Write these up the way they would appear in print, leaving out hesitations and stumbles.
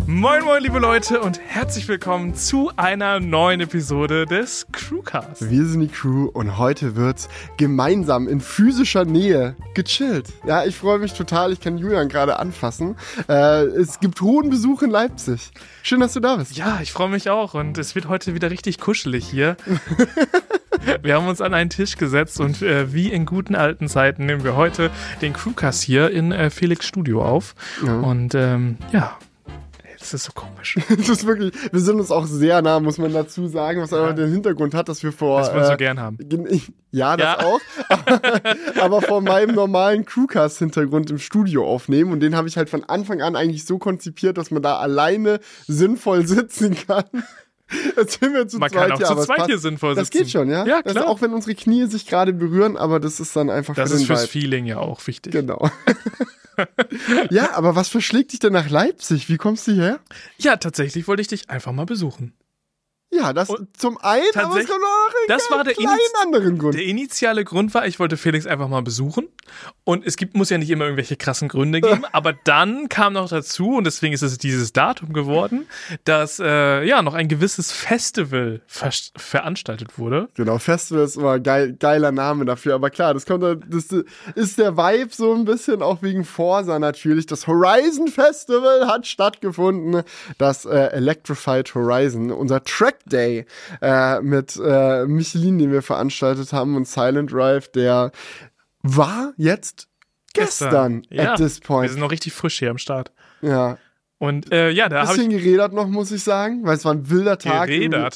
Moin moin liebe Leute und herzlich willkommen zu einer neuen Episode des Crewcast. Wir sind die Crew und heute wird's gemeinsam in physischer Nähe gechillt. Ja, ich freue mich total, ich kann Julian gerade anfassen. Es gibt hohen Besuch in Leipzig. Schön, dass du da bist. Ja, ich freue mich auch und es wird heute wieder richtig kuschelig hier. Wir haben uns an einen Tisch gesetzt und wie in guten alten Zeiten nehmen wir heute den Crewcast hier in Felix Studio auf. Ja. Und das ist so komisch. Das ist wirklich, wir sind uns auch sehr nah, muss man dazu sagen, was einfach den Hintergrund hat, dass wir was wir so gern haben. Ja, das auch. Aber vor meinem normalen Crewcast-Hintergrund im Studio aufnehmen. Und den habe ich halt von Anfang an eigentlich so konzipiert, dass man da alleine sinnvoll sitzen kann. Jetzt sind wir zu man zweit, kann auch zu zweit hier sinnvoll sitzen. Das geht schon, ja? Ja, klar. Also auch wenn unsere Knie sich gerade berühren, aber das ist dann einfach das für den ist fürs Vibe. Feeling ja auch wichtig. Genau. Ja, aber was verschlägt dich denn nach Leipzig? Wie kommst du hierher? Ja, tatsächlich wollte ich dich einfach mal besuchen. Ja, das zum einen, aber es kommt noch einen kleinen anderen Grund. Der initiale Grund war, ich wollte Felix einfach mal besuchen. Und muss ja nicht immer irgendwelche krassen Gründe geben, aber dann kam noch dazu, und deswegen ist es dieses Datum geworden, dass noch ein gewisses Festival veranstaltet wurde. Genau, Festival ist immer geiler Name dafür, aber klar, das ist der Vibe so ein bisschen, auch wegen Forza natürlich. Das Horizon Festival hat stattgefunden, das Electrified Horizon, unser Track Day mit Michelin, den wir veranstaltet haben, und Silent Drive, der war jetzt gestern at this point. Wir sind noch richtig frisch hier am Start. Ja. Und da habe ich... Ein bisschen gerädert noch, muss ich sagen, weil es war ein wilder Tag. Gerädert?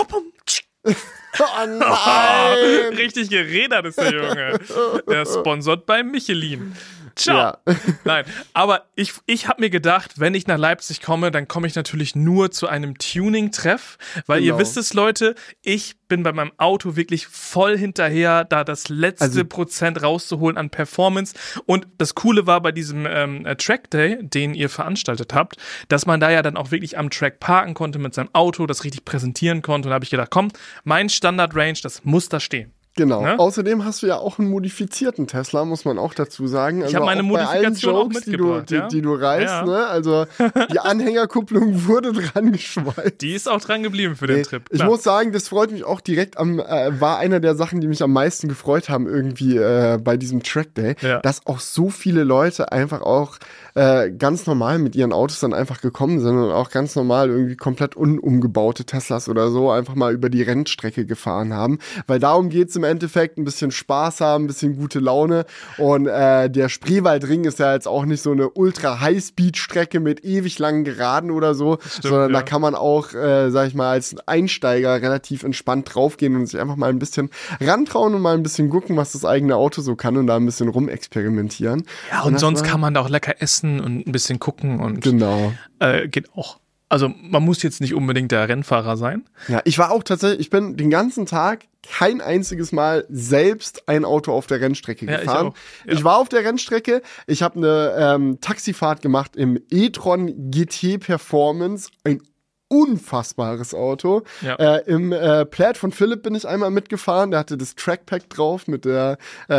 Oh nein! Richtig gerädert ist der Junge. Der sponsort bei Michelin. Ciao. Ja. Nein, aber ich habe mir gedacht, wenn ich nach Leipzig komme, dann komme ich natürlich nur zu einem Tuning-Treff, weil ihr wisst es, Leute, ich bin bei meinem Auto wirklich voll hinterher, da das letzte Prozent rauszuholen an Performance. Und das Coole war bei diesem Track Day, den ihr veranstaltet habt, dass man da ja dann auch wirklich am Track parken konnte mit seinem Auto, das richtig präsentieren konnte. Und da habe ich gedacht, komm, mein Standard-Range, das muss da stehen. Genau. Ne? Außerdem hast du ja auch einen modifizierten Tesla, muss man auch dazu sagen. Ich habe meine Modifikation auch mitgebracht, die du reißt, ne? Also die Anhängerkupplung wurde dran geschweißt. Die ist auch dran geblieben für den Trip. Ich muss sagen, das freut mich auch direkt war einer der Sachen, die mich am meisten gefreut haben irgendwie bei diesem Track Day, dass auch so viele Leute einfach auch ganz normal mit ihren Autos dann einfach gekommen sind und auch ganz normal irgendwie komplett unumgebaute Teslas oder so einfach mal über die Rennstrecke gefahren haben, weil darum geht's im Endeffekt, ein bisschen Spaß haben, ein bisschen gute Laune, und der Spreewaldring ist ja jetzt auch nicht so eine Ultra-High-Speed-Strecke mit ewig langen Geraden oder so, sondern da kann man auch, sag ich mal, als Einsteiger relativ entspannt draufgehen und sich einfach mal ein bisschen rantrauen und mal ein bisschen gucken, was das eigene Auto so kann und da ein bisschen rumexperimentieren. Ja, und sonst kann man da auch lecker essen und ein bisschen gucken und geht auch. Also man muss jetzt nicht unbedingt der Rennfahrer sein. Ja, ich bin den ganzen Tag kein einziges Mal selbst ein Auto auf der Rennstrecke gefahren. Ich war auf der Rennstrecke, ich habe eine Taxifahrt gemacht im e-tron GT Performance, ein unfassbares Auto. Ja. Im Plaid von Philipp bin ich einmal mitgefahren. Der hatte das Trackpack drauf mit der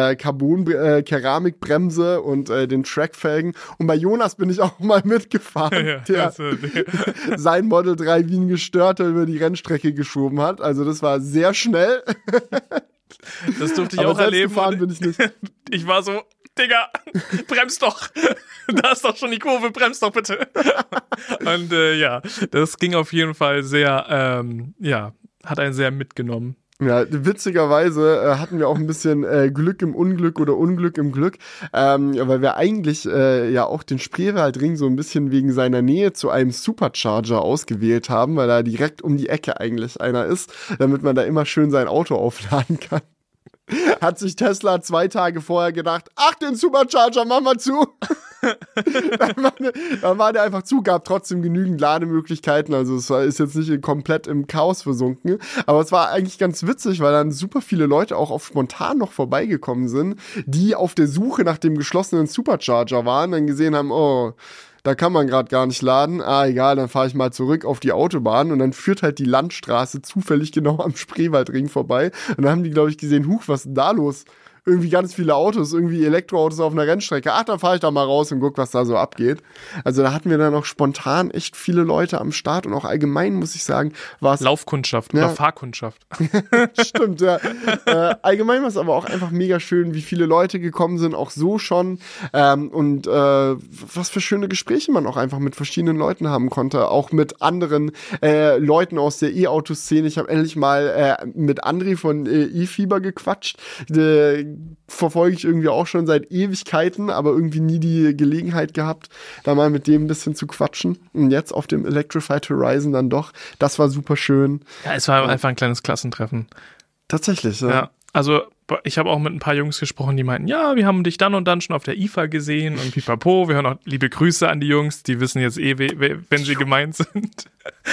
Keramikbremse und den Trackfelgen. Und bei Jonas bin ich auch mal mitgefahren, der sein Model 3 wie ein Gestörter über die Rennstrecke geschoben hat. Also das war sehr schnell. Das durfte ich auch erleben. Gefahren bin ich nicht. Ich war so, Digga, bremst doch. Da ist doch schon die Kurve, bremst doch bitte. Und das ging auf jeden Fall sehr, hat einen sehr mitgenommen. Ja, witzigerweise hatten wir auch ein bisschen Glück im Unglück oder Unglück im Glück, weil wir eigentlich auch den Spreewaldring so ein bisschen wegen seiner Nähe zu einem Supercharger ausgewählt haben, weil da direkt um die Ecke eigentlich einer ist, damit man da immer schön sein Auto aufladen kann. Hat sich Tesla 2 Tage vorher gedacht, ach, den Supercharger machen wir zu. Dann war der einfach zu, gab trotzdem genügend Lademöglichkeiten, also es ist jetzt nicht komplett im Chaos versunken, aber es war eigentlich ganz witzig, weil dann super viele Leute auch auf spontan noch vorbeigekommen sind, die auf der Suche nach dem geschlossenen Supercharger waren, dann gesehen haben, oh, da kann man gerade gar nicht laden. Egal, dann fahre ich mal zurück auf die Autobahn und dann führt halt die Landstraße zufällig genau am Spreewaldring vorbei. Und dann haben die, glaube ich, gesehen, was ist denn da los? irgendwie ganz viele Autos, irgendwie Elektroautos auf einer Rennstrecke. Ach, dann fahre ich da mal raus und guck, was da so abgeht. Also da hatten wir dann auch spontan echt viele Leute am Start und auch allgemein, muss ich sagen, war es... Laufkundschaft oder Fahrkundschaft. Stimmt, ja. Allgemein war es aber auch einfach mega schön, wie viele Leute gekommen sind, auch so schon. Und was für schöne Gespräche man auch einfach mit verschiedenen Leuten haben konnte. Auch mit anderen Leuten aus der E-Auto-Szene. Ich habe endlich mal mit André von E-Fieber gequatscht. Verfolge ich irgendwie auch schon seit Ewigkeiten, aber irgendwie nie die Gelegenheit gehabt, da mal mit dem ein bisschen zu quatschen. Und jetzt auf dem Electrified Horizon dann doch. Das war super schön. Ja, es war einfach ein kleines Klassentreffen. Tatsächlich, ja. Ja, also ich habe auch mit ein paar Jungs gesprochen, die meinten, ja, wir haben dich dann und dann schon auf der IFA gesehen und pipapo. Wir hören auch liebe Grüße an die Jungs, die wissen jetzt wenn sie gemeint sind.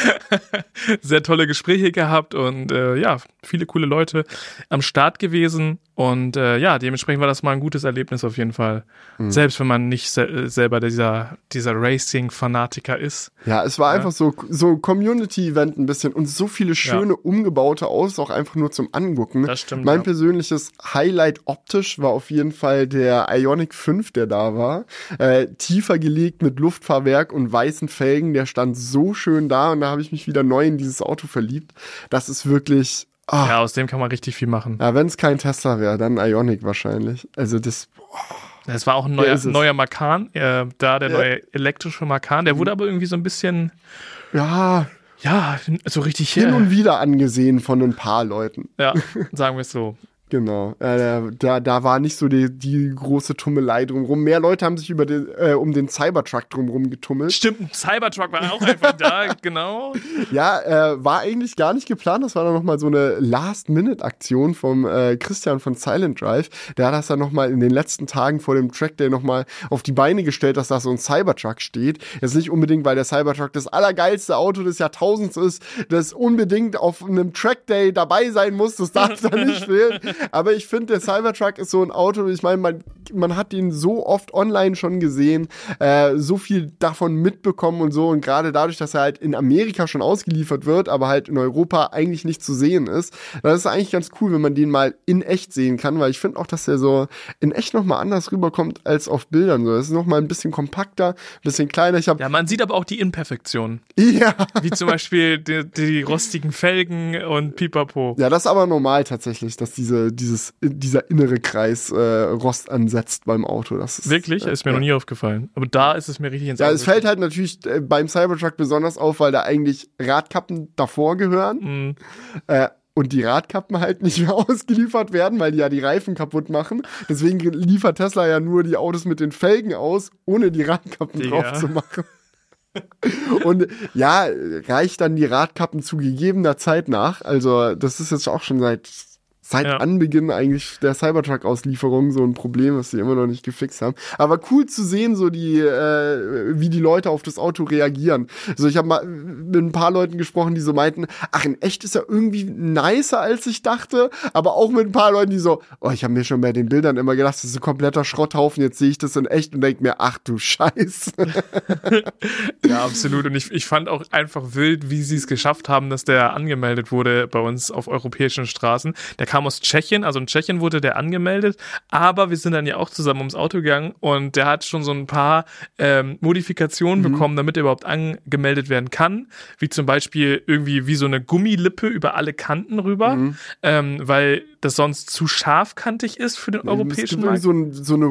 Sehr tolle Gespräche gehabt und viele coole Leute am Start gewesen und dementsprechend war das mal ein gutes Erlebnis auf jeden Fall. Mhm. Selbst wenn man nicht selber dieser Racing-Fanatiker ist. Ja, es war einfach so Community-Event ein bisschen und so viele schöne umgebaute Autos auch einfach nur zum Angucken. Das stimmt. Mein persönliches Highlight optisch war auf jeden Fall der Ioniq 5, der da war. Tiefer gelegt mit Luftfahrwerk und weißen Felgen. Der stand so schön da und da habe ich mich wieder neu in dieses Auto verliebt. Das ist wirklich... Ja, aus dem kann man richtig viel machen. Ja, wenn es kein Tesla wäre, dann Ioniq wahrscheinlich. Also das... Es war auch ein neuer Macan, neue elektrische Macan. Der wurde aber irgendwie so ein bisschen... Ja, so richtig... hin und wieder angesehen von ein paar Leuten. Ja, sagen wir es so. Genau, da war nicht so die große Tummelei drumherum. Mehr Leute haben sich um den Cybertruck drumherum getummelt. Stimmt, ein Cybertruck war auch einfach da, genau. Ja, war eigentlich gar nicht geplant. Das war dann nochmal so eine Last-Minute-Aktion vom Christian von Silent Drive. Der hat das dann nochmal in den letzten Tagen vor dem Trackday nochmal auf die Beine gestellt, dass da so ein Cybertruck steht. Jetzt nicht unbedingt, weil der Cybertruck das allergeilste Auto des Jahrtausends ist, das unbedingt auf einem Trackday dabei sein muss. Das darf da nicht fehlen. Aber ich finde, der Cybertruck ist so ein Auto, ich meine, man hat ihn so oft online schon gesehen, so viel davon mitbekommen und so. Und gerade dadurch, dass er halt in Amerika schon ausgeliefert wird, aber halt in Europa eigentlich nicht zu sehen ist, das ist eigentlich ganz cool, wenn man den mal in echt sehen kann, weil ich finde auch, dass er so in echt nochmal anders rüberkommt als auf Bildern. So, das ist nochmal ein bisschen kompakter, ein bisschen kleiner. Ja, man sieht aber auch die Imperfektionen. Ja. Wie zum Beispiel die rostigen Felgen und Pipapo. Ja, das ist aber normal tatsächlich, dass dieser innere Kreis Rost ansetzt beim Auto. Das ist, wirklich? Ist mir noch nie aufgefallen. Aber da ist es mir richtig ins Auge. Ja, es fällt halt natürlich beim Cybertruck besonders auf, weil da eigentlich Radkappen davor gehören. Und die Radkappen halt nicht mehr ausgeliefert werden, weil die ja die Reifen kaputt machen. Deswegen liefert Tesla ja nur die Autos mit den Felgen aus, ohne die Radkappen drauf zu machen. Und ja, reicht dann die Radkappen zu gegebener Zeit nach. Also das ist jetzt auch schon seit Anbeginn eigentlich der Cybertruck-Auslieferung so ein Problem, was sie immer noch nicht gefixt haben. Aber cool zu sehen, so wie die Leute auf das Auto reagieren. Also ich habe mal mit ein paar Leuten gesprochen, die so meinten, ach, in echt ist er irgendwie nicer, als ich dachte. Aber auch mit ein paar Leuten, die so, ich habe mir schon bei den Bildern immer gedacht, das ist ein kompletter Schrotthaufen, jetzt sehe ich das in echt und denke mir, ach du Scheiße. Ja, absolut. Und ich fand auch einfach wild, wie sie es geschafft haben, dass der angemeldet wurde bei uns auf europäischen Straßen. Der kam aus Tschechien, also in Tschechien wurde der angemeldet, aber wir sind dann ja auch zusammen ums Auto gegangen und der hat schon so ein paar Modifikationen bekommen, damit er überhaupt angemeldet werden kann, wie zum Beispiel irgendwie wie so eine Gummilippe über alle Kanten rüber, weil das sonst zu scharfkantig ist für den europäischen Markt. So ein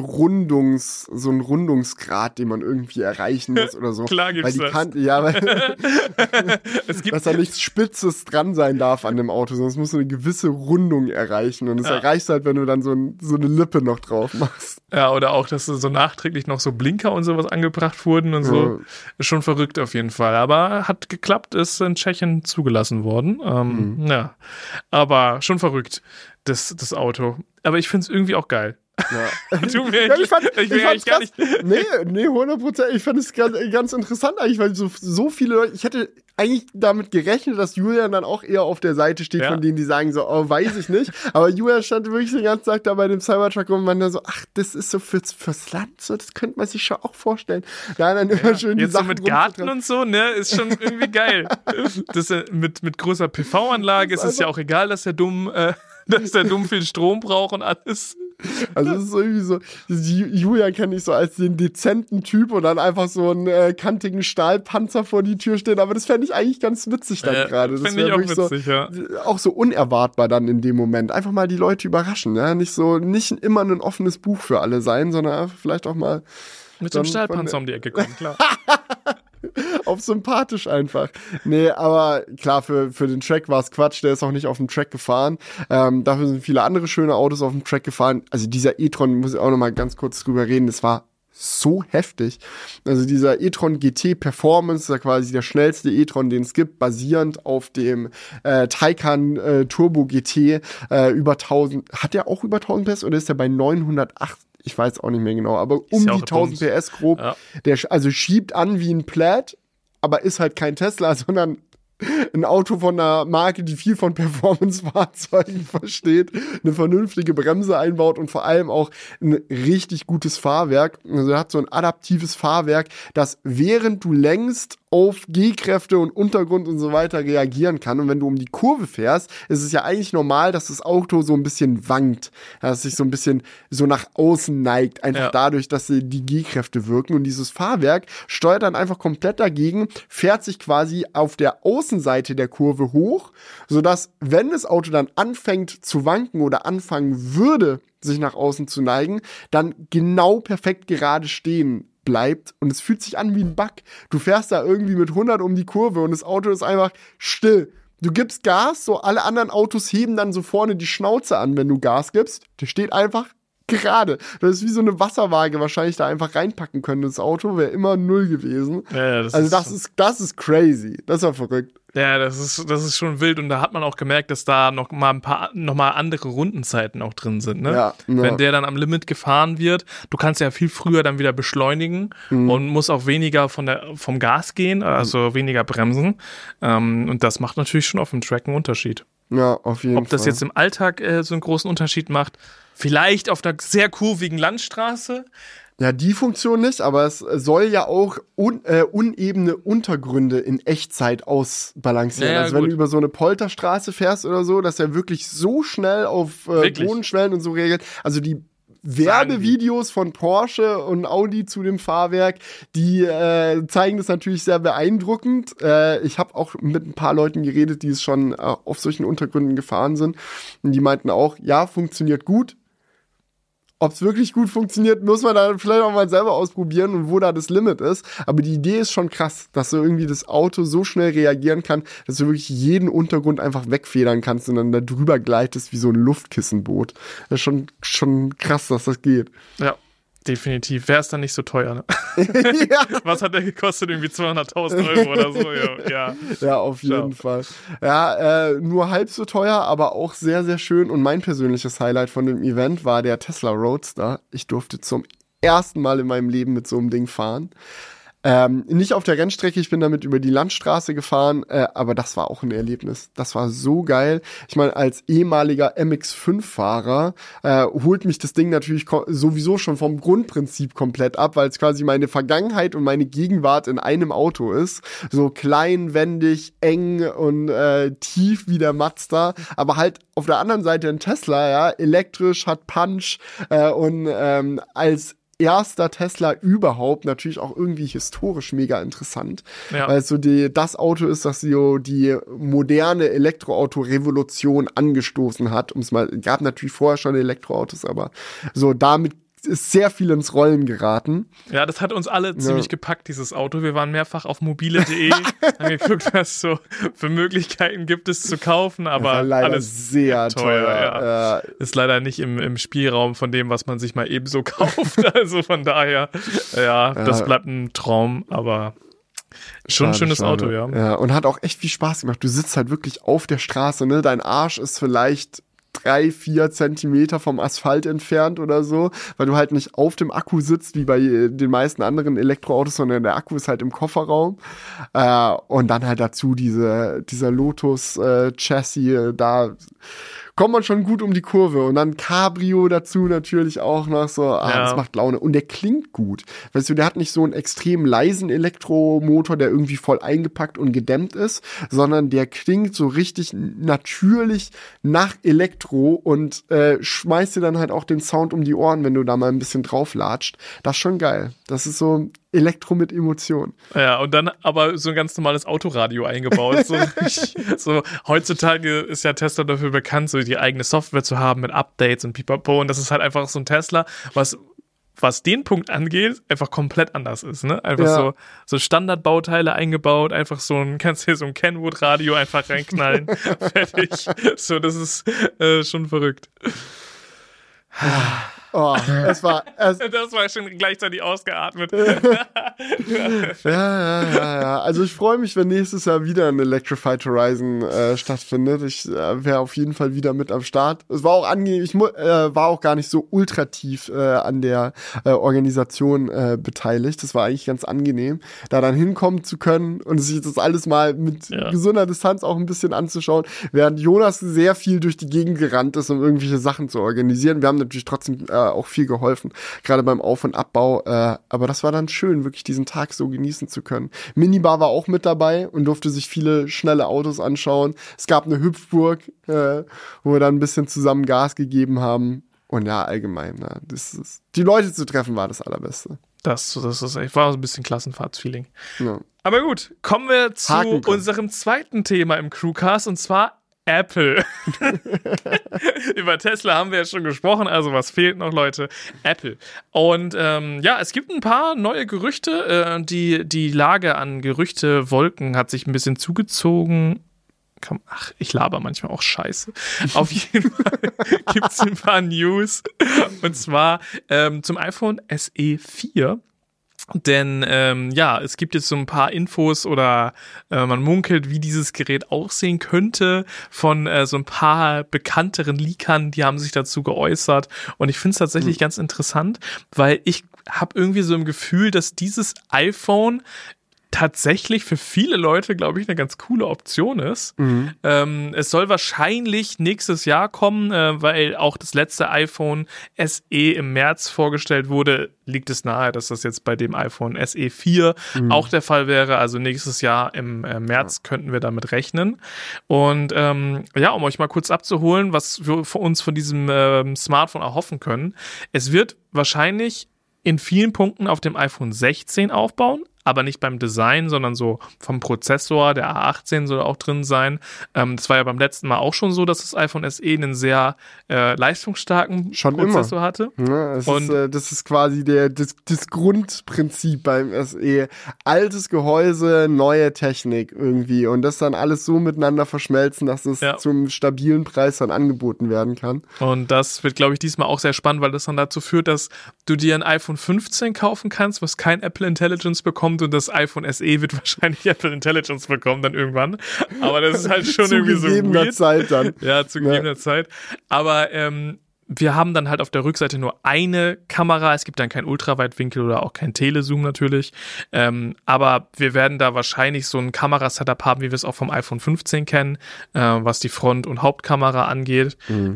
Rundungsgrad, den man irgendwie erreichen muss oder so. Klar gibt's weil die Kante, ja, weil dass da nichts Spitzes dran sein darf an dem Auto, sondern es muss so eine gewisse Rundung erreichen und das erreichst du halt, wenn du dann so eine Lippe noch drauf machst. Ja, oder auch, dass so nachträglich noch so Blinker und sowas angebracht wurden und so. Ist schon verrückt auf jeden Fall. Aber hat geklappt, ist in Tschechien zugelassen worden. Ja, aber schon verrückt, das Auto. Aber ich finde es irgendwie auch geil. Ja. Ich will eigentlich gar nicht. Nee, 100%. Ich fand es ganz interessant eigentlich, weil so viele Leute, ich hätte eigentlich damit gerechnet, dass Julian dann auch eher auf der Seite steht, von denen, die sagen so, weiß ich nicht. Aber Julian stand wirklich den ganzen Tag da bei dem Cybertruck und man da so, ach, das ist so fürs Land, so, das könnte man sich schon auch vorstellen. Da dann immer schön die jetzt Sachen so mit Garten und so, ne, ist schon irgendwie geil. Das mit großer PV-Anlage ist es ja auch egal, dass der dumm viel Strom braucht und alles. Also es ist irgendwie so, Julian kenne ich so als den dezenten Typ und dann einfach so einen kantigen Stahlpanzer vor die Tür stehen, aber das fände ich eigentlich ganz witzig dann gerade. Das finde ich auch witzig, so, ja. Auch so unerwartbar dann in dem Moment. Einfach mal die Leute überraschen, ja, nicht immer ein offenes Buch für alle sein, sondern vielleicht auch mal mit dem Stahlpanzer um die Ecke kommen, klar. Auf sympathisch einfach. Nee, aber klar, für den Track war es Quatsch, der ist auch nicht auf dem Track gefahren. Dafür sind viele andere schöne Autos auf dem Track gefahren. Also dieser e-tron, muss ich auch noch mal ganz kurz drüber reden, das war so heftig. Also dieser e-tron GT Performance, ist ja quasi der schnellste e-tron, den es gibt, basierend auf dem Taycan Turbo GT über 1000. Hat der auch über 1000 PS oder ist der bei 908? Ich weiß auch nicht mehr genau, aber um die 1000 PS grob. Ja. Der also schiebt an wie ein Plaid, aber ist halt kein Tesla, sondern ein Auto von einer Marke, die viel von Performance-Fahrzeugen versteht, eine vernünftige Bremse einbaut und vor allem auch ein richtig gutes Fahrwerk. Also er hat so ein adaptives Fahrwerk, das während du lenkst auf G-Kräfte und Untergrund und so weiter reagieren kann. Und wenn du um die Kurve fährst, ist es ja eigentlich normal, dass das Auto so ein bisschen wankt, dass es sich so ein bisschen so nach außen neigt, einfach dadurch, dass die G-Kräfte wirken. Und dieses Fahrwerk steuert dann einfach komplett dagegen, fährt sich quasi auf der Außenseite der Kurve hoch, sodass, wenn das Auto dann anfängt zu wanken oder anfangen würde, sich nach außen zu neigen, dann genau perfekt gerade stehen bleibt und es fühlt sich an wie ein Bug. Du fährst da irgendwie mit 100 um die Kurve und das Auto ist einfach still. Du gibst Gas, so alle anderen Autos heben dann so vorne die Schnauze an, wenn du Gas gibst. Der steht einfach gerade. Das ist wie so eine Wasserwaage wahrscheinlich da einfach reinpacken können. Das Auto wäre immer 0 gewesen. Ja, das ist crazy. Das war verrückt. Ja, das ist schon wild und da hat man auch gemerkt, dass da noch mal andere Rundenzeiten auch drin sind, ne? Ja. Wenn der dann am Limit gefahren wird, du kannst ja viel früher dann wieder beschleunigen und musst auch weniger vom Gas gehen, also weniger bremsen. Und das macht natürlich schon auf dem Track einen Unterschied. Ja, auf jeden Fall. Ob das jetzt im Alltag so einen großen Unterschied macht, vielleicht auf einer sehr kurvigen Landstraße. Ja, die Funktion nicht, aber es soll ja auch unebene Untergründe in Echtzeit ausbalancieren. Ja, also wenn du über so eine Polterstraße fährst oder so, dass er wirklich so schnell auf Bodenschwellen und so regelt. Also die Werbevideos von Porsche und Audi zu dem Fahrwerk, die zeigen das natürlich sehr beeindruckend. Ich habe auch mit ein paar Leuten geredet, die es schon auf solchen Untergründen gefahren sind. Und die meinten auch, ja, funktioniert gut. Ob es wirklich gut funktioniert, muss man dann vielleicht auch mal selber ausprobieren und wo da das Limit ist. Aber die Idee ist schon krass, dass du irgendwie das Auto so schnell reagieren kann, dass du wirklich jeden Untergrund einfach wegfedern kannst und dann da drüber gleitest wie so ein Luftkissenboot. Das ist schon krass, dass das geht. Ja, definitiv. Wäre es dann nicht so teuer, ne? Ja. Was hat der gekostet? Irgendwie 200.000 Euro oder so? Ja, ja, auf jeden Fall. Ja, nur halb so teuer, aber auch sehr, sehr schön. Und mein persönliches Highlight von dem Event war der Tesla Roadster. Ich durfte zum ersten Mal in meinem Leben mit so einem Ding fahren. Nicht auf der Rennstrecke, ich bin damit über die Landstraße gefahren, aber das war auch ein Erlebnis. Das war so geil. Ich meine, als ehemaliger MX-5-Fahrer holt mich das Ding natürlich sowieso schon vom Grundprinzip komplett ab, weil es quasi meine Vergangenheit und meine Gegenwart in einem Auto ist. So klein, wendig, eng und tief wie der Mazda, aber halt auf der anderen Seite ein Tesla, ja, elektrisch, hat Punch und als erster Tesla überhaupt, natürlich auch irgendwie historisch mega interessant, weil es so das Auto ist, das so die moderne Elektroauto-Revolution angestoßen hat. Gab natürlich vorher schon Elektroautos, aber so damit ist sehr viel ins Rollen geraten. Ja, das hat uns alle ziemlich gepackt, dieses Auto. Wir waren mehrfach auf mobile.de, haben geguckt, was es so für Möglichkeiten gibt, es zu kaufen, aber leider alles sehr teuer. Ja. Ist leider nicht im Spielraum von dem, was man sich mal ebenso kauft. Also von daher, das bleibt ein Traum, aber schon ein schönes Auto, ja. Ja. Und hat auch echt viel Spaß gemacht. Du sitzt halt wirklich auf der Straße, ne? Dein Arsch ist vielleicht 3-4 Zentimeter vom Asphalt entfernt oder so, weil du halt nicht auf dem Akku sitzt, wie bei den meisten anderen Elektroautos, sondern der Akku ist halt im Kofferraum. Und dann halt dazu dieser Lotus-Chassis, da kommt man schon gut um die Kurve. Und dann Cabrio dazu natürlich auch noch so, das macht Laune. Und der klingt gut. Weißt du, der hat nicht so einen extrem leisen Elektromotor, der irgendwie voll eingepackt und gedämmt ist, sondern der klingt so richtig natürlich nach Elektro und schmeißt dir dann halt auch den Sound um die Ohren, wenn du da mal ein bisschen drauf latscht. Das ist schon geil. Das ist so Elektro mit Emotion. Ja, und dann aber so ein ganz normales Autoradio eingebaut. So heutzutage ist ja Tesla dafür bekannt, so die eigene Software zu haben mit Updates und pipapo. Und das ist halt einfach so ein Tesla, was den Punkt angeht, einfach komplett anders ist, ne? Einfach so Standardbauteile eingebaut, einfach kannst du hier so ein Kenwood-Radio einfach reinknallen. Fertig. So, das ist schon verrückt. Das war schon gleichzeitig ausgeatmet. Ja. Also ich freue mich, wenn nächstes Jahr wieder ein Electrified Horizon stattfindet. Ich wäre auf jeden Fall wieder mit am Start. Es war auch angenehm, ich war auch gar nicht so ultra tief an der Organisation beteiligt. Das war eigentlich ganz angenehm, da dann hinkommen zu können und sich das alles mal mit gesunder Distanz auch ein bisschen anzuschauen, während Jonas sehr viel durch die Gegend gerannt ist, um irgendwelche Sachen zu organisieren. Wir haben natürlich trotzdem auch viel geholfen, gerade beim Auf- und Abbau, aber das war dann schön, wirklich diesen Tag so genießen zu können. Minibar war auch mit dabei und durfte sich viele schnelle Autos anschauen. Es gab eine Hüpfburg, wo wir dann ein bisschen zusammen Gas gegeben haben und ja, allgemein, die Leute zu treffen war das Allerbeste. Das ist echt, war so ein bisschen Klassenfahrtsfeeling. Ja. Aber gut, kommen wir zu unserem zweiten Thema im Crewcast und zwar Apple. Über Tesla haben wir ja schon gesprochen, also was fehlt noch, Leute? Apple. Und es gibt ein paar neue Gerüchte. Die Lage an Gerüchtewolken hat sich ein bisschen zugezogen. Ich laber manchmal auch Scheiße. Auf jeden Fall gibt es ein paar News. Und zwar zum iPhone SE 4. Denn es gibt jetzt so ein paar Infos oder man munkelt, wie dieses Gerät aussehen könnte von so ein paar bekannteren Leakern, die haben sich dazu geäußert. Und ich finde es tatsächlich ganz interessant, weil ich habe irgendwie so ein Gefühl, dass dieses iPhone tatsächlich für viele Leute, glaube ich, eine ganz coole Option ist. Es soll wahrscheinlich nächstes Jahr kommen, weil auch das letzte iPhone SE im März vorgestellt wurde, liegt es nahe, dass das jetzt bei dem iPhone SE 4 auch der Fall wäre. Also nächstes Jahr im März könnten wir damit rechnen. Und um euch mal kurz abzuholen, was wir uns von diesem Smartphone erhoffen können. Es wird wahrscheinlich in vielen Punkten auf dem iPhone 16 aufbauen, aber nicht beim Design, sondern so vom Prozessor. Der A18 soll auch drin sein. Das war ja beim letzten Mal auch schon so, dass das iPhone SE einen sehr leistungsstarken Prozessor hatte. Ja, das ist quasi das Grundprinzip beim SE. Altes Gehäuse, neue Technik irgendwie. Und das dann alles so miteinander verschmelzen, dass es zum stabilen Preis dann angeboten werden kann. Und das wird, glaube ich, diesmal auch sehr spannend, weil das dann dazu führt, dass du dir ein iPhone 15 kaufen kannst, was kein Apple Intelligence bekommt, und das iPhone SE wird wahrscheinlich Apple Intelligence bekommen dann irgendwann. Aber das ist halt schon irgendwie so weird. Zu gegebener Zeit dann. Ja, zu gegebener Zeit. Aber wir haben dann halt auf der Rückseite nur eine Kamera. Es gibt dann keinen Ultraweitwinkel oder auch kein Telezoom natürlich. Aber wir werden da wahrscheinlich so ein Kamerasetup haben, wie wir es auch vom iPhone 15 kennen, was die Front- und Hauptkamera angeht.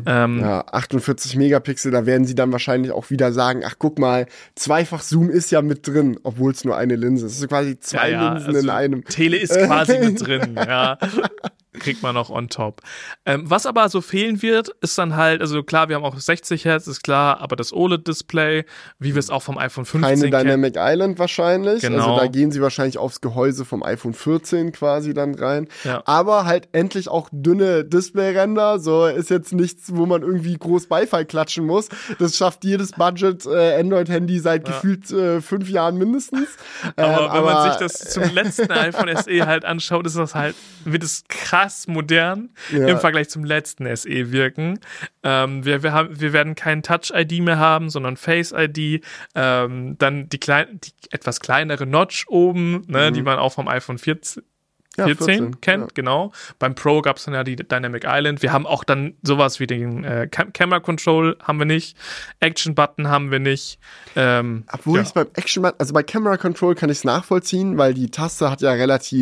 48 Megapixel, da werden sie dann wahrscheinlich auch wieder sagen, ach guck mal, Zweifach-Zoom ist ja mit drin, obwohl es nur eine Linse ist. Es ist quasi zwei Linsen in einem. Tele ist quasi mit drin, ja. Kriegt man noch on top. Was aber so fehlen wird, ist dann halt, also klar, wir haben auch 60 Hertz, ist klar, aber das OLED-Display, wie wir es auch vom iPhone 15 keine Dynamic Island wahrscheinlich. Genau. Also da gehen sie wahrscheinlich aufs Gehäuse vom iPhone 14 quasi dann rein. Ja. Aber halt endlich auch dünne Display-Ränder. So ist jetzt nichts, wo man irgendwie groß Beifall klatschen muss. Das schafft jedes Budget Android-Handy seit gefühlt 5 Jahren mindestens. Aber wenn man sich das zum letzten iPhone SE halt anschaut, ist das halt, wird es krass modern im Vergleich zum letzten SE wirken. Wir werden kein Touch-ID mehr haben, sondern Face-ID. Dann die etwas kleinere Notch oben, ne, die man auch vom iPhone 14 kennt, genau. Beim Pro gab es dann ja die Dynamic Island. Wir haben auch dann sowas wie den Camera Control haben wir nicht. Action Button haben wir nicht. Obwohl ich beim Action Button, also bei Camera Control kann ich es nachvollziehen, weil die Taste hat ja relativ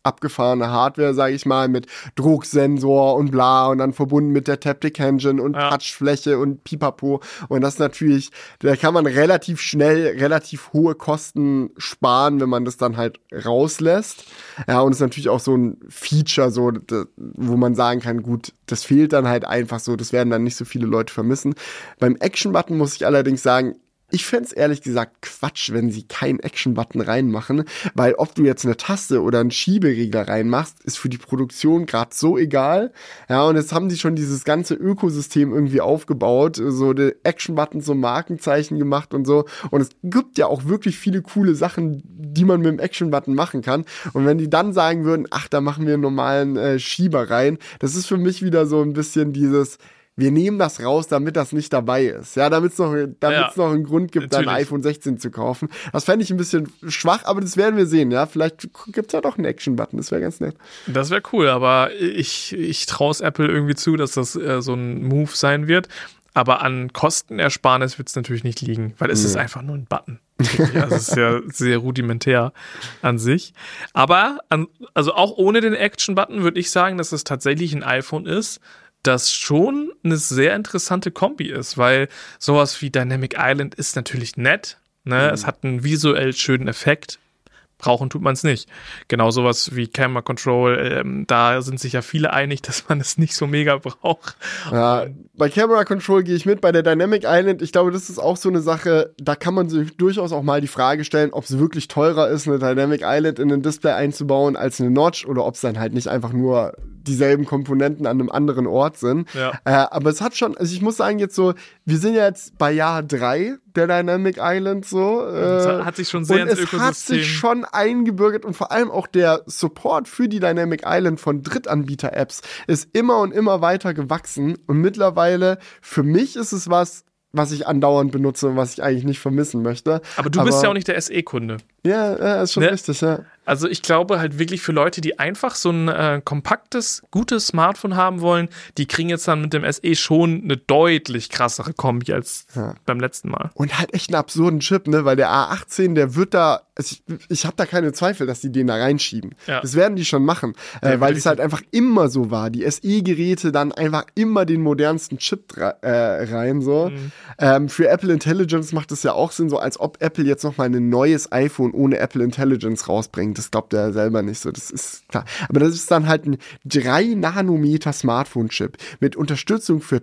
abgefahrene Hardware, sage ich mal, mit Drucksensor und bla und dann verbunden mit der Taptic Engine und Touchfläche und Pipapo. Und das natürlich, da kann man relativ schnell relativ hohe Kosten sparen, wenn man das dann halt rauslässt. Ja, und es ist natürlich auch so ein Feature, so, wo man sagen kann, gut, das fehlt dann halt einfach so, das werden dann nicht so viele Leute vermissen. Beim Action-Button muss ich allerdings sagen, ich fänd's ehrlich gesagt Quatsch, wenn sie keinen Action-Button reinmachen, weil ob du jetzt eine Taste oder einen Schieberegler reinmachst, ist für die Produktion gerade so egal. Ja, und jetzt haben sie schon dieses ganze Ökosystem irgendwie aufgebaut, so den Action-Button zum Markenzeichen gemacht und so. Und es gibt ja auch wirklich viele coole Sachen, die man mit dem Action-Button machen kann. Und wenn die dann sagen würden, ach, da machen wir einen normalen Schieber rein, das ist für mich wieder so ein bisschen dieses, wir nehmen das raus, damit das nicht dabei ist. Ja, damit es noch einen Grund gibt, dann ein iPhone 16 zu kaufen. Das fände ich ein bisschen schwach, aber das werden wir sehen, ja. Vielleicht gibt's ja doch einen Action-Button, das wäre ganz nett. Das wäre cool, aber ich traue es Apple irgendwie zu, dass das so ein Move sein wird. Aber an Kostenersparnis wird es natürlich nicht liegen, weil es ist einfach nur ein Button. Ja, es ist ja sehr rudimentär an sich. Aber, also auch ohne den Action-Button würde ich sagen, dass es tatsächlich ein iPhone ist, das schon eine sehr interessante Kombi ist, weil sowas wie Dynamic Island ist natürlich nett, ne? Es hat einen visuell schönen Effekt. Brauchen tut man es nicht. Genau sowas wie Camera Control, da sind sich ja viele einig, dass man es nicht so mega braucht. Ja, bei Camera Control gehe ich mit, bei der Dynamic Island, ich glaube, das ist auch so eine Sache, da kann man sich durchaus auch mal die Frage stellen, ob es wirklich teurer ist, eine Dynamic Island in ein Display einzubauen als eine Notch oder ob es dann halt nicht einfach nur dieselben Komponenten an einem anderen Ort sind. Ja. Aber es hat schon, also ich muss sagen jetzt so, wir sind ja jetzt bei Jahr 3 der Dynamic Island so. Das hat sich schon sehr ins Ökosystem. Es hat sich schon eingebürgert und vor allem auch der Support für die Dynamic Island von Drittanbieter-Apps ist immer und immer weiter gewachsen und mittlerweile, für mich ist es was ich andauernd benutze und was ich eigentlich nicht vermissen möchte. Aber du bist ja auch nicht der SE-Kunde. Ja, ist schon richtig, ja. Also ich glaube halt wirklich für Leute, die einfach so ein kompaktes, gutes Smartphone haben wollen, die kriegen jetzt dann mit dem SE schon eine deutlich krassere Kombi als beim letzten Mal. Und halt echt einen absurden Chip, ne, weil der A18, der wird da, also ich habe da keine Zweifel, dass die den da reinschieben. Ja. Das werden die schon machen, weil es halt einfach immer so war. Die SE-Geräte dann einfach immer den modernsten Chip rein, so. Für Apple Intelligence macht es ja auch Sinn, so als ob Apple jetzt noch mal ein neues iPhone ohne Apple Intelligence rausbringt. Das glaubt er selber nicht so, das ist klar. Aber das ist dann halt ein 3-Nanometer Smartphone-Chip mit Unterstützung für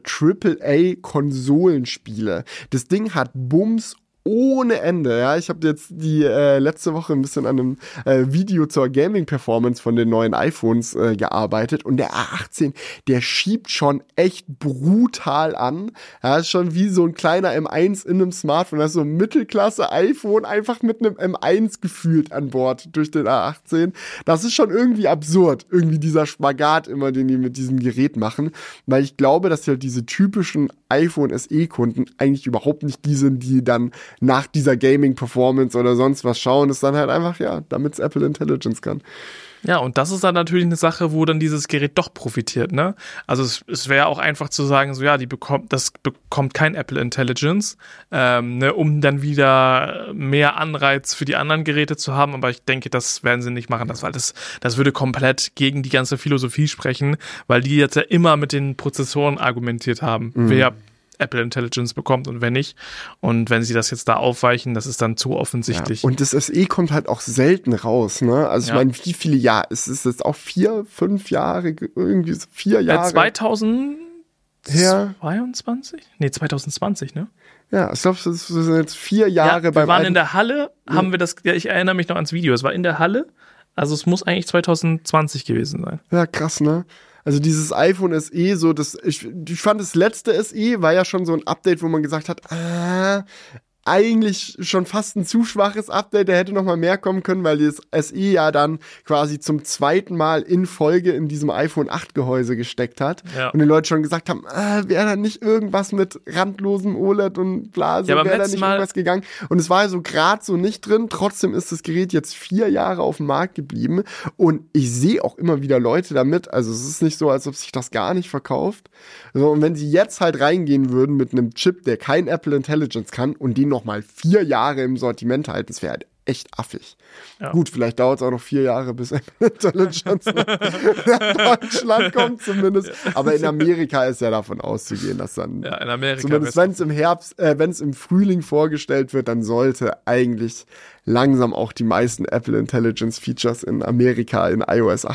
AAA-Konsolenspiele. Das Ding hat Bums ohne Ende, ja. Ich habe jetzt die letzte Woche ein bisschen an einem Video zur Gaming-Performance von den neuen iPhones gearbeitet und der A18, der schiebt schon echt brutal an. Ja, ist schon wie so ein kleiner M1 in einem Smartphone. Das ist so ein Mittelklasse-iPhone einfach mit einem M1 gefühlt an Bord durch den A18. Das ist schon irgendwie absurd, irgendwie dieser Spagat immer, den die mit diesem Gerät machen, weil ich glaube, dass halt diese typischen iPhone SE-Kunden eigentlich überhaupt nicht die sind, die dann nach dieser Gaming-Performance oder sonst was schauen, ist dann halt einfach, ja, damit es Apple Intelligence kann. Ja, und das ist dann natürlich eine Sache, wo dann dieses Gerät doch profitiert, ne? Also es wäre auch einfach zu sagen, so ja, das bekommt kein Apple Intelligence, ne, um dann wieder mehr Anreiz für die anderen Geräte zu haben, aber ich denke, das werden sie nicht machen, weil das würde komplett gegen die ganze Philosophie sprechen, weil die jetzt ja immer mit den Prozessoren argumentiert haben, wer Apple Intelligence bekommt und wenn nicht. Und wenn sie das jetzt da aufweichen, das ist dann zu offensichtlich. Ja, und das SE kommt halt auch selten raus, ne? Also ich meine, wie viele Jahre? Ist es jetzt auch 4, 5 Jahre? Irgendwie so 4 Jahre? 2022? Nee, 2020, ne? Ja, ich glaube, das sind jetzt 4 Jahre beim. Wir waren in der Halle, haben wir das, ja, ich erinnere mich noch ans Video, es war in der Halle, also es muss eigentlich 2020 gewesen sein. Ja, krass, ne? Also dieses iPhone SE, so ich fand das letzte SE war ja schon so ein Update, wo man gesagt hat, eigentlich schon fast ein zu schwaches Update, da hätte noch mal mehr kommen können, weil das SE ja dann quasi zum zweiten Mal in Folge in diesem iPhone 8 Gehäuse gesteckt hat. Ja. Und die Leute schon gesagt haben, wäre da nicht irgendwas mit randlosem OLED und bla, so wäre da nicht irgendwas gegangen. Und es war so gerade so nicht drin, trotzdem ist das Gerät jetzt 4 Jahre auf dem Markt geblieben und ich sehe auch immer wieder Leute damit, also es ist nicht so, als ob sich das gar nicht verkauft. So, und wenn sie jetzt halt reingehen würden mit einem Chip, der kein Apple Intelligence kann und den noch mal 4 Jahre im Sortiment halten, das wäre halt echt affig. Ja. Gut, vielleicht dauert es auch noch 4 Jahre, bis Apple Intelligence nach Deutschland kommt zumindest. Aber in Amerika ist ja davon auszugehen, dass dann, ja, in Amerika zumindest wenn es im Herbst, wenn es im Frühling vorgestellt wird, dann sollte eigentlich langsam auch die meisten Apple Intelligence Features in Amerika in iOS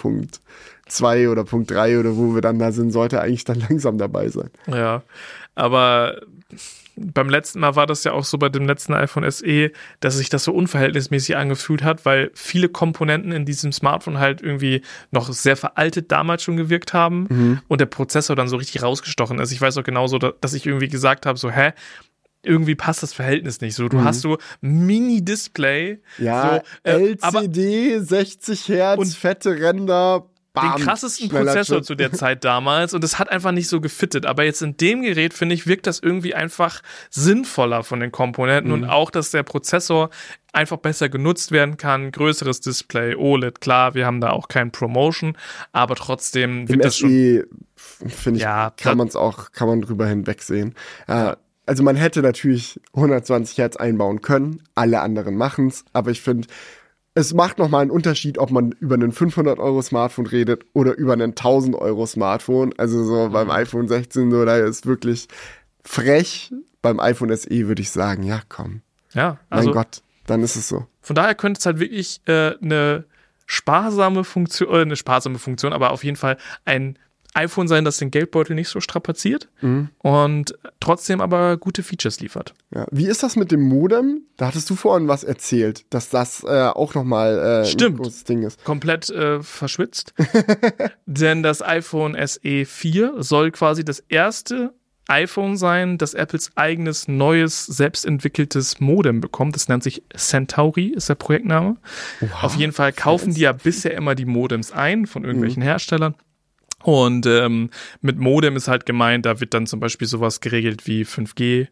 18.2 oder Punkt 3 oder wo wir dann da sind, sollte eigentlich dann langsam dabei sein. Ja, aber beim letzten Mal war das ja auch so bei dem letzten iPhone SE, dass sich das so unverhältnismäßig angefühlt hat, weil viele Komponenten in diesem Smartphone halt irgendwie noch sehr veraltet damals schon gewirkt haben und der Prozessor dann so richtig rausgestochen ist. Ich weiß auch genauso, dass ich irgendwie gesagt habe, so, irgendwie passt das Verhältnis nicht. So, du hast so Mini-Display. Ja, so, LCD, 60 Hertz, und fette Ränder, den krassesten Prozessor zu der Zeit damals und es hat einfach nicht so gefittet. Aber jetzt in dem Gerät, finde ich, wirkt das irgendwie einfach sinnvoller von den Komponenten und auch, dass der Prozessor einfach besser genutzt werden kann. Größeres Display, OLED, klar, wir haben da auch kein Promotion, aber trotzdem wird das schon... finde ich, kann man drüber hinwegsehen. Also man hätte natürlich 120 Hertz einbauen können, alle anderen machen es, aber ich finde, es macht nochmal einen Unterschied, ob man über einen 500-Euro-Smartphone redet oder über einen 1000-Euro-Smartphone. Also so beim iPhone 16, so, da ist wirklich frech. Beim iPhone SE würde ich sagen, ja komm. Ja, also, mein Gott, dann ist es so. Von daher könnte es halt wirklich eine sparsame Funktion, aber auf jeden Fall ein iPhone sein, das den Geldbeutel nicht so strapaziert und trotzdem aber gute Features liefert. Ja. Wie ist das mit dem Modem? Da hattest du vorhin was erzählt, dass das auch nochmal ein großes Ding ist. Komplett verschwitzt. Denn das iPhone SE 4 soll quasi das erste iPhone sein, das Apples eigenes, neues, selbstentwickeltes Modem bekommt. Das nennt sich Centauri, ist der Projektname. Wow. Auf jeden Fall kaufen die ja bisher immer die Modems ein von irgendwelchen Herstellern. Und mit Modem ist halt gemeint, da wird dann zum Beispiel sowas geregelt wie 5G,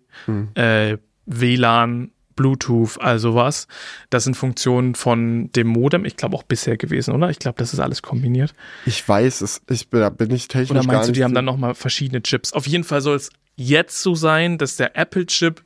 WLAN, Bluetooth, all sowas. Das sind Funktionen von dem Modem, ich glaube auch bisher gewesen, oder? Ich glaube, das ist alles kombiniert. Ich weiß es, da bin ich technisch gar nicht. Oder meinst du, die haben dann nochmal verschiedene Chips? Auf jeden Fall soll es jetzt so sein, dass der Apple-Chip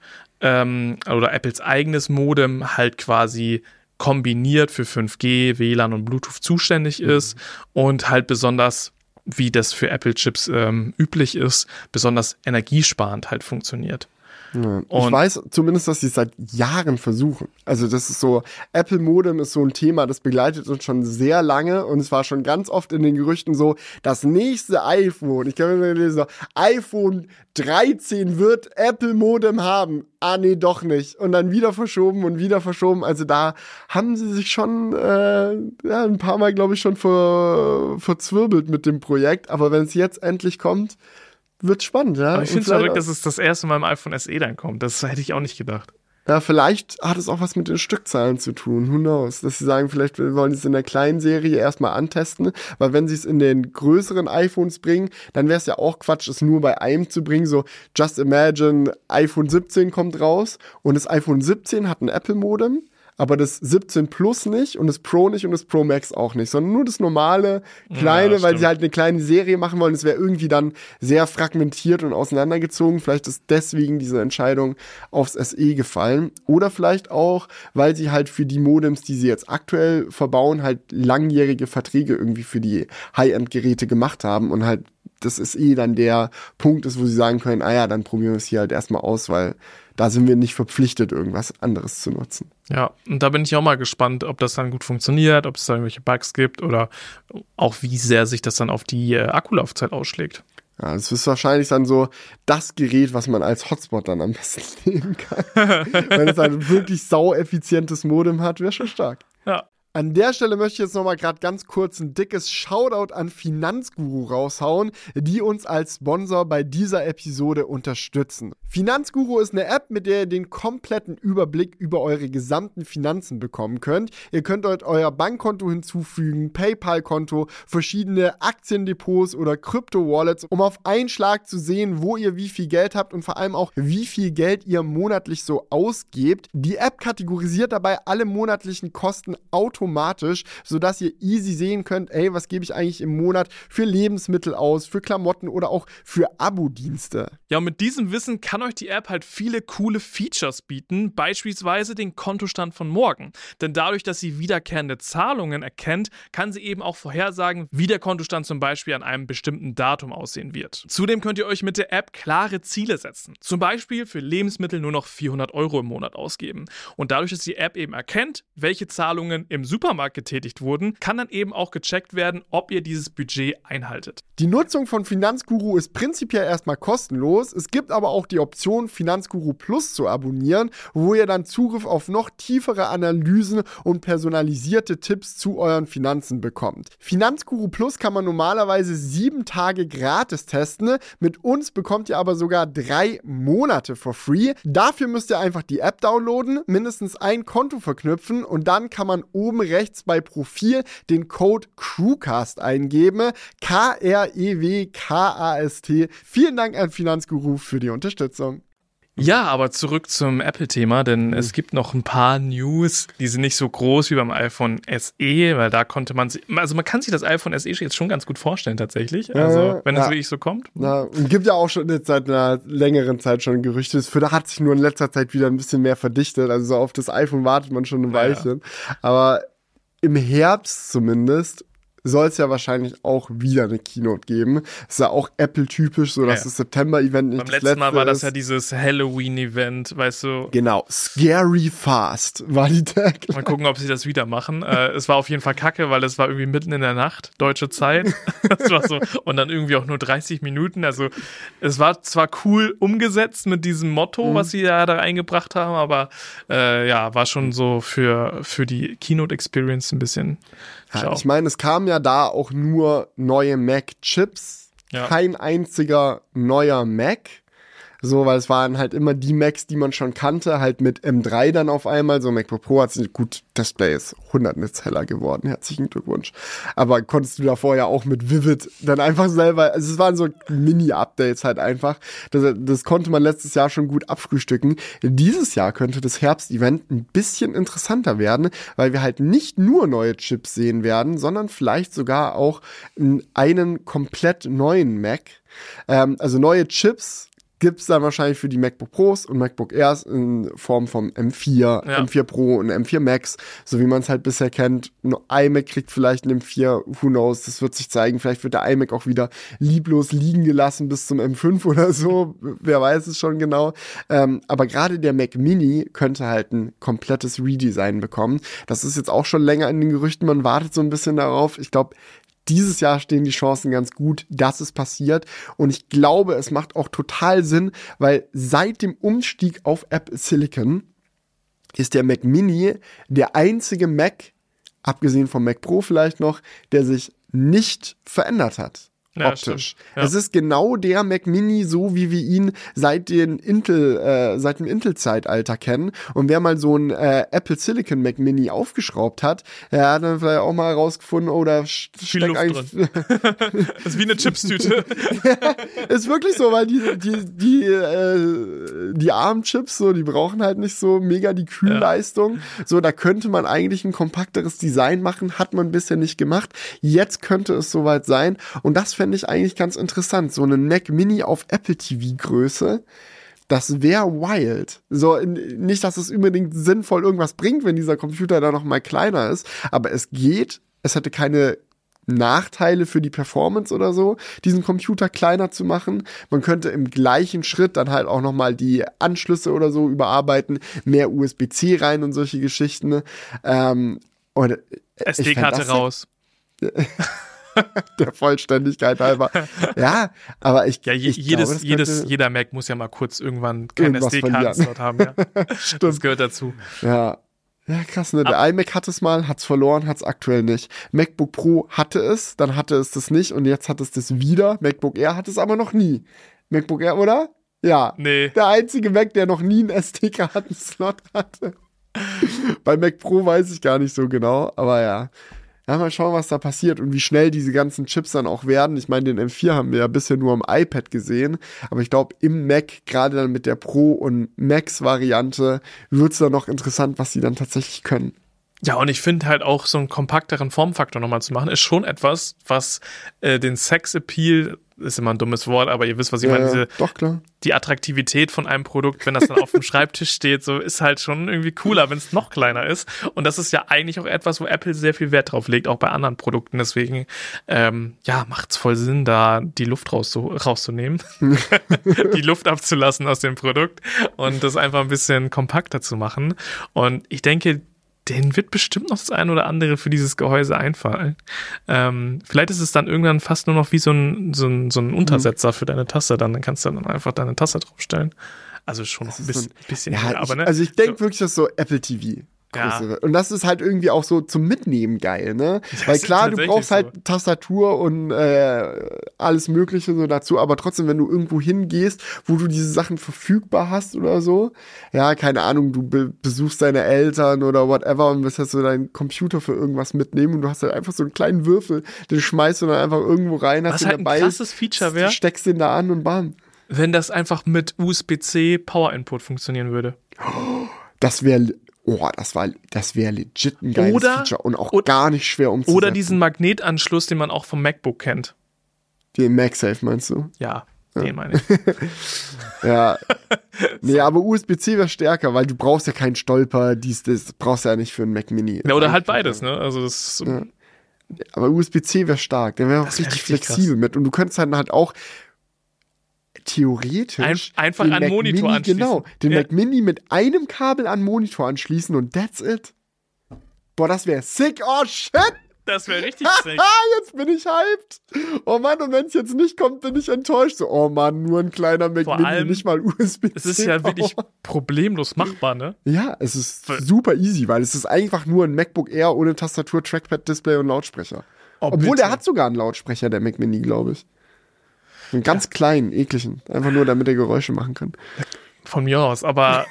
oder Apples eigenes Modem halt quasi kombiniert für 5G, WLAN und Bluetooth zuständig ist und halt besonders, wie das für Apple-Chips üblich ist, besonders energiesparend halt funktioniert. Ja. Ich weiß zumindest, dass sie es seit Jahren versuchen. Also das ist so, Apple Modem ist so ein Thema, das begleitet uns schon sehr lange und es war schon ganz oft in den Gerüchten so, das nächste iPhone, ich kann mir lesen, iPhone 13 wird Apple Modem haben. Ah, nee, doch nicht. Und dann wieder verschoben und wieder verschoben. Also da haben sie sich schon ein paar Mal, glaube ich, schon verzwirbelt mit dem Projekt. Aber wenn es jetzt endlich kommt, wird spannend, ja. Aber ich finde es verrückt, dass es das erste Mal im iPhone SE dann kommt. Das hätte ich auch nicht gedacht. Ja, vielleicht hat es auch was mit den Stückzahlen zu tun. Who knows? Dass sie sagen, vielleicht wollen sie es in der kleinen Serie erstmal antesten, weil wenn sie es in den größeren iPhones bringen, dann wäre es ja auch Quatsch, es nur bei einem zu bringen. So, just imagine, iPhone 17 kommt raus und das iPhone 17 hat ein Apple-Modem, aber das 17 Plus nicht und das Pro nicht und das Pro Max auch nicht, sondern nur das normale, kleine, ja, weil sie halt eine kleine Serie machen wollen. Es wäre irgendwie dann sehr fragmentiert und auseinandergezogen. Vielleicht ist deswegen diese Entscheidung aufs SE gefallen. Oder vielleicht auch, weil sie halt für die Modems, die sie jetzt aktuell verbauen, halt langjährige Verträge irgendwie für die High-End-Geräte gemacht haben und halt das SE dann der Punkt ist, wo sie sagen können, dann probieren wir es hier halt erstmal aus, weil da sind wir nicht verpflichtet, irgendwas anderes zu nutzen. Ja, und da bin ich auch mal gespannt, ob das dann gut funktioniert, ob es da irgendwelche Bugs gibt oder auch wie sehr sich das dann auf die Akkulaufzeit ausschlägt. Ja, das ist wahrscheinlich dann so das Gerät, was man als Hotspot dann am besten nehmen kann. Wenn es ein wirklich saueffizientes Modem hat, wäre schon stark. Ja. An der Stelle möchte ich jetzt nochmal gerade ganz kurz ein dickes Shoutout an Finanzguru raushauen, die uns als Sponsor bei dieser Episode unterstützen. Finanzguru ist eine App, mit der ihr den kompletten Überblick über eure gesamten Finanzen bekommen könnt. Ihr könnt dort euer Bankkonto hinzufügen, PayPal-Konto, verschiedene Aktiendepots oder Krypto-Wallets, um auf einen Schlag zu sehen, wo ihr wie viel Geld habt und vor allem auch, wie viel Geld ihr monatlich so ausgebt. Die App kategorisiert dabei alle monatlichen Kosten automatisch automatisch, sodass ihr easy sehen könnt, ey, was gebe ich eigentlich im Monat für Lebensmittel aus, für Klamotten oder auch für Abo-Dienste. Ja, und mit diesem Wissen kann euch die App halt viele coole Features bieten, beispielsweise den Kontostand von morgen. Denn dadurch, dass sie wiederkehrende Zahlungen erkennt, kann sie eben auch vorhersagen, wie der Kontostand zum Beispiel an einem bestimmten Datum aussehen wird. Zudem könnt ihr euch mit der App klare Ziele setzen. Zum Beispiel für Lebensmittel nur noch 400 € im Monat ausgeben. Und dadurch, dass die App eben erkennt, welche Zahlungen im Supermarkt getätigt wurden, kann dann eben auch gecheckt werden, ob ihr dieses Budget einhaltet. Die Nutzung von Finanzguru ist prinzipiell erstmal kostenlos. Es gibt aber auch die Option, Finanzguru Plus zu abonnieren, wo ihr dann Zugriff auf noch tiefere Analysen und personalisierte Tipps zu euren Finanzen bekommt. Finanzguru Plus kann man normalerweise 7 Tage gratis testen. Mit uns bekommt ihr aber sogar 3 Monate for free. Dafür müsst ihr einfach die App downloaden, mindestens ein Konto verknüpfen und dann kann man oben rechts bei Profil den Code CREWCAST eingeben. KREWKAST. Vielen Dank an Finanzguru für die Unterstützung. Ja, aber zurück zum Apple-Thema, denn es gibt noch ein paar News, die sind nicht so groß wie beim iPhone SE, weil da konnte man man kann sich das iPhone SE jetzt schon ganz gut vorstellen tatsächlich, also wenn es wirklich so kommt. Und gibt ja auch schon seit einer längeren Zeit schon Gerüchte, es hat sich nur in letzter Zeit wieder ein bisschen mehr verdichtet, also so auf das iPhone wartet man schon ein Weilchen, aber im Herbst zumindest soll es ja wahrscheinlich auch wieder eine Keynote geben. Das ist ja auch Apple-typisch, so dass das September-Event nicht das letzte ist. Beim letzten Mal war das ja dieses Halloween-Event, weißt du. Genau, Scary Fast war die Tag. Mal gucken, ob sie das wieder machen. Es war auf jeden Fall kacke, weil es war irgendwie mitten in der Nacht, deutsche Zeit. Das war so. Und dann irgendwie auch nur 30 Minuten. Also es war zwar cool umgesetzt mit diesem Motto, was sie da eingebracht haben, aber war schon so für die Keynote-Experience ein bisschen. Ja, ich meine, es kamen ja da auch nur neue Mac-Chips, kein einziger neuer Mac. So, weil es waren halt immer die Macs, die man schon kannte, halt mit M3 dann auf einmal. So, MacBook Pro hat sich gut, Display ist 100 Nits heller geworden. Herzlichen Glückwunsch. Aber konntest du davor ja auch mit Vivid dann einfach selber, also es waren so Mini-Updates halt einfach. Das konnte man letztes Jahr schon gut abfrühstücken. Dieses Jahr könnte das Herbst-Event ein bisschen interessanter werden, weil wir halt nicht nur neue Chips sehen werden, sondern vielleicht sogar auch einen komplett neuen Mac. Also neue Chips gibt es dann wahrscheinlich für die MacBook Pros und MacBook Airs in Form vom M4, M4 Pro und M4 Max, so wie man es halt bisher kennt. Ein iMac kriegt vielleicht einen M4, who knows, das wird sich zeigen. Vielleicht wird der iMac auch wieder lieblos liegen gelassen bis zum M5 oder so, wer weiß es schon genau. Aber gerade der Mac Mini könnte halt ein komplettes Redesign bekommen. Das ist jetzt auch schon länger in den Gerüchten, man wartet so ein bisschen darauf. Ich glaube, dieses Jahr stehen die Chancen ganz gut, dass es passiert. Und ich glaube, es macht auch total Sinn, weil seit dem Umstieg auf Apple Silicon ist der Mac Mini der einzige Mac, abgesehen vom Mac Pro vielleicht noch, der sich nicht verändert hat. Optisch. Ja. Es ist genau der Mac Mini, so wie wir ihn seit dem Intel-Zeitalter kennen. Und wer mal so ein Apple Silicon Mac Mini aufgeschraubt hat, der hat dann vielleicht auch mal herausgefunden, oh, da steckt Luft eigentlich drin. Das ist wie eine Chipstüte. Ist wirklich so, weil die ARM-Chips, so, die brauchen halt nicht so mega die Kühlleistung. Ja. So, da könnte man eigentlich ein kompakteres Design machen, hat man bisher nicht gemacht. Jetzt könnte es soweit sein. Und das fände ich eigentlich ganz interessant. So einen Mac Mini auf Apple TV Größe, das wäre wild. So, nicht, dass es unbedingt sinnvoll irgendwas bringt, wenn dieser Computer da noch mal kleiner ist, aber es geht. Es hätte keine Nachteile für die Performance oder so, diesen Computer kleiner zu machen. Man könnte im gleichen Schritt dann halt auch noch mal die Anschlüsse oder so überarbeiten, mehr USB-C rein und solche Geschichten. Und SD-Karte raus. Der Vollständigkeit halber. Ja, aber jeder Mac muss ja mal kurz irgendwann keinen SD-Karten-Slot haben. Ja. Stimmt. Das gehört dazu. Ja, krass, ne? Der iMac hat es mal, hat's verloren, hat's aktuell nicht. MacBook Pro hatte es, dann hatte es das nicht und jetzt hat es das wieder. MacBook Air hat es aber noch nie. MacBook Air, oder? Ja. Nee. Der einzige Mac, der noch nie einen SD-Karten-Slot hatte. Bei Mac Pro weiß ich gar nicht so genau, aber ja. Ja, mal schauen, was da passiert und wie schnell diese ganzen Chips dann auch werden. Ich meine, den M4 haben wir ja bisher nur am iPad gesehen, aber ich glaube, im Mac, gerade dann mit der Pro- und Max-Variante, wird es dann noch interessant, was sie dann tatsächlich können. Ja, und ich finde halt auch so einen kompakteren Formfaktor nochmal zu machen, ist schon etwas, was den Sex-Appeal, ist immer ein dummes Wort, aber ihr wisst, was ich meine, doch, klar. Die Attraktivität von einem Produkt, wenn das dann auf dem Schreibtisch steht, so ist halt schon irgendwie cooler, wenn es noch kleiner ist. Und das ist ja eigentlich auch etwas, wo Apple sehr viel Wert drauf legt, auch bei anderen Produkten. Deswegen, macht es voll Sinn, da die Luft rauszunehmen, die Luft abzulassen aus dem Produkt und das einfach ein bisschen kompakter zu machen. Und ich denke, denen wird bestimmt noch das ein oder andere für dieses Gehäuse einfallen. Vielleicht ist es dann irgendwann fast nur noch wie so ein Untersetzer für deine Tasse. Dann kannst du dann einfach deine Tasse draufstellen. Also schon noch ein bisschen. Ja, aber ne? Also ich denke wirklich, dass so Apple TV. Ja. Und das ist halt irgendwie auch so zum Mitnehmen geil, ne? Weil klar, du brauchst halt Tastatur und alles Mögliche so dazu, aber trotzdem, wenn du irgendwo hingehst, wo du diese Sachen verfügbar hast oder so, ja, keine Ahnung, du besuchst deine Eltern oder whatever und willst halt so deinen Computer für irgendwas mitnehmen und du hast halt einfach so einen kleinen Würfel, den schmeißt du dann einfach irgendwo rein, hast den dabei. Was halt ein krasses Feature wäre, steckst den da an und bam. Wenn das einfach mit USB-C Power Input funktionieren würde. Das wäre legit ein geiles Feature und auch gar nicht schwer umzusetzen. Oder diesen Magnetanschluss, den man auch vom MacBook kennt. Den MagSafe meinst du? Ja, den meine ich. Ja. Nee, aber USB-C wäre stärker, weil du brauchst ja keinen Stolper, das brauchst du ja nicht für einen Mac Mini. Ja, oder halt beides, ne? Also das ist so. Ja. Aber USB-C wäre stark, der wäre auch richtig flexibel mit und du könntest halt auch theoretisch einfach an den Monitor anschließen. Genau, den Mac Mini mit einem Kabel an den Monitor anschließen und that's it. Boah, das wäre sick. Oh, shit. Das wäre richtig sick. Jetzt bin ich hyped. Oh Mann, und wenn es jetzt nicht kommt, bin ich enttäuscht. So, oh Mann, nur ein kleiner Mac Mini, nicht mal USB-C. Es ist ja wirklich problemlos machbar, ne? Ja, es ist super easy, weil es ist einfach nur ein MacBook Air ohne Tastatur, Trackpad, Display und Lautsprecher. Obwohl, der hat sogar einen Lautsprecher, der Mac Mini, glaube ich. Einen ganz kleinen, ekligen. Einfach nur, damit er Geräusche machen kann. Von mir aus, aber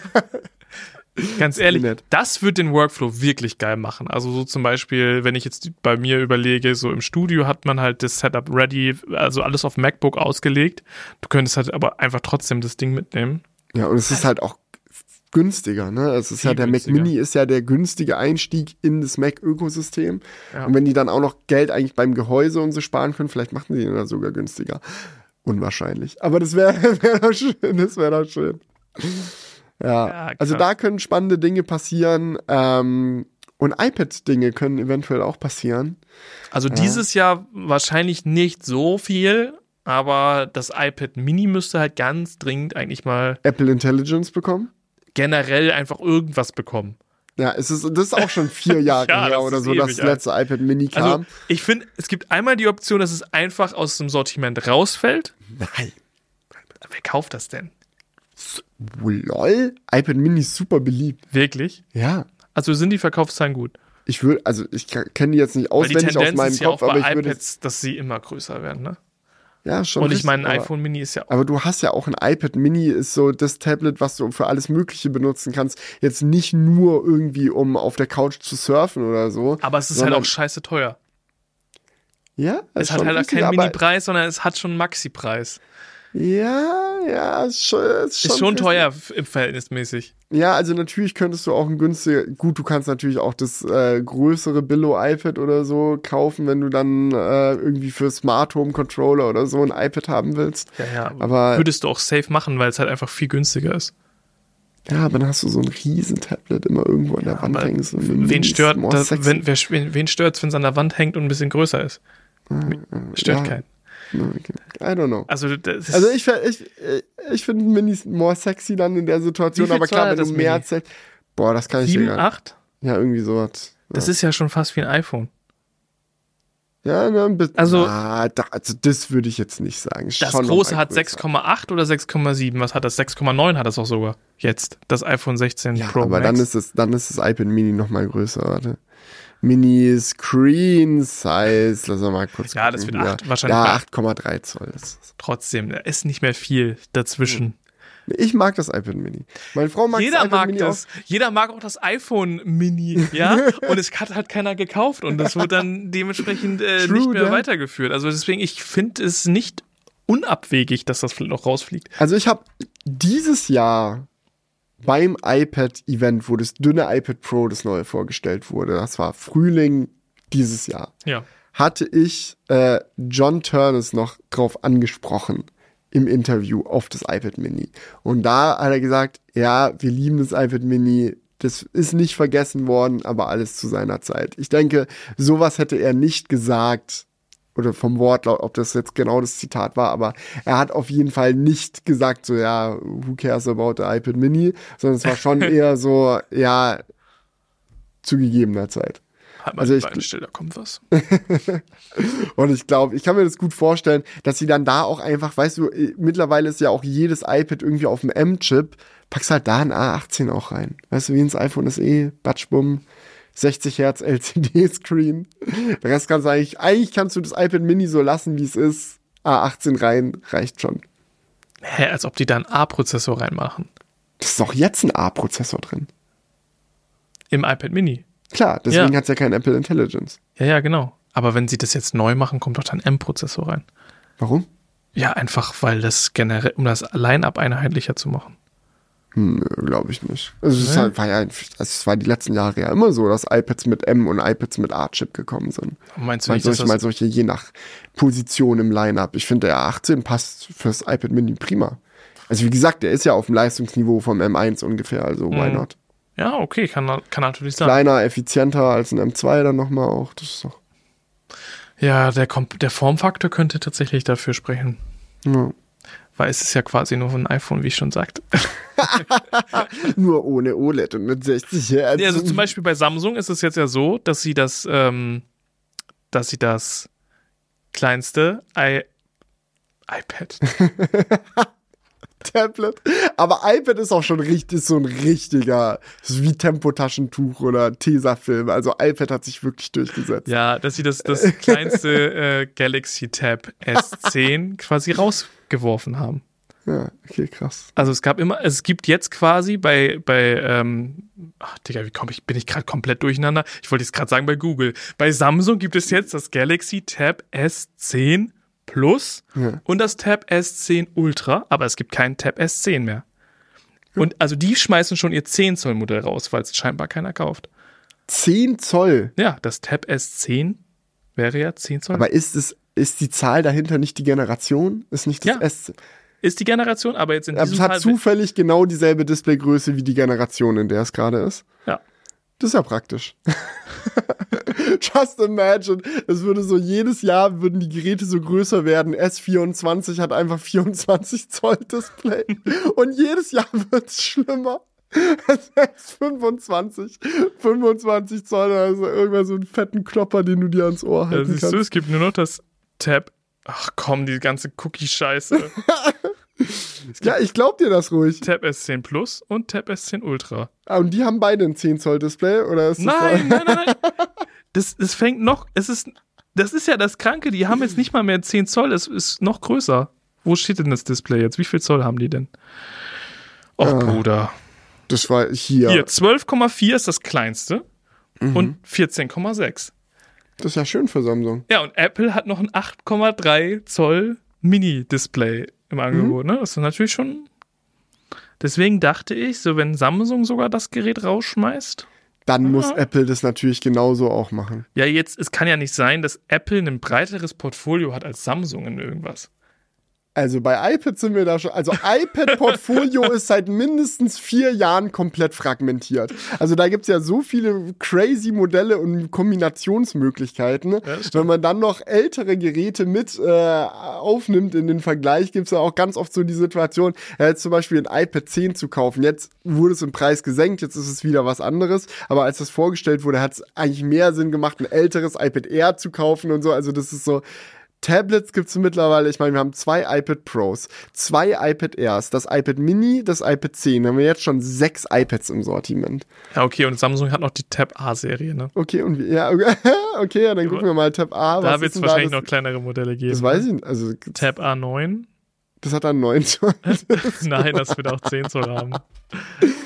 ganz ehrlich, das wird den Workflow wirklich geil machen. Also so zum Beispiel, wenn ich jetzt bei mir überlege, so im Studio hat man halt das Setup ready, also alles auf MacBook ausgelegt. Du könntest halt aber einfach trotzdem das Ding mitnehmen. Ja, und es ist halt auch günstiger, ne? Es ist ja, der günstiger. Mac Mini ist ja der günstige Einstieg in das Mac-Ökosystem. Ja. Und wenn die dann auch noch Geld eigentlich beim Gehäuse und so sparen können, vielleicht machen die den dann sogar günstiger. Unwahrscheinlich. Aber das wäre doch schön, das wäre doch schön. Ja, also da können spannende Dinge passieren. Und iPad-Dinge können eventuell auch passieren. Also dieses Jahr wahrscheinlich nicht so viel, aber das iPad Mini müsste halt ganz dringend eigentlich mal Apple Intelligence bekommen. Generell einfach irgendwas bekommen. Ja, das ist auch schon 4 Jahre her oder so, dass das letzte iPad Mini kam. Also ich finde, es gibt einmal die Option, dass es einfach aus dem Sortiment rausfällt. Nein. Wer kauft das denn? Lol? iPad Mini ist super beliebt. Wirklich? Ja. Also sind die Verkaufszahlen gut? Ich kenne die jetzt nicht auswendig aus meinem Kopf, aber ich würde iPads, dass sie immer größer werden, ne? Ja, schon. Und ich meine, ein iPhone Mini ist ja auch. Aber du hast ja auch ein iPad Mini, ist so das Tablet, was du für alles Mögliche benutzen kannst. Jetzt nicht nur irgendwie, um auf der Couch zu surfen oder so. Aber es ist halt auch scheiße teuer. Ja, es hat halt keinen Mini-Preis, sondern es hat schon einen Maxi-Preis. Ja, ist schon teuer im Verhältnismäßig. Ja, also natürlich könntest du auch ein du kannst natürlich auch das größere Billo-iPad oder so kaufen, wenn du dann irgendwie für Smart Home Controller oder so ein iPad haben willst. Ja, aber würdest du auch safe machen, weil es halt einfach viel günstiger ist. Ja, aber dann hast du so ein riesen Tablet immer irgendwo an der Wand hängen. So wen stört es, wenn es an der Wand hängt und ein bisschen größer ist? Stört keinen. I don't know. Also ich finde Minis more sexy dann in der Situation, aber klar, wenn du mehr erzählst. Boah, das kann ich dir gar nicht. 8? Ja, irgendwie sowas. Ja. Das ist ja schon fast wie ein iPhone. Ja, ne, also das würde ich jetzt nicht sagen. Das schon große hat 6,8 oder 6,7. Was hat das? 6,9 hat das auch sogar. Jetzt. Das iPhone 16 Pro aber Max. dann ist das iPad Mini nochmal größer, warte. Mini Screen Size, lass mal kurz gucken. Ja, das wird 8 wahrscheinlich. Ja, 8,3 Zoll. Trotzdem, da ist nicht mehr viel dazwischen. Ich mag das iPad Mini. Meine Frau mag das iPad Mini auch. Jeder mag auch das iPhone Mini, ja? Und es hat halt keiner gekauft und das wird dann dementsprechend nicht mehr weitergeführt. Also deswegen, ich finde es nicht unabwegig, dass das noch rausfliegt. Also ich habe dieses Jahr beim iPad-Event, wo das dünne iPad Pro, das neue, vorgestellt wurde, das war Frühling dieses Jahr, hatte ich John Turnus noch drauf angesprochen im Interview auf das iPad Mini. Und da hat er gesagt, ja, wir lieben das iPad Mini, das ist nicht vergessen worden, aber alles zu seiner Zeit. Ich denke, sowas hätte er nicht gesagt, oder vom Wortlaut, ob das jetzt genau das Zitat war, aber er hat auf jeden Fall nicht gesagt, so, ja, who cares about the iPad Mini, sondern es war schon eher so, ja, zu gegebener Zeit. Hat man die Beine still, da kommt was. Und ich glaube, ich kann mir das gut vorstellen, dass sie dann da auch einfach, weißt du, mittlerweile ist ja auch jedes iPad irgendwie auf dem M-Chip, packst halt da ein A18 auch rein. Weißt du, wie ins iPhone SE, Batschbumm, 60 Hertz LCD-Screen. Der Rest kannst du eigentlich kannst du das iPad Mini so lassen, wie es ist. A18 rein, reicht schon. Hä, als ob die da einen A-Prozessor reinmachen. Das ist doch jetzt ein A-Prozessor drin. Im iPad Mini? Klar, deswegen hat es ja kein Apple Intelligence. Ja, genau. Aber wenn sie das jetzt neu machen, kommt doch dann M-Prozessor rein. Warum? Ja, einfach, weil das generell, um das Line-Up einheitlicher zu machen. Glaube ich nicht. Also es war die letzten Jahre ja immer so, dass iPads mit M und iPads mit A-Chip gekommen sind. Meinst du nicht, mal solche je nach Position im Line-Up. Ich finde, der A18 passt fürs iPad Mini prima. Also wie gesagt, der ist ja auf dem Leistungsniveau vom M1 ungefähr, also why not? Ja, okay, kann natürlich sein. Kleiner, effizienter als ein M2 dann nochmal auch. Das ist doch. Ja, der Formfaktor könnte tatsächlich dafür sprechen. Ja. Weil es ist ja quasi nur ein iPhone, wie ich schon sagte. Nur ohne OLED und mit 60 Hertz. Ja, also zum Beispiel bei Samsung ist es jetzt ja so, dass sie das kleinste iPad Tablet. Aber iPad ist auch schon richtig, so ein richtiger, so wie Tempotaschentuch oder Tesafilm. Also iPad hat sich wirklich durchgesetzt. Ja, dass sie das kleinste Galaxy Tab S10 quasi rausgeworfen haben. Ja, okay, krass. Also es gibt jetzt quasi Digga, bin ich gerade komplett durcheinander? Ich wollte jetzt gerade sagen bei Google. Bei Samsung gibt es jetzt das Galaxy Tab S10 Plus und das Tab S10 Ultra, aber es gibt keinen Tab S10 mehr. Ja. Und also die schmeißen schon ihr 10 Zoll Modell raus, weil es scheinbar keiner kauft. 10 Zoll? Ja, das Tab S10 wäre ja 10 Zoll. Aber ist die Zahl dahinter nicht die Generation? Ist nicht das S? Ist die Generation, aber jetzt in diesem Fall... Es hat zufällig genau dieselbe Displaygröße wie die Generation, in der es gerade ist. Ja. Das ist ja praktisch. Just imagine, es würde so jedes Jahr würden die Geräte so größer werden. S24 hat einfach 24 Zoll Display und jedes Jahr wird es schlimmer. S25 Zoll, also irgendwann so einen fetten Klopper, den du dir ans Ohr halten kannst. Siehst du, es gibt nur noch das Tab. Ach komm, die ganze Cookie-Scheiße. Ja, ich glaub dir das ruhig. Tab S10 Plus und Tab S10 Ultra. Ah, und die haben beide ein 10 Zoll Display, oder ist das Nein. Das fängt noch, das ist ja das Kranke, die haben jetzt nicht mal mehr 10 Zoll, es ist noch größer. Wo steht denn das Display jetzt? Wie viel Zoll haben die denn? Och, Bruder. Das war hier. Hier, 12,4 ist das kleinste und 14,6. Das ist ja schön für Samsung. Ja, und Apple hat noch ein 8,3 Zoll Mini-Display im Angebot, ne? Das ist natürlich schon... Deswegen dachte ich, so wenn Samsung sogar das Gerät rausschmeißt... Dann muss Apple das natürlich genauso auch machen. Ja, es kann ja nicht sein, dass Apple ein breiteres Portfolio hat als Samsung in irgendwas. Also bei iPad sind wir da schon, also iPad-Portfolio ist seit mindestens 4 Jahren komplett fragmentiert. Also da gibt's ja so viele crazy Modelle und Kombinationsmöglichkeiten. Ja, wenn man dann noch ältere Geräte mit aufnimmt in den Vergleich, gibt's ja auch ganz oft so die Situation, jetzt zum Beispiel ein iPad 10 zu kaufen. Jetzt wurde es im Preis gesenkt, jetzt ist es wieder was anderes. Aber als das vorgestellt wurde, hat es eigentlich mehr Sinn gemacht, ein älteres iPad Air zu kaufen und so. Also das ist so... Tablets gibt es mittlerweile, ich meine, wir haben 2 iPad Pros, 2 iPad Airs, das iPad Mini, das iPad 10. Da haben wir jetzt schon 6 iPads im Sortiment. Ja, okay, und Samsung hat noch die Tab A-Serie, ne? Okay, und ja, okay, dann gucken wir mal Tab A. Da wird es wahrscheinlich noch kleinere Modelle geben. Das weiß ich nicht. Also, Tab A9. Das hat dann 9 Zoll. Nein, das wird auch 10 Zoll haben.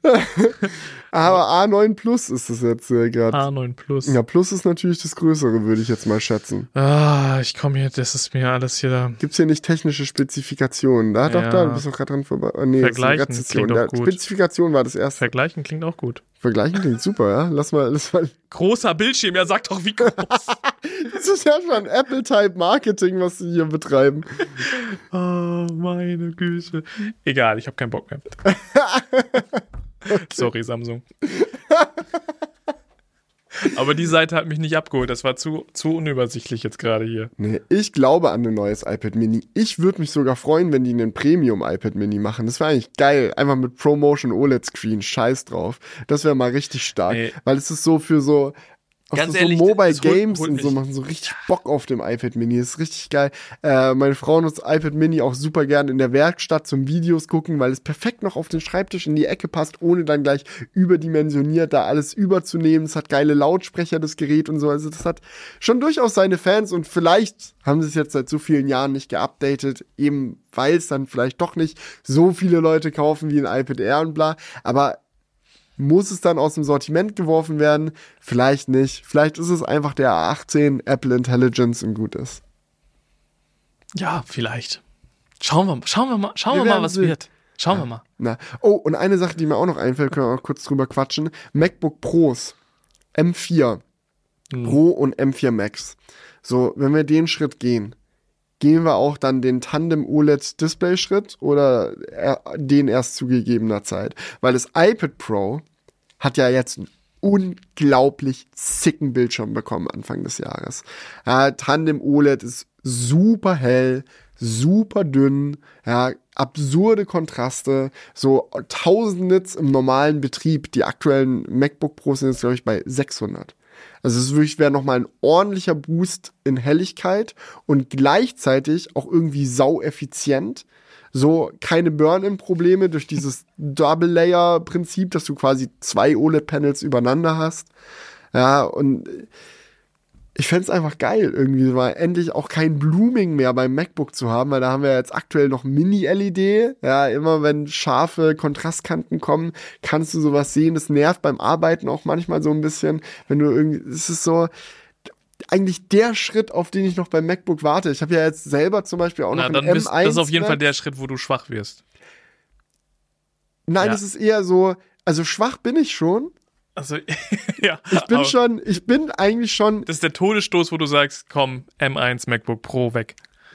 Aber A9 Plus ist es jetzt gerade. A9 Plus. Ja, Plus ist natürlich das Größere, würde ich jetzt mal schätzen. Ich komme hier, das ist mir alles hier da. Gibt's hier nicht technische Spezifikationen? Da, doch, da, du bist doch gerade dran vorbei. Oh, nee, Vergleichen das ist eine klingt auch gut. Spezifikation war das erste. Vergleichen klingt auch gut. Vergleichen klingt super, ja? Lass mal. Großer Bildschirm, ja, sag doch, wie groß. Das ist ja schon Apple-Type-Marketing, was sie hier betreiben. Oh, meine Güte. Egal, ich habe keinen Bock mehr. Okay. Sorry, Samsung. Aber die Seite hat mich nicht abgeholt. Das war zu unübersichtlich jetzt gerade hier. Nee, ich glaube an ein neues iPad Mini. Ich würde mich sogar freuen, wenn die einen Premium-iPad Mini machen. Das wäre eigentlich geil. Einfach mit ProMotion OLED-Screen. Scheiß drauf. Das wäre mal richtig stark. Nee. Weil es ist so für so... Ganz ehrlich, so Mobile Games und so machen so richtig Bock auf dem iPad Mini. Das ist richtig geil. Meine Frau nutzt iPad Mini auch super gern in der Werkstatt zum Videos gucken, weil es perfekt noch auf den Schreibtisch in die Ecke passt, ohne dann gleich überdimensioniert da alles überzunehmen. Es hat geile Lautsprecher, das Gerät und so. Also das hat schon durchaus seine Fans und vielleicht haben sie es jetzt seit so vielen Jahren nicht geupdatet, eben weil es dann vielleicht doch nicht so viele Leute kaufen wie ein iPad Air und bla. Aber muss es dann aus dem Sortiment geworfen werden? Vielleicht nicht. Vielleicht ist es einfach der A18 Apple Intelligence und gut ist. Ja, vielleicht. Schauen wir mal, was wird. Schauen wir mal. Na. Oh, und eine Sache, die mir auch noch einfällt, können wir auch kurz drüber quatschen. MacBook Pros. M4 Pro und M4 Max. So, wenn wir den Schritt gehen wir auch dann den Tandem OLED Display Schritt oder den erst zu gegebener Zeit? Weil das iPad Pro hat ja jetzt einen unglaublich sicken Bildschirm bekommen Anfang des Jahres. Ja, Tandem OLED ist super hell, super dünn, ja, absurde Kontraste, so 1000 Nits im normalen Betrieb. Die aktuellen MacBook Pros sind jetzt, glaube ich, bei 600. Also es wäre nochmal ein ordentlicher Boost in Helligkeit und gleichzeitig auch irgendwie saueffizient. So keine Burn-in-Probleme durch dieses Double-Layer-Prinzip, dass du quasi 2 OLED-Panels übereinander hast. Ja, und ich fände es einfach geil, irgendwie mal endlich auch kein Blooming mehr beim MacBook zu haben, weil da haben wir jetzt aktuell noch Mini-LED. Ja, immer wenn scharfe Kontrastkanten kommen, kannst du sowas sehen. Das nervt beim Arbeiten auch manchmal so ein bisschen, wenn du irgendwie, es ist so eigentlich der Schritt, auf den ich noch beim MacBook warte. Ich habe ja jetzt selber zum Beispiel auch noch ein M1. Das ist auf jeden Fall der Schritt, wo du schwach wirst. Nein, es ist eher so, also schwach bin ich schon. Also, ja. Ich bin eigentlich schon. Das ist der Todesstoß, wo du sagst, komm, M1 MacBook Pro weg.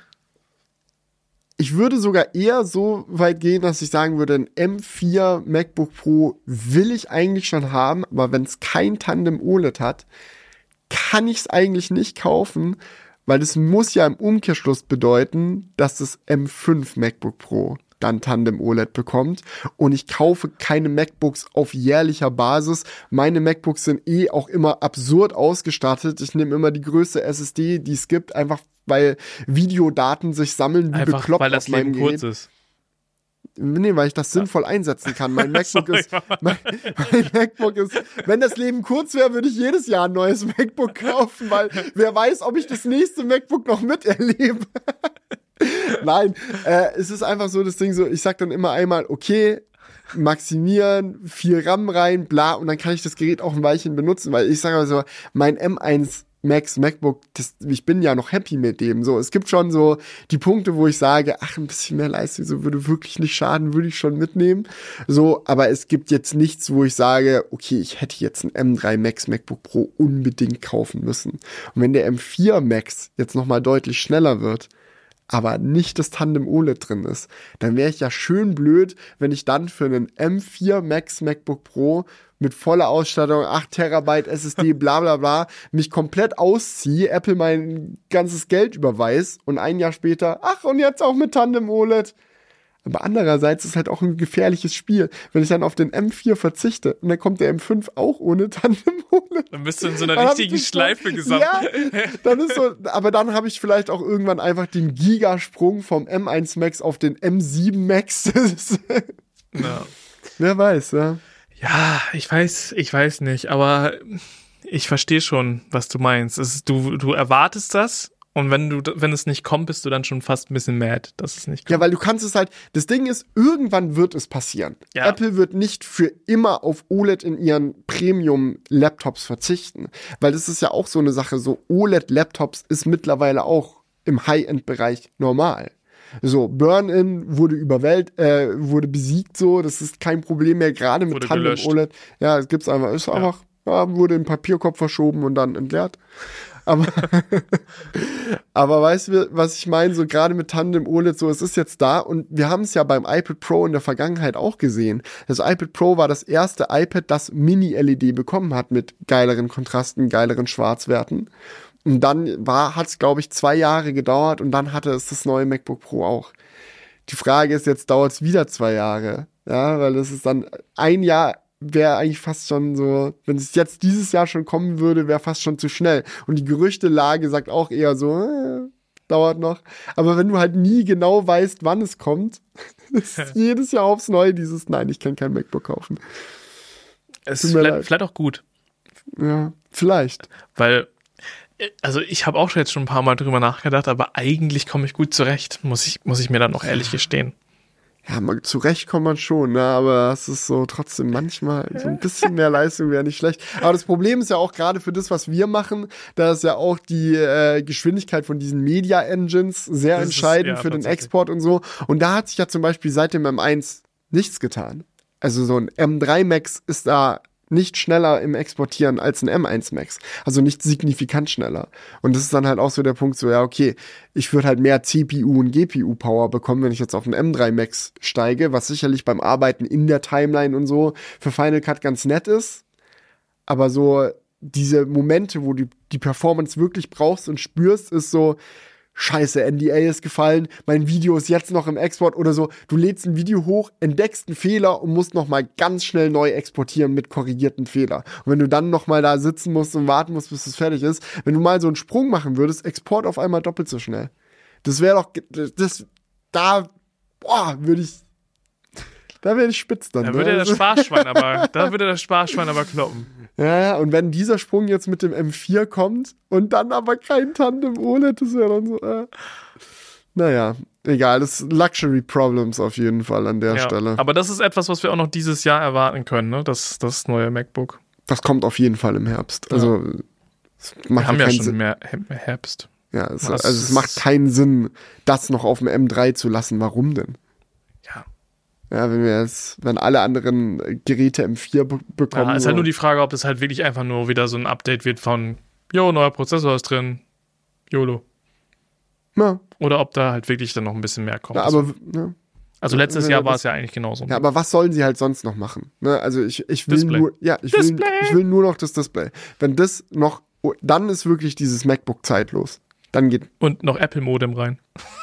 Ich würde sogar eher so weit gehen, dass ich sagen würde, ein M4 MacBook Pro will ich eigentlich schon haben, aber wenn es kein Tandem OLED hat, kann ich es eigentlich nicht kaufen, weil das muss ja im Umkehrschluss bedeuten, dass das M5 MacBook Pro dann Tandem OLED bekommt und ich kaufe keine MacBooks auf jährlicher Basis. Meine MacBooks sind auch immer absurd ausgestattet. Ich nehme immer die größte SSD, die es gibt, einfach weil Videodaten sich sammeln wie einfach, bekloppt weil das auf meinem Leben Gerät. Kurz ist. Nee, weil ich das sinnvoll einsetzen kann. Mein MacBook mein MacBook ist, wenn das Leben kurz wäre, würde ich jedes Jahr ein neues MacBook kaufen, weil wer weiß, ob ich das nächste MacBook noch miterlebe. Nein, es ist einfach so das Ding so, ich sag dann immer einmal, okay, maximieren, 4 RAM rein, bla, und dann kann ich das Gerät auch ein Weilchen benutzen, weil ich sage mal so, mein M1 Max MacBook, ich bin ja noch happy mit dem. So, es gibt schon so die Punkte, wo ich sage, ach, ein bisschen mehr Leistung, so würde wirklich nicht schaden, würde ich schon mitnehmen. So, aber es gibt jetzt nichts, wo ich sage, okay, ich hätte jetzt ein M3 Max MacBook Pro unbedingt kaufen müssen. Und wenn der M4 Max jetzt nochmal deutlich schneller wird, aber nicht das Tandem OLED drin ist, dann wäre ich ja schön blöd, wenn ich dann für einen M4 Max MacBook Pro mit voller Ausstattung, 8 Terabyte SSD, bla bla bla, mich komplett ausziehe, Apple mein ganzes Geld überweist und ein Jahr später, ach, und jetzt auch mit Tandem OLED. Aber andererseits ist es halt auch ein gefährliches Spiel, wenn ich dann auf den M4 verzichte und dann kommt der M5 auch ohne Tandem OLED. Dann bist du in so einer richtigen Schleife gesammelt. Ja, dann ist so, aber dann habe ich vielleicht auch irgendwann einfach den Gigasprung vom M1 Max auf den M7 Max. Ja. Wer weiß, ja. Ja, ich weiß nicht, aber ich verstehe schon, was du meinst. Du erwartest das Und wenn es nicht kommt, bist du dann schon fast ein bisschen mad, dass es nicht kommt. Ja, weil du kannst es halt, das Ding ist, irgendwann wird es passieren. Ja. Apple wird nicht für immer auf OLED in ihren Premium-Laptops verzichten. Weil das ist ja auch so eine Sache, so OLED-Laptops ist mittlerweile auch im High-End-Bereich normal. So, Burn-In wurde besiegt so, das ist kein Problem mehr, gerade mit Tandem OLED. Ja, es gibt's einfach, ist einfach, wurde in Papierkorb verschoben und dann entleert. Aber weißt du, was ich meine? So gerade mit Tandem OLED, so es ist jetzt da und wir haben es ja beim iPad Pro in der Vergangenheit auch gesehen. Das iPad Pro war das erste iPad, das Mini-LED bekommen hat mit geileren Kontrasten, geileren Schwarzwerten. Und dann hat es, glaube ich, 2 Jahre gedauert und dann hatte es das neue MacBook Pro auch. Die Frage ist, jetzt dauert es wieder 2 Jahre. Ja, weil das ist dann ein Jahr, wäre eigentlich fast schon so, wenn es jetzt dieses Jahr schon kommen würde, wäre fast schon zu schnell. Und die Gerüchtelage sagt auch eher so, dauert noch. Aber wenn du halt nie genau weißt, wann es kommt, ist jedes Jahr aufs Neue nein, ich kann kein MacBook kaufen. Es ist vielleicht auch gut. Ja, vielleicht. Weil, also ich habe auch jetzt schon ein paar Mal drüber nachgedacht, aber eigentlich komme ich gut zurecht, muss ich mir dann noch ehrlich gestehen. Ja, zurecht kommt man schon, ne? Aber es ist so trotzdem manchmal so ein bisschen mehr Leistung wäre nicht schlecht. Aber das Problem ist ja auch gerade für das, was wir machen, da ist ja auch die Geschwindigkeit von diesen Media Engines sehr entscheidend für den Export und so. Und da hat sich ja zum Beispiel seit dem M1 nichts getan. Also so ein M3 Max ist da nicht schneller im Exportieren als ein M1 Max. Also nicht signifikant schneller. Und das ist dann halt auch so der Punkt, so, ja, okay, ich würde halt mehr CPU und GPU-Power bekommen, wenn ich jetzt auf einen M3 Max steige, was sicherlich beim Arbeiten in der Timeline und so für Final Cut ganz nett ist. Aber so diese Momente, wo du die Performance wirklich brauchst und spürst, ist so, Scheiße, NDA ist gefallen, mein Video ist jetzt noch im Export oder so. Du lädst ein Video hoch, entdeckst einen Fehler und musst noch mal ganz schnell neu exportieren mit korrigierten Fehler. Und wenn du dann noch mal da sitzen musst und warten musst, bis es fertig ist, wenn du mal so einen Sprung machen würdest, Export auf einmal doppelt so schnell. Das wäre doch, da werde ich spitz dann. Da würde das Sparschwein aber kloppen. Ja, und wenn dieser Sprung jetzt mit dem M4 kommt und dann aber kein Tandem OLED, das wäre dann so, Naja, egal, das ist Luxury Problems auf jeden Fall an der Stelle. Aber das ist etwas, was wir auch noch dieses Jahr erwarten können, ne? Das neue MacBook. Das kommt auf jeden Fall im Herbst. Also, wir haben ja schon mehr Herbst. Ja, es macht keinen Sinn, das noch auf dem M3 zu lassen. Warum denn? Ja, wenn alle anderen Geräte M4 bekommen. Ja, ist halt nur die Frage, ob das halt wirklich einfach nur wieder so ein Update wird von, neuer Prozessor ist drin, YOLO. Ja. Oder ob da halt wirklich dann noch ein bisschen mehr kommt. Ja, aber, also letztes Jahr war es ja eigentlich genauso. Ja, aber was sollen sie halt sonst noch machen? Ne? Also ich will ich will nur noch das Display. Wenn das noch, dann ist wirklich dieses MacBook zeitlos. Dann geht. Und noch Apple-Modem rein.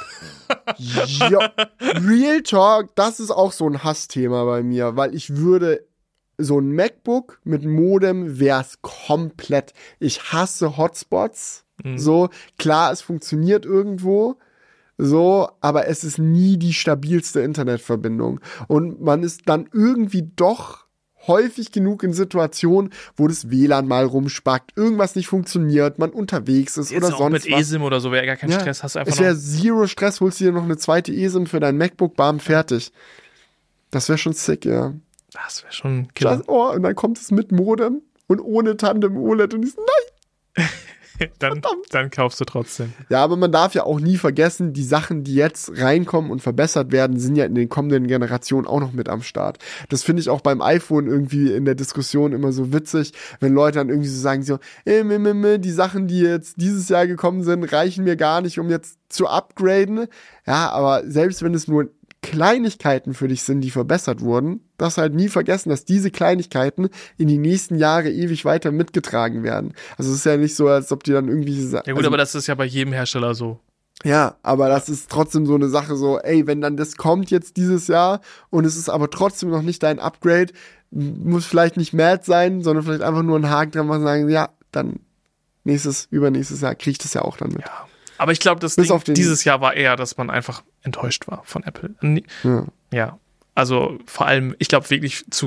Ja, Real Talk, das ist auch so ein Hassthema bei mir, weil ich würde so ein MacBook mit Modem wär's komplett. Ich hasse Hotspots. So, klar, es funktioniert irgendwo. So, aber es ist nie die stabilste Internetverbindung. Und man ist dann irgendwie doch häufig genug in Situationen, wo das WLAN mal rumspackt, irgendwas nicht funktioniert, man unterwegs ist jetzt oder auch sonst mit eSIM oder so wäre gar kein Stress. Hast du einfach es wäre zero Stress, holst dir noch eine zweite eSIM für dein MacBook, bam, fertig. Das wäre schon sick, ja. Das wäre schon killer. Und dann kommt es mit Modem und ohne Tandem OLED und ich so, nein! dann kaufst du trotzdem. Ja, aber man darf ja auch nie vergessen, die Sachen, die jetzt reinkommen und verbessert werden, sind ja in den kommenden Generationen auch noch mit am Start. Das finde ich auch beim iPhone irgendwie in der Diskussion immer so witzig, wenn Leute dann irgendwie so sagen, so, die Sachen, die jetzt dieses Jahr gekommen sind, reichen mir gar nicht, um jetzt zu upgraden. Ja, aber selbst wenn es nur Kleinigkeiten für dich sind, die verbessert wurden, darfst halt nie vergessen, dass diese Kleinigkeiten in die nächsten Jahre ewig weiter mitgetragen werden. Also es ist ja nicht so, als ob die dann irgendwie... Ja gut, aber das ist ja bei jedem Hersteller so. Ja, aber das ist trotzdem so eine Sache so, ey, wenn dann das kommt jetzt dieses Jahr und es ist aber trotzdem noch nicht dein Upgrade, muss vielleicht nicht mad sein, sondern vielleicht einfach nur einen Haken dran machen und sagen, ja, dann übernächstes Jahr krieg ich das ja auch dann mit. Ja. Aber ich glaube, das Ding dieses Jahr war eher, dass man einfach enttäuscht war von Apple. Ja. Also vor allem, ich glaube wirklich zu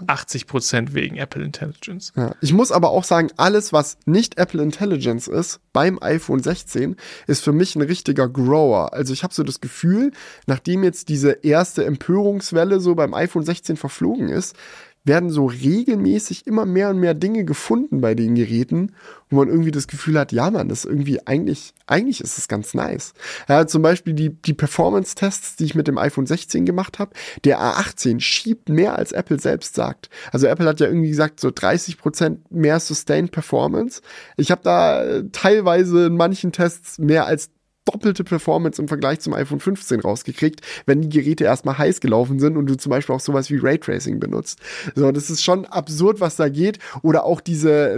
80% wegen Apple Intelligence. Ja. Ich muss aber auch sagen, alles, was nicht Apple Intelligence ist, beim iPhone 16, ist für mich ein richtiger Grower. Also ich habe so das Gefühl, nachdem jetzt diese erste Empörungswelle so beim iPhone 16 verflogen ist, werden so regelmäßig immer mehr und mehr Dinge gefunden bei den Geräten, wo man irgendwie das Gefühl hat, ja Mann, das ist irgendwie, eigentlich ist es ganz nice. Ja, zum Beispiel die Performance-Tests, die ich mit dem iPhone 16 gemacht habe, der A18 schiebt mehr, als Apple selbst sagt. Also Apple hat ja irgendwie gesagt, so 30% mehr Sustained Performance. Ich habe da teilweise in manchen Tests mehr als doppelte Performance im Vergleich zum iPhone 15 rausgekriegt, wenn die Geräte erstmal heiß gelaufen sind und du zum Beispiel auch sowas wie Raytracing benutzt. So, das ist schon absurd, was da geht. Oder auch diese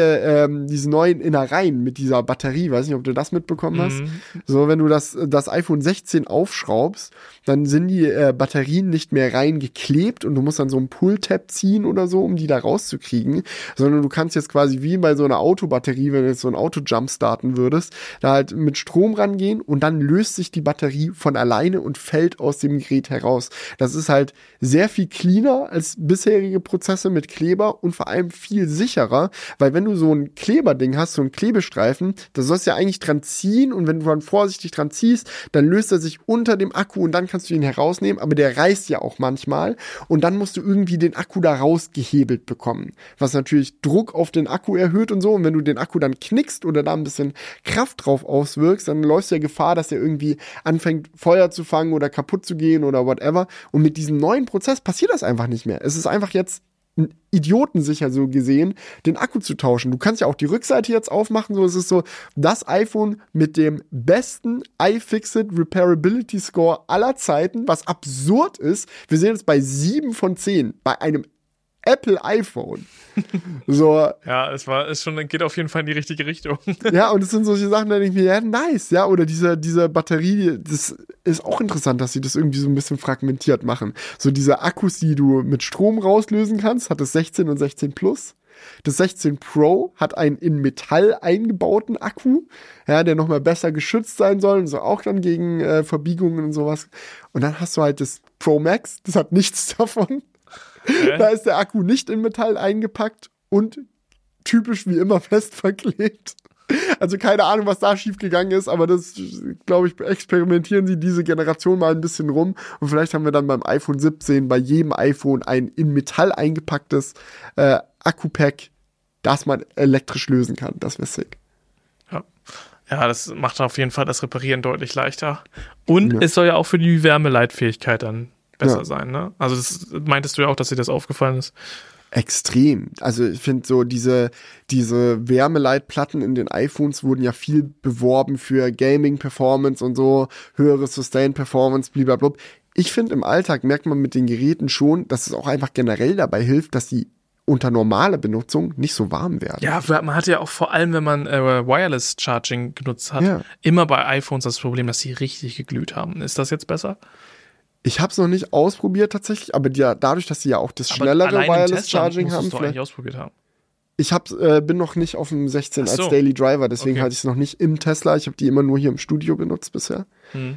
neuen Innereien mit dieser Batterie. Weiß nicht, ob du das mitbekommen hast. So, wenn du das iPhone 16 aufschraubst, dann sind die Batterien nicht mehr reingeklebt und du musst dann so einen Pull-Tab ziehen oder so, um die da rauszukriegen, sondern du kannst jetzt quasi wie bei so einer Autobatterie, wenn du jetzt so ein Auto-Jump starten würdest, da halt mit Strom rangehen und dann löst sich die Batterie von alleine und fällt aus dem Gerät heraus. Das ist halt sehr viel cleaner als bisherige Prozesse mit Kleber und vor allem viel sicherer, weil wenn du so ein Kleberding hast, so ein Klebestreifen, da sollst du ja eigentlich dran ziehen und wenn du dann vorsichtig dran ziehst, dann löst er sich unter dem Akku und dann kannst du ihn herausnehmen, aber der reißt ja auch manchmal und dann musst du irgendwie den Akku da rausgehebelt bekommen, was natürlich Druck auf den Akku erhöht und so und wenn du den Akku dann knickst oder da ein bisschen Kraft drauf auswirkst, dann läufst du ja Gefahr, dass er irgendwie anfängt Feuer zu fangen oder kaputt zu gehen oder whatever und mit diesem neuen Prozess passiert das einfach nicht mehr. Es ist einfach jetzt idiotensicher so gesehen, den Akku zu tauschen. Du kannst ja auch die Rückseite jetzt aufmachen, so es ist so das iPhone mit dem besten iFixit Repairability Score aller Zeiten, was absurd ist. Wir sehen es bei 7 von 10 bei einem Apple iPhone. So. Ja, geht auf jeden Fall in die richtige Richtung. Ja, und es sind solche Sachen, da denke ich mir, ja, nice, ja, oder diese Batterie, das ist auch interessant, dass sie das irgendwie so ein bisschen fragmentiert machen. So diese Akkus, die du mit Strom rauslösen kannst, hat das 16 und 16 Plus. Das 16 Pro hat einen in Metall eingebauten Akku, ja, der nochmal besser geschützt sein soll und so auch dann gegen Verbiegungen und sowas. Und dann hast du halt das Pro Max, das hat nichts davon. Okay. Da ist der Akku nicht in Metall eingepackt und typisch wie immer fest verklebt. Also keine Ahnung, was da schiefgegangen ist, aber das, glaube ich, experimentieren sie diese Generation mal ein bisschen rum und vielleicht haben wir dann beim iPhone 17 bei jedem iPhone ein in Metall eingepacktes Akku-Pack, das man elektrisch lösen kann. Das wäre sick. Ja, das macht auf jeden Fall das Reparieren deutlich leichter. Und es soll ja auch für die Wärmeleitfähigkeit dann besser sein, ne? Also das meintest du ja auch, dass dir das aufgefallen ist. Extrem. Also ich finde so diese Wärmeleitplatten in den iPhones wurden ja viel beworben für Gaming-Performance und so, höhere Sustain-Performance, blablabla. Ich finde im Alltag merkt man mit den Geräten schon, dass es auch einfach generell dabei hilft, dass die unter normaler Benutzung nicht so warm werden. Ja, man hatte ja auch vor allem, wenn man Wireless Charging genutzt hat, immer bei iPhones das Problem, dass sie richtig geglüht haben. Ist das jetzt besser? Ich habe es noch nicht ausprobiert tatsächlich, aber dadurch, dass sie ja auch das schnellere Wireless Charging haben, vielleicht ausprobiert haben. Ich bin noch nicht auf dem 16 als Daily Driver, deswegen hatte ich es noch nicht im Tesla. Ich habe die immer nur hier im Studio benutzt bisher.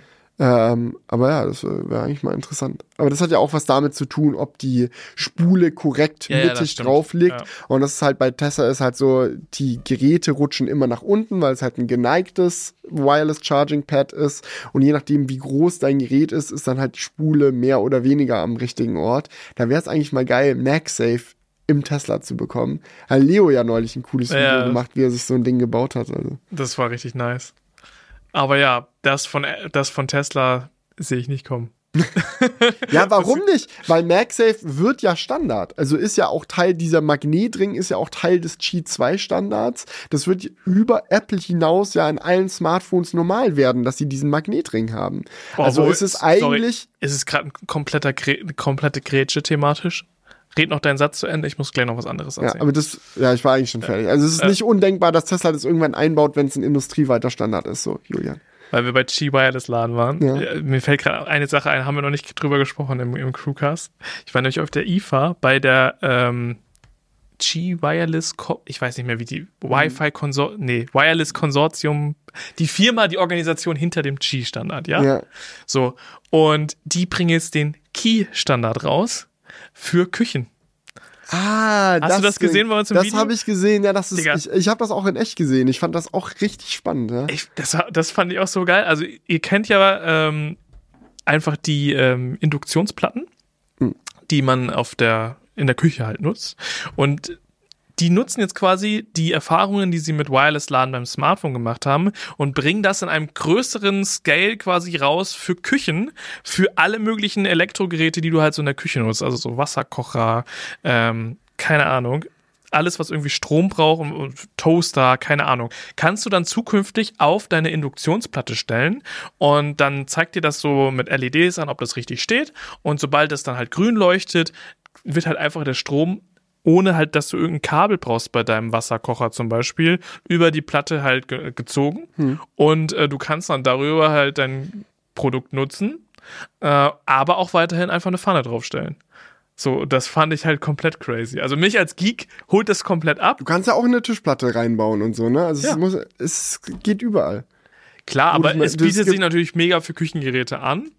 Aber ja, das wäre eigentlich mal interessant. Aber das hat ja auch was damit zu tun, ob die Spule korrekt mittig drauf liegt. Ja. Und das ist halt bei Tesla ist halt so, die Geräte rutschen immer nach unten, weil es halt ein geneigtes Wireless Charging Pad ist. Und je nachdem, wie groß dein Gerät ist, ist dann halt die Spule mehr oder weniger am richtigen Ort. Da wäre es eigentlich mal geil, MagSafe im Tesla zu bekommen. Hat Leo ja neulich ein cooles Video gemacht, wie er sich so ein Ding gebaut hat. Also. Das war richtig nice. Aber ja, das von Tesla sehe ich nicht kommen. Ja, warum nicht? Weil MagSafe wird ja Standard. Also ist ja auch Teil dieser Magnetring, ist ja auch Teil des Qi 2 Standards. Das wird über Apple hinaus ja in allen Smartphones normal werden, dass sie diesen Magnetring haben. Also ist es eigentlich... Ist es gerade eine komplette Grätsche thematisch? Red noch deinen Satz zu Ende, ich muss gleich noch was anderes erzählen. Ja, aber ich war eigentlich schon fertig. Also es ist nicht undenkbar, dass Tesla das irgendwann einbaut, wenn es ein industrieweiter Standard ist, so, Julian. Weil wir bei Qi Wireless Laden waren. Ja. Mir fällt gerade eine Sache ein, haben wir noch nicht drüber gesprochen im Crewcast. Ich war nämlich auf der IFA bei der Qi Wireless, ich weiß nicht mehr, wie die Wireless Konsortium, die Firma, die Organisation hinter dem Qi-Standard, ja? So. Und die bringen jetzt den Key-Standard raus für Küchen. Hast du das gesehen bei uns im Video? Das habe ich gesehen, ja, das ist, ich habe das auch in echt gesehen. Ich fand das auch richtig spannend. Ja? Das fand ich auch so geil. Also ihr kennt ja einfach die Induktionsplatten, die man in der Küche halt nutzt. Und die nutzen jetzt quasi die Erfahrungen, die sie mit Wireless-Laden beim Smartphone gemacht haben und bringen das in einem größeren Scale quasi raus für Küchen, für alle möglichen Elektrogeräte, die du halt so in der Küche nutzt. Also so Wasserkocher, keine Ahnung. Alles, was irgendwie Strom braucht und Toaster, keine Ahnung, kannst du dann zukünftig auf deine Induktionsplatte stellen und dann zeigt dir das so mit LEDs an, ob das richtig steht, und sobald es dann halt grün leuchtet, wird halt einfach der Strom, ohne halt, dass du irgendein Kabel brauchst bei deinem Wasserkocher zum Beispiel, über die Platte halt gezogen und du kannst dann darüber halt dein Produkt nutzen, aber auch weiterhin einfach eine Pfanne draufstellen. So, das fand ich halt komplett crazy. Also mich als Geek holt das komplett ab. Du kannst ja auch eine Tischplatte reinbauen und so, ne? Also es geht überall. Klar, aber es bietet sich natürlich mega für Küchengeräte an.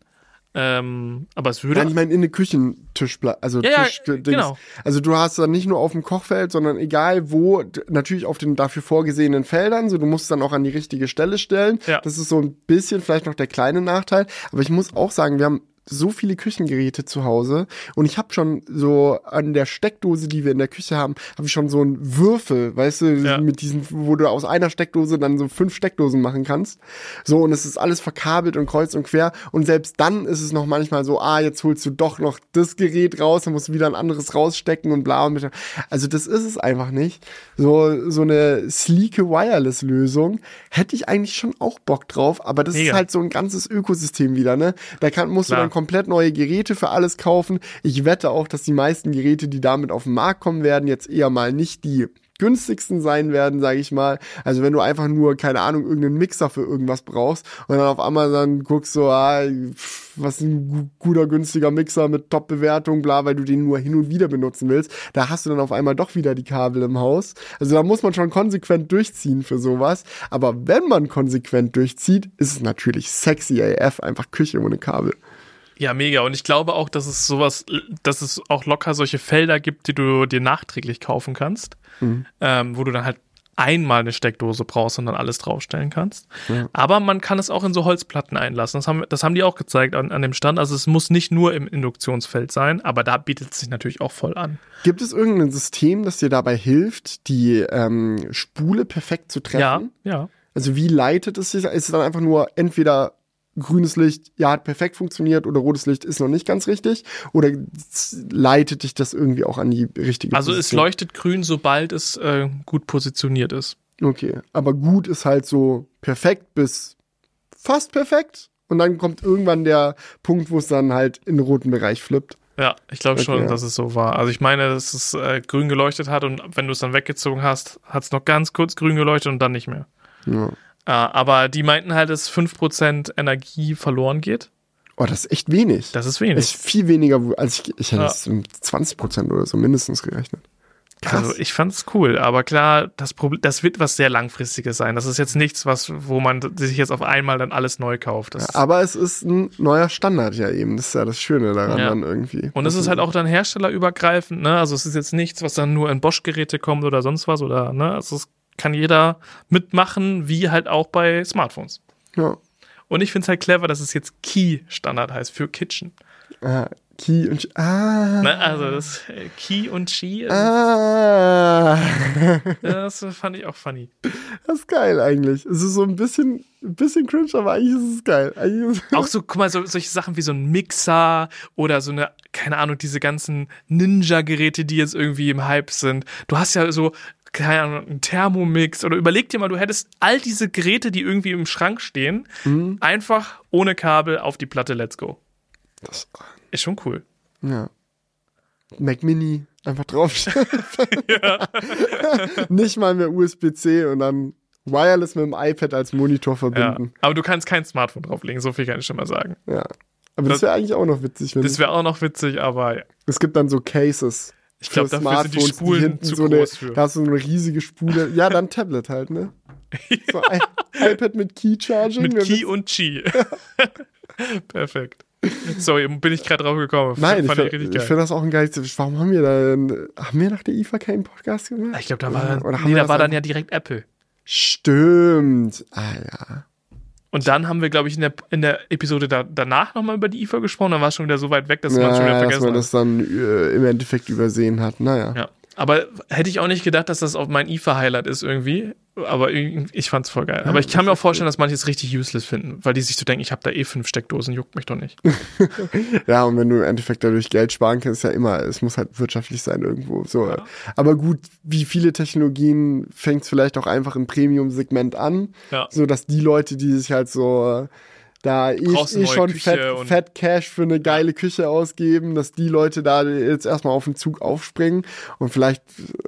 Aber es würde... Nein, ich meine in eine Küchentischplatte, also genau. Also du hast dann nicht nur auf dem Kochfeld, sondern egal wo, natürlich auf den dafür vorgesehenen Feldern, so, du musst es dann auch an die richtige Stelle stellen. Ja. Das ist so ein bisschen vielleicht noch der kleine Nachteil. Aber ich muss auch sagen, wir haben so viele Küchengeräte zu Hause und ich habe schon so an der Steckdose, die wir in der Küche haben, habe ich schon so einen Würfel, weißt du, mit diesen, wo du aus einer Steckdose dann so 5 Steckdosen machen kannst. So, und es ist alles verkabelt und kreuz und quer, und selbst dann ist es noch manchmal so, jetzt holst du doch noch das Gerät raus, dann musst du wieder ein anderes rausstecken und bla und also das ist es einfach nicht. So eine sleeke Wireless-Lösung hätte ich eigentlich schon auch Bock drauf, aber das ist halt so ein ganzes Ökosystem wieder, ne? Musst du dann komplett neue Geräte für alles kaufen. Ich wette auch, dass die meisten Geräte, die damit auf den Markt kommen werden, jetzt eher mal nicht die günstigsten sein werden, sage ich mal. Also wenn du einfach nur, keine Ahnung, irgendeinen Mixer für irgendwas brauchst und dann auf Amazon guckst so, was ist ein guter, günstiger Mixer mit Top-Bewertung, bla, weil du den nur hin und wieder benutzen willst, da hast du dann auf einmal doch wieder die Kabel im Haus. Also da muss man schon konsequent durchziehen für sowas. Aber wenn man konsequent durchzieht, ist es natürlich sexy AF, einfach Küche ohne Kabel. Ja, mega. Und ich glaube auch, dass es auch locker solche Felder gibt, die du dir nachträglich kaufen kannst, wo du dann halt einmal eine Steckdose brauchst und dann alles draufstellen kannst. Ja. Aber man kann es auch in so Holzplatten einlassen. Das haben die auch gezeigt an dem Stand. Also es muss nicht nur im Induktionsfeld sein, aber da bietet es sich natürlich auch voll an. Gibt es irgendein System, das dir dabei hilft, die Spule perfekt zu treffen? Ja. Also wie leitet es sich? Ist es dann einfach nur entweder grünes Licht, hat perfekt funktioniert, oder rotes Licht ist noch nicht ganz richtig? Oder leitet dich das irgendwie auch an die richtige Also Position? es leuchtet grün, sobald es gut positioniert ist. Okay, aber gut ist halt so perfekt bis fast perfekt, und dann kommt irgendwann der Punkt, wo es dann halt in den roten Bereich flippt. Ja, ich glaube schon, dass es so war. Also ich meine, dass es grün geleuchtet hat, und wenn du es dann weggezogen hast, hat es noch ganz kurz grün geleuchtet und dann nicht mehr. Ja. Aber die meinten halt, dass 5% Energie verloren geht. Oh, das ist echt wenig. Das ist wenig. Das ist viel weniger, als ich hätte es 20% oder so mindestens gerechnet. Krass. Also ich fand es cool, aber klar, das wird was sehr Langfristiges sein. Das ist jetzt nichts, wo man sich jetzt auf einmal dann alles neu kauft. Aber es ist ein neuer Standard ja eben. Das ist ja das Schöne daran dann irgendwie. Und es ist halt auch dann herstellerübergreifend, ne? Also es ist jetzt nichts, was dann nur in Bosch-Geräte kommt oder sonst was, oder, ne? Also es kann jeder mitmachen, wie halt auch bei Smartphones. Ja. Und ich finde es halt clever, dass es jetzt Key-Standard heißt für Kitchen. Key und Ne, also das Key und Chi. Das fand ich auch funny. Das ist geil eigentlich. Es ist so ein bisschen cringe, aber eigentlich ist es geil. Auch so, guck mal, solche Sachen wie so ein Mixer oder so eine, keine Ahnung, diese ganzen Ninja-Geräte, die jetzt irgendwie im Hype sind. Du hast ja so, keine Ahnung, einen Thermomix, oder überleg dir mal, du hättest all diese Geräte, die irgendwie im Schrank stehen, einfach ohne Kabel auf die Platte, let's go. Das ist schon cool. Ja. Mac Mini einfach draufstellen. Nicht mal mehr USB-C und dann wireless mit dem iPad als Monitor verbinden. Ja. Aber du kannst kein Smartphone drauflegen, so viel kann ich schon mal sagen. Ja. Aber das wäre eigentlich auch noch witzig. Das wäre auch noch witzig, aber ja. Es gibt dann so Cases. Ich glaube, dafür sind die Spulen zu groß für. Da hast du so eine riesige Spule. Ja, dann Tablet halt, ne? So iPad mit Key Charging. Mit Key und Qi. Perfekt. Sorry, bin ich gerade drauf gekommen. Nein, ich finde das auch ein geiles. Warum haben wir nach der IFA keinen Podcast gemacht? Ich glaube, da war dann ja direkt Apple. Stimmt. Ah ja. Und dann haben wir, glaube ich, in der Episode danach nochmal über die IFA gesprochen. Dann war es schon wieder so weit weg, dass man schon wieder vergessen hat. Dass man das dann im Endeffekt übersehen hat. Naja. Ja. Aber hätte ich auch nicht gedacht, dass das auf mein IFA-Highlight ist irgendwie. Aber ich fand's voll geil. Aber ich kann mir auch vorstellen, dass manche es richtig useless finden, weil die sich so denken, ich habe da 5 Steckdosen, juckt mich doch nicht. Ja, und wenn du im Endeffekt dadurch Geld sparen kannst, ja immer, es muss halt wirtschaftlich sein irgendwo. So. Ja. Aber gut, wie viele Technologien fängt es vielleicht auch einfach im Premium-Segment an, so dass die Leute, die sich halt so da schon fett Cash für eine geile Küche ausgeben, dass die Leute da jetzt erstmal auf den Zug aufspringen und vielleicht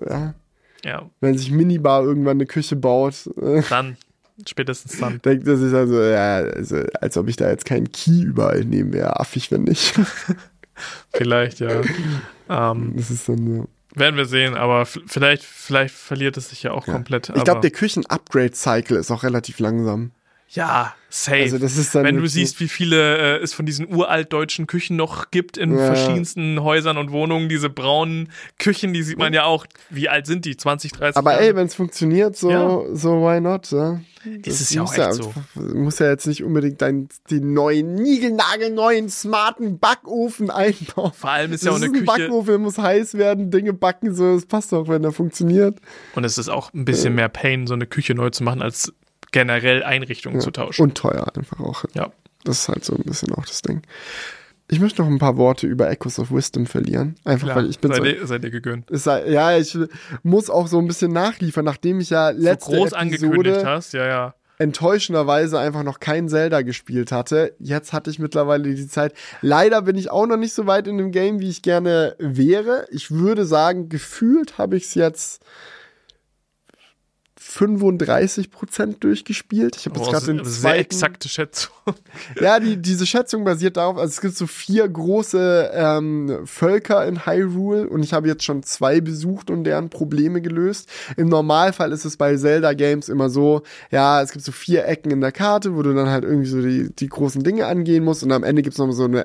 wenn sich Minibar irgendwann eine Küche baut, dann, spätestens dann. Denkt er sich also, als ob ich da jetzt keinen Key überall nehme, wäre affig, wenn nicht. Vielleicht, ja. Das ist dann so. Werden wir sehen, aber vielleicht verliert es sich ja auch komplett. Ich glaube, der Küchen-Upgrade-Cycle ist auch relativ langsam. Ja, safe. Also das ist dann wenn du siehst, wie viele es von diesen uralt deutschen Küchen noch gibt in verschiedensten Häusern und Wohnungen, diese braunen Küchen, die sieht man ja auch. Wie alt sind die? 20, 30 Aber Jahre? ey, wenn es funktioniert, so why not? Ja? Ist es ja auch echt so. Muss ja jetzt nicht unbedingt den neuen, niegelnagelneuen, smarten Backofen einbauen. Vor allem ist ja auch eine Küche. Ein Backofen muss heiß werden, Dinge backen, so, das passt doch, wenn der funktioniert. Und es ist auch ein bisschen mehr Pain, so eine Küche neu zu machen, als generell Einrichtungen zu tauschen. Und teuer einfach auch. Ja. Das ist halt so ein bisschen auch das Ding. Ich möchte noch ein paar Worte über Echoes of Wisdom verlieren. Einfach klar, weil ich bin seid ihr gegönnt. Ich muss auch so ein bisschen nachliefern, nachdem ich ja letzte so groß Episode angekündigt hast, ja. enttäuschenderweise einfach noch kein Zelda gespielt hatte. Jetzt hatte ich mittlerweile die Zeit. Leider bin ich auch noch nicht so weit in dem Game, wie ich gerne wäre. Ich würde sagen, gefühlt habe ich es jetzt 35% durchgespielt. Ich habe jetzt gerade den zweiten. Sehr exakte Schätzung. Ja, diese Schätzung basiert darauf, also es gibt so 4 große Völker in Hyrule und ich habe jetzt schon 2 besucht und deren Probleme gelöst. Im Normalfall ist es bei Zelda-Games immer so, ja, es gibt so 4 Ecken in der Karte, wo du dann halt irgendwie so die großen Dinge angehen musst und am Ende gibt es noch so eine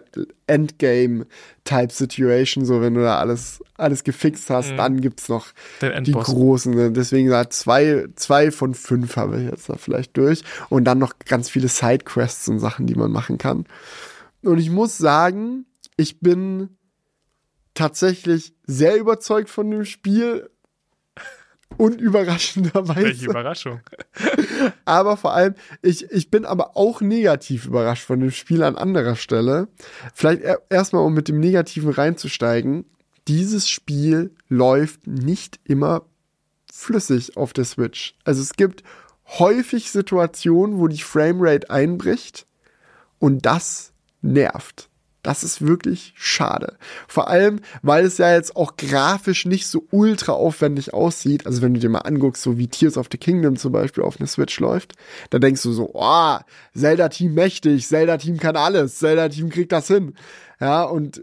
Endgame-Type-Situation, so wenn du da alles gefixt hast, dann gibt's noch die großen. Deswegen gesagt, 2 von 5 habe ich jetzt da vielleicht durch. Und dann noch ganz viele Sidequests und Sachen, die man machen kann. Und ich muss sagen, ich bin tatsächlich sehr überzeugt von dem Spiel. Und überraschenderweise. Welche Überraschung. Aber vor allem, ich bin aber auch negativ überrascht von dem Spiel an anderer Stelle. Vielleicht erstmal, um mit dem Negativen reinzusteigen. Dieses Spiel läuft nicht immer flüssig auf der Switch. Also es gibt häufig Situationen, wo die Framerate einbricht und das nervt. Das ist wirklich schade. Vor allem, weil es ja jetzt auch grafisch nicht so ultra aufwendig aussieht. Also wenn du dir mal anguckst, so wie Tears of the Kingdom zum Beispiel auf einer Switch läuft, da denkst du so, Zelda-Team mächtig, Zelda-Team kann alles, Zelda-Team kriegt das hin. Ja, und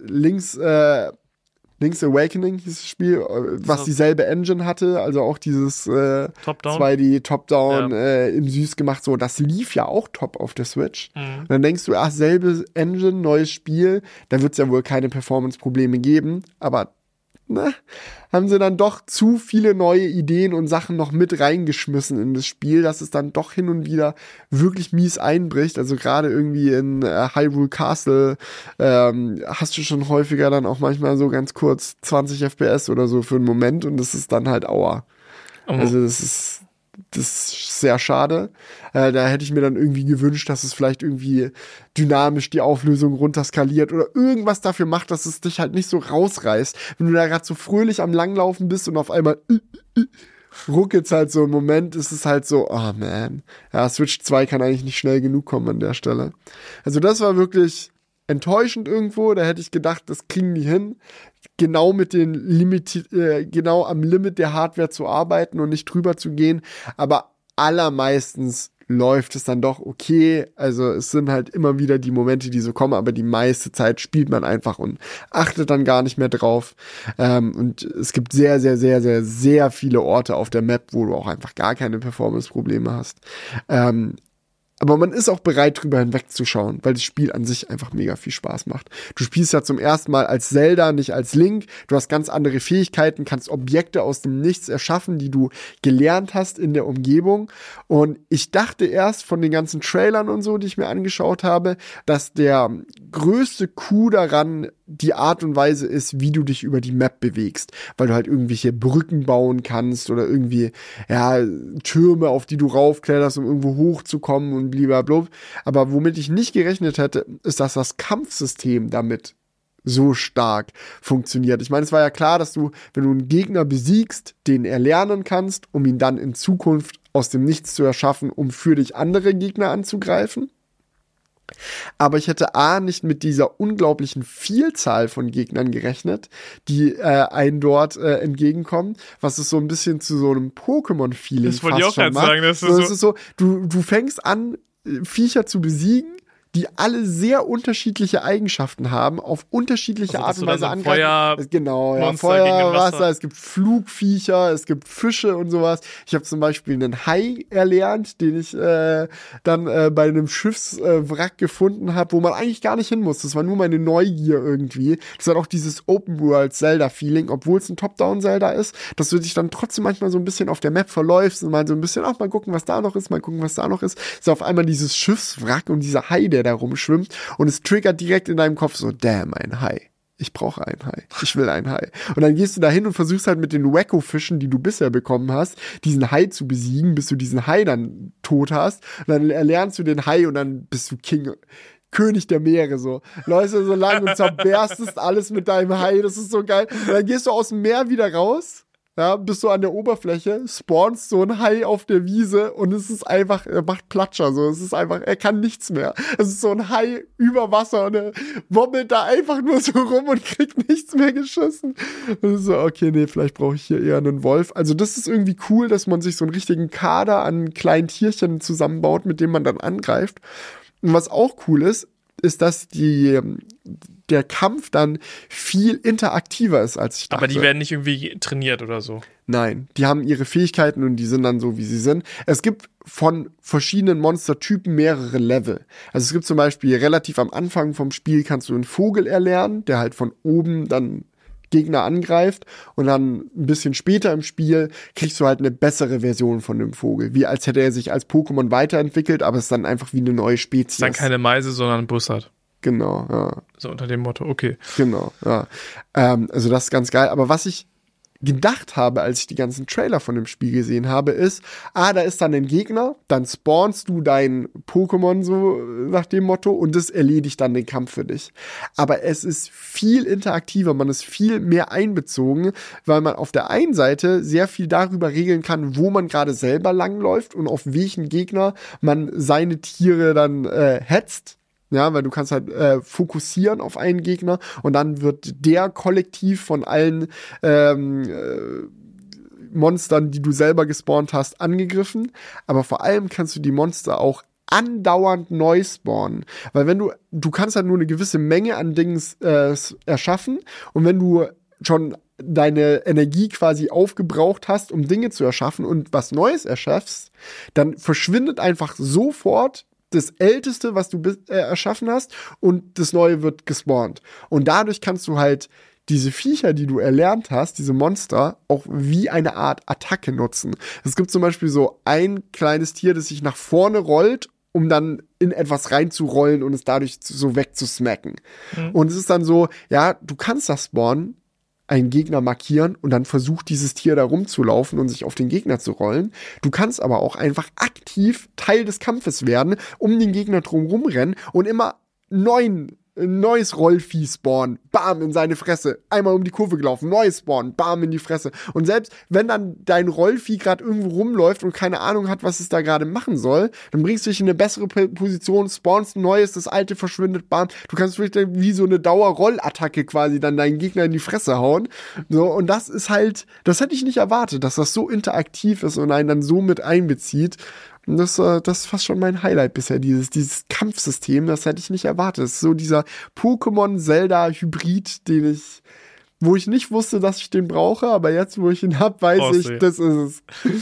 Link's Awakening hieß das Spiel, was dieselbe Engine hatte, also auch dieses 2D Top-Down im Süß gemacht, so, das lief ja auch top auf der Switch. Und dann denkst du, selbe Engine, neues Spiel, da wird es ja wohl keine Performance-Probleme geben, aber haben sie dann doch zu viele neue Ideen und Sachen noch mit reingeschmissen in das Spiel, dass es dann doch hin und wieder wirklich mies einbricht. Also gerade irgendwie in Hyrule Castle hast du schon häufiger dann auch manchmal so ganz kurz 20 FPS oder so für einen Moment und das ist dann halt Aua. Also das ist sehr schade. Da hätte ich mir dann irgendwie gewünscht, dass es vielleicht irgendwie dynamisch die Auflösung runterskaliert oder irgendwas dafür macht, dass es dich halt nicht so rausreißt. Wenn du da gerade so fröhlich am Langlaufen bist und auf einmal ruckelt's halt so im Moment, ist es halt so, oh man. Ja, Switch 2 kann eigentlich nicht schnell genug kommen an der Stelle. Also das war wirklich enttäuschend irgendwo. Da hätte ich gedacht, das kriegen die hin. Genau mit den genau am Limit der Hardware zu arbeiten und nicht drüber zu gehen. Aber allermeistens läuft es dann doch okay. Also es sind halt immer wieder die Momente, die so kommen, aber die meiste Zeit spielt man einfach und achtet dann gar nicht mehr drauf. Und es gibt sehr, sehr, sehr, sehr, sehr viele Orte auf der Map, wo du auch einfach gar keine Performance-Probleme hast. Aber man ist auch bereit, drüber hinwegzuschauen, weil das Spiel an sich einfach mega viel Spaß macht. Du spielst ja zum ersten Mal als Zelda, nicht als Link. Du hast ganz andere Fähigkeiten, kannst Objekte aus dem Nichts erschaffen, die du gelernt hast in der Umgebung. Und ich dachte erst von den ganzen Trailern und so, die ich mir angeschaut habe, dass der größte Coup daran die Art und Weise ist, wie du dich über die Map bewegst, weil du halt irgendwelche Brücken bauen kannst oder irgendwie, ja, Türme, auf die du raufkletterst, um irgendwo hochzukommen und blablabla. Aber womit ich nicht gerechnet hätte, ist, dass das Kampfsystem damit so stark funktioniert. Ich meine, es war ja klar, dass du, wenn du einen Gegner besiegst, den erlernen kannst, um ihn dann in Zukunft aus dem Nichts zu erschaffen, um für dich andere Gegner anzugreifen. Aber ich hätte nicht mit dieser unglaublichen Vielzahl von Gegnern gerechnet, die einen dort entgegenkommen, was es so ein bisschen zu so einem Pokémon-Feeling fast schon macht. Das wollte ich auch gerade sagen. Das ist so, du fängst an, Viecher zu besiegen, die alle sehr unterschiedliche Eigenschaften haben, auf unterschiedliche Art und Weise angreifen. Genau, ja, Feuer, Wasser, es gibt Flugviecher, es gibt Fische und sowas. Ich habe zum Beispiel einen Hai erlernt, den ich dann bei einem Schiffswrack gefunden habe, wo man eigentlich gar nicht hin muss. Das war nur meine Neugier irgendwie. Das hat auch dieses Open-World-Zelda-Feeling, obwohl es ein Top-Down-Zelda ist, dass du dich dann trotzdem manchmal so ein bisschen auf der Map verläufst und mal so ein bisschen, mal gucken, was da noch ist, mal gucken, was da noch ist. Ist auf einmal dieses Schiffswrack und dieser Hai, der da rumschwimmt und es triggert direkt in deinem Kopf so, damn, ein Hai. Ich brauche einen Hai. Ich will einen Hai. Und dann gehst du da hin und versuchst halt mit den Wacko-Fischen, die du bisher bekommen hast, diesen Hai zu besiegen, bis du diesen Hai dann tot hast. Und dann erlernst du den Hai und dann bist du König der Meere, so. Läufst du so lang und zerberstest alles mit deinem Hai. Das ist so geil. Und dann gehst du aus dem Meer wieder raus. Ja, bist du an der Oberfläche, spawnst so ein Hai auf der Wiese und es ist einfach, er macht Platscher, so. Es ist einfach, er kann nichts mehr. Es ist so ein Hai über Wasser und er wobbelt da einfach nur so rum und kriegt nichts mehr geschissen. Und so, okay, nee, vielleicht brauche ich hier eher einen Wolf. Also das ist irgendwie cool, dass man sich so einen richtigen Kader an kleinen Tierchen zusammenbaut, mit dem man dann angreift. Und was auch cool ist, dass der Kampf dann viel interaktiver ist, als ich dachte. Aber die werden nicht irgendwie trainiert oder so? Nein, die haben ihre Fähigkeiten und die sind dann so, wie sie sind. Es gibt von verschiedenen Monstertypen mehrere Level. Also es gibt zum Beispiel relativ am Anfang vom Spiel kannst du einen Vogel erlernen, der halt von oben dann Gegner angreift und dann ein bisschen später im Spiel kriegst du halt eine bessere Version von dem Vogel. Wie als hätte er sich als Pokémon weiterentwickelt, aber es ist dann einfach wie eine neue Spezies. Dann keine Meise, sondern ein Bussard. Genau, ja. So unter dem Motto, okay. Genau, ja. Also das ist ganz geil. Aber was ich gedacht habe, als ich die ganzen Trailer von dem Spiel gesehen habe, ist, da ist dann ein Gegner, dann spawnst du dein Pokémon so nach dem Motto und das erledigt dann den Kampf für dich. Aber es ist viel interaktiver, man ist viel mehr einbezogen, weil man auf der einen Seite sehr viel darüber regeln kann, wo man gerade selber langläuft und auf welchen Gegner man seine Tiere dann hetzt. Ja, weil du kannst halt fokussieren auf einen Gegner und dann wird der kollektiv von allen Monstern, die du selber gespawnt hast, angegriffen. Aber vor allem kannst du die Monster auch andauernd neu spawnen. Weil wenn du kannst halt nur eine gewisse Menge an Dingen erschaffen und wenn du schon deine Energie quasi aufgebraucht hast, um Dinge zu erschaffen und was Neues erschaffst, dann verschwindet einfach sofort das Älteste, was du erschaffen hast und das Neue wird gespawnt. Und dadurch kannst du halt diese Viecher, die du erlernt hast, diese Monster, auch wie eine Art Attacke nutzen. Es gibt zum Beispiel so ein kleines Tier, das sich nach vorne rollt, um dann in etwas reinzurollen und es dadurch so wegzusmacken. Mhm. Und es ist dann so, ja, du kannst das spawnen, einen Gegner markieren und dann versucht dieses Tier da rumzulaufen und sich auf den Gegner zu rollen. Du kannst aber auch einfach aktiv Teil des Kampfes werden, um den Gegner drum rumrennen und immer neues Rollvieh spawnen, bam, in seine Fresse, einmal um die Kurve gelaufen, neues spawnen, bam, in die Fresse. Und selbst wenn dann dein Rollvieh gerade irgendwo rumläuft und keine Ahnung hat, was es da gerade machen soll, dann bringst du dich in eine bessere Position, spawnst ein neues, das alte verschwindet, bam. Du kannst wirklich wie so eine Dauerrollattacke quasi dann deinen Gegner in die Fresse hauen. So, und das ist halt, das hätte ich nicht erwartet, dass das so interaktiv ist und einen dann so mit einbezieht. Und das ist fast schon mein Highlight bisher, dieses Kampfsystem, das hätte ich nicht erwartet. Das ist so dieser Pokémon-Zelda-Hybrid, wo ich nicht wusste, dass ich den brauche, aber jetzt, wo ich ihn hab, weiß ich, das ist es.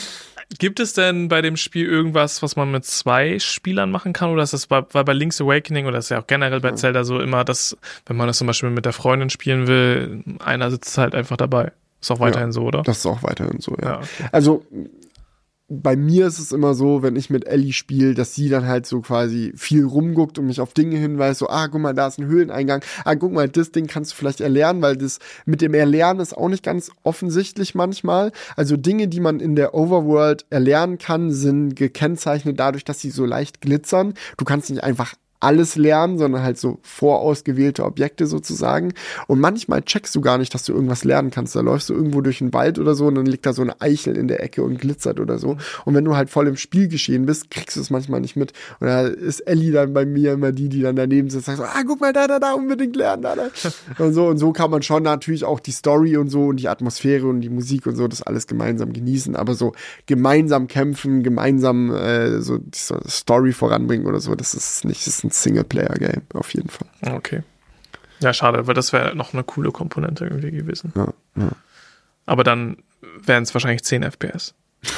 Gibt es denn bei dem Spiel irgendwas, was man mit 2 Spielern machen kann? Oder ist das bei Link's Awakening oder ist ja auch generell bei Zelda so immer, dass, wenn man das zum Beispiel mit der Freundin spielen will, einer sitzt halt einfach dabei? Ist auch weiterhin so, oder? Das ist auch weiterhin so, ja. Okay. Also bei mir ist es immer so, wenn ich mit Ellie spiele, dass sie dann halt so quasi viel rumguckt und mich auf Dinge hinweist, so, guck mal, da ist ein Höhleneingang, guck mal, das Ding kannst du vielleicht erlernen, weil das mit dem Erlernen ist auch nicht ganz offensichtlich manchmal. Also Dinge, die man in der Overworld erlernen kann, sind gekennzeichnet dadurch, dass sie so leicht glitzern. Du kannst nicht einfach alles lernen, sondern halt so vorausgewählte Objekte sozusagen. Und manchmal checkst du gar nicht, dass du irgendwas lernen kannst. Da läufst du irgendwo durch den Wald oder so und dann liegt da so eine Eichel in der Ecke und glitzert oder so. Und wenn du halt voll im Spielgeschehen bist, kriegst du es manchmal nicht mit. Und da ist Ellie dann bei mir immer die dann daneben sitzt und sagt so, guck mal, da, unbedingt lernen, da. Und so kann man schon natürlich auch die Story und so und die Atmosphäre und die Musik und so, das alles gemeinsam genießen. Aber so gemeinsam kämpfen, gemeinsam so die Story voranbringen oder so, das ist nicht, das ist ein Singleplayer-Game, auf jeden Fall. Okay. Ja, schade, weil das wäre noch eine coole Komponente irgendwie gewesen. Ja. Aber dann wären es wahrscheinlich 10 FPS.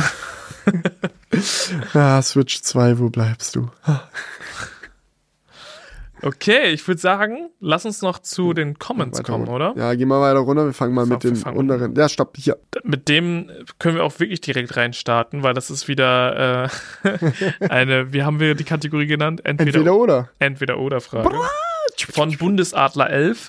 Switch 2, wo bleibst du? Okay, ich würde sagen, lass uns noch zu den Comments kommen, oder? Ja, gehen wir weiter runter. Wir fangen mal mit den unteren. Ja, stopp, hier. Mit dem können wir auch wirklich direkt reinstarten, weil das ist wieder wie haben wir die Kategorie genannt? Entweder oder Frage. Von Bundesadler 11.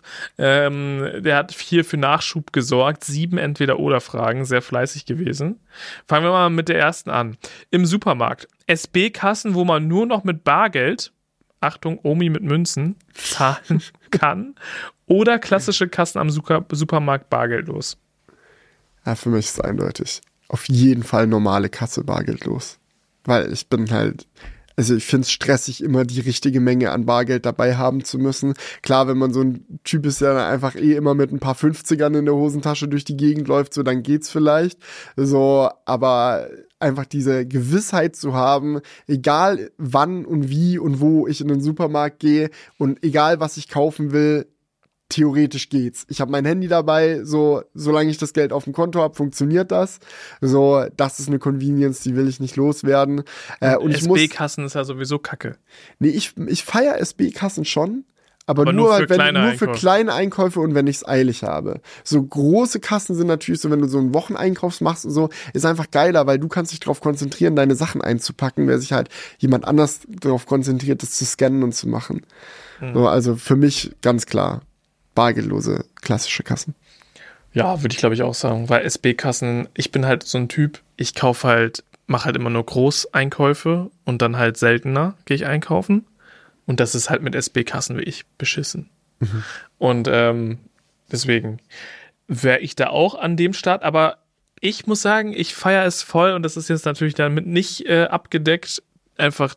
Der hat hier für Nachschub gesorgt. 7 Entweder-oder-Fragen. Sehr fleißig gewesen. Fangen wir mal mit der ersten an. Im Supermarkt. SB-Kassen, wo man nur noch mit Bargeld, Achtung, Omi mit Münzen, zahlen kann. Oder klassische Kassen am Supermarkt bargeldlos. Ja, für mich ist es eindeutig. Auf jeden Fall normale Kasse bargeldlos. Weil ich bin halt, also ich finde es stressig, immer die richtige Menge an Bargeld dabei haben zu müssen. Klar, wenn man so ein Typ ist, der dann einfach immer mit ein paar 50ern in der Hosentasche durch die Gegend läuft, so dann geht's vielleicht. So, aber einfach diese Gewissheit zu haben, egal wann und wie und wo ich in den Supermarkt gehe und egal was ich kaufen will, theoretisch geht's. Ich habe mein Handy dabei, solange ich das Geld auf dem Konto habe, funktioniert das. So, das ist eine Convenience, die will ich nicht loswerden. Und SB-Kassen ist ja sowieso kacke. Nee, ich feiere SB-Kassen schon, aber nur für kleine Einkäufe und wenn ich es eilig habe. So große Kassen sind natürlich so, wenn du so einen Wocheneinkauf machst und so, ist einfach geiler, weil du kannst dich darauf konzentrieren, deine Sachen einzupacken, wer sich halt jemand anders darauf konzentriert, das zu scannen und zu machen. So, also für mich ganz klar bargeldlose klassische Kassen. Ja, würde ich glaube ich auch sagen, weil SB-Kassen, ich bin halt so ein Typ, ich mache halt immer nur Großeinkäufe und dann halt seltener gehe ich einkaufen. Und das ist halt mit SB-Kassen wie ich beschissen. Mhm. Und deswegen wäre ich da auch an dem Start. Aber ich muss sagen, ich feiere es voll und das ist jetzt natürlich damit nicht abgedeckt. Einfach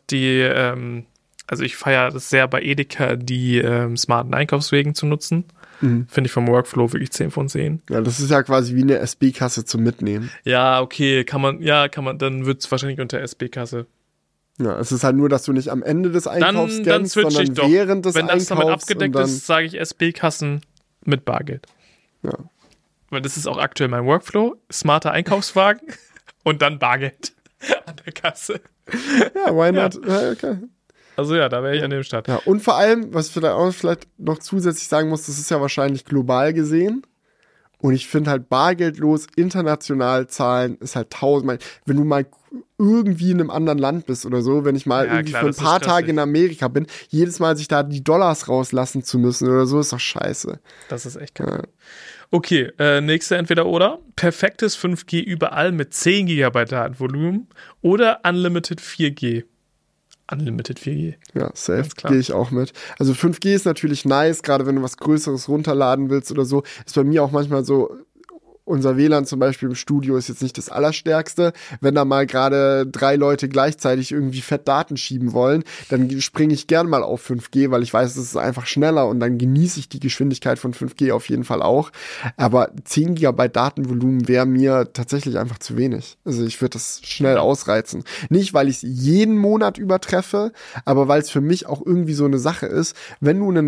also ich feiere das sehr bei Edeka, die smarten Einkaufswegen zu nutzen. Mhm. Finde ich vom Workflow wirklich 10 von 10. Ja, das ist ja quasi wie eine SB-Kasse zum Mitnehmen. Ja, okay, kann man, dann wird es wahrscheinlich unter SB-Kasse. Ja, es ist halt nur, dass du nicht am Ende des Einkaufs scannst, sondern während des Einkaufs. Wenn das damit abgedeckt ist, sage ich SB-Kassen mit Bargeld. Ja. Weil das ist auch aktuell mein Workflow. Smarter Einkaufswagen und dann Bargeld an der Kasse. Ja, why not? Ja, okay. Also ja, da wäre ich an dem Start. Ja, und vor allem, was ich vielleicht noch zusätzlich sagen muss, das ist ja wahrscheinlich global gesehen. Und ich finde halt bargeldlos international zahlen ist halt tausendmal. Wenn du mal irgendwie in einem anderen Land bist oder so, wenn ich mal irgendwie für ein paar Tage in Amerika bin, jedes Mal sich da die Dollars rauslassen zu müssen oder so, ist doch scheiße. Das ist echt kacke. Ja. Okay, nächste Entweder-oder. Perfektes 5G überall mit 10 GB Datenvolumen oder Unlimited 4G. Unlimited 4G. Ja, safe, gehe ich auch mit. Also 5G ist natürlich nice, gerade wenn du was Größeres runterladen willst oder so. Ist bei mir auch manchmal so, unser WLAN zum Beispiel im Studio ist jetzt nicht das Allerstärkste. Wenn da mal gerade 3 Leute gleichzeitig irgendwie fett Daten schieben wollen, dann springe ich gern mal auf 5G, weil ich weiß, es ist einfach schneller und dann genieße ich die Geschwindigkeit von 5G auf jeden Fall auch. Aber 10 GB Datenvolumen wäre mir tatsächlich einfach zu wenig. Also ich würde das schnell ausreizen. Nicht, weil ich es jeden Monat übertreffe, aber weil es für mich auch irgendwie so eine Sache ist, wenn du einen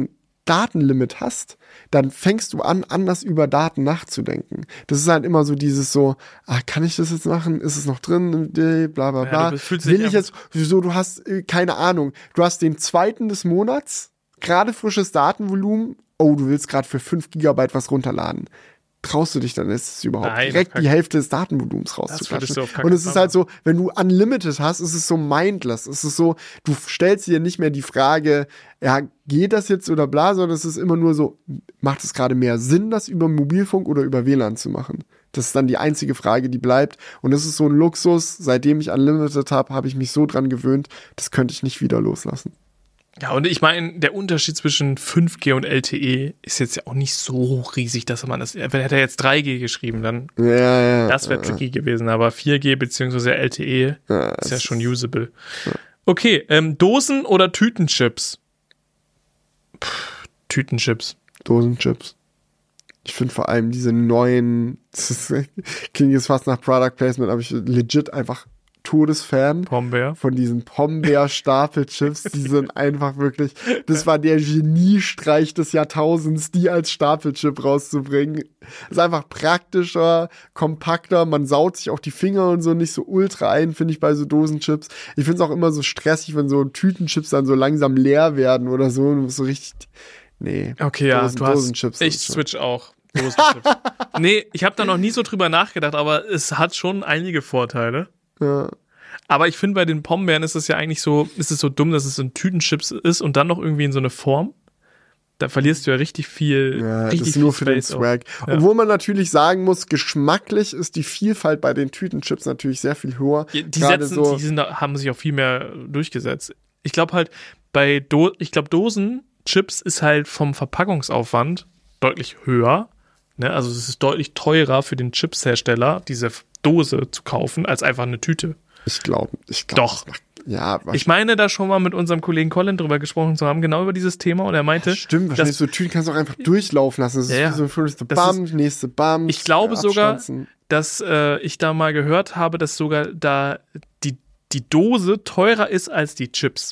Datenlimit hast, dann fängst du an, anders über Daten nachzudenken. Das ist halt immer so dieses so, kann ich das jetzt machen? Ist es noch drin? Bla bla bla. Will ich jetzt, wieso, du hast, keine Ahnung, du hast den 2. des Monats, gerade frisches Datenvolumen, du willst gerade für 5 Gigabyte was runterladen. Traust du dich dann ist es überhaupt direkt die Hälfte des Datenvolumens rauszuklatschen? Und es ist halt so, wenn du Unlimited hast, ist es so mindless. Es ist so, du stellst dir nicht mehr die Frage, geht das jetzt oder bla, sondern es ist immer nur so, macht es gerade mehr Sinn, das über Mobilfunk oder über WLAN zu machen? Das ist dann die einzige Frage, die bleibt. Und das ist so ein Luxus. Seitdem ich Unlimited habe ich mich so dran gewöhnt, das könnte ich nicht wieder loslassen. Ja, und ich meine, der Unterschied zwischen 5G und LTE ist jetzt ja auch nicht so riesig, dass man das, wenn hätte er jetzt 3G geschrieben, dann das wäre tricky gewesen, aber 4G bzw. LTE ist ja schon usable. Ja. Okay, Dosen oder Tütenchips? Tütenchips. Dosenchips. Ich finde vor allem diese neuen, klingt jetzt fast nach Product Placement, aber ich legit einfach Todesfan Pombeer. Von diesen Pombeer-Stapelchips. Die sind einfach wirklich, das war der Geniestreich des Jahrtausends, die als Stapelchip rauszubringen. Ist einfach praktischer, kompakter, man saut sich auch die Finger und so nicht so ultra ein, finde ich, bei so Dosenchips. Ich finde es auch immer so stressig, wenn so Tütenchips dann so langsam leer werden oder so. Und so richtig, nee. Okay, ja, du hast, ich switch auch. Dosenchips. Nee, ich habe da noch nie so drüber nachgedacht, aber es hat schon einige Vorteile. Ja. Aber ich finde, bei den Pombeeren ist es ja eigentlich so, ist es so dumm, dass es so ein Tütenchips ist und dann noch irgendwie in so eine Form. Da verlierst du ja richtig viel. Ja, richtig das ist nur für den Swag. Ja. Obwohl man natürlich sagen muss, geschmacklich ist die Vielfalt bei den Tütenchips natürlich sehr viel höher. Die haben sich auch viel mehr durchgesetzt. Ich glaube halt, Dosenchips ist halt vom Verpackungsaufwand deutlich höher. Ne? Also es ist deutlich teurer für den Chipshersteller, diese Dose zu kaufen, als einfach eine Tüte. Ich glaube. Doch. Ich meine, da schon mal mit unserem Kollegen Colin drüber gesprochen zu haben, genau über dieses Thema, und er meinte, stimmt, wahrscheinlich so Tüten kannst du auch einfach durchlaufen lassen. Das ist wie so ein fünfte Bam, nächste Bam. Ich glaube sogar, dass ich da mal gehört habe, dass sogar da die Dose teurer ist als die Chips.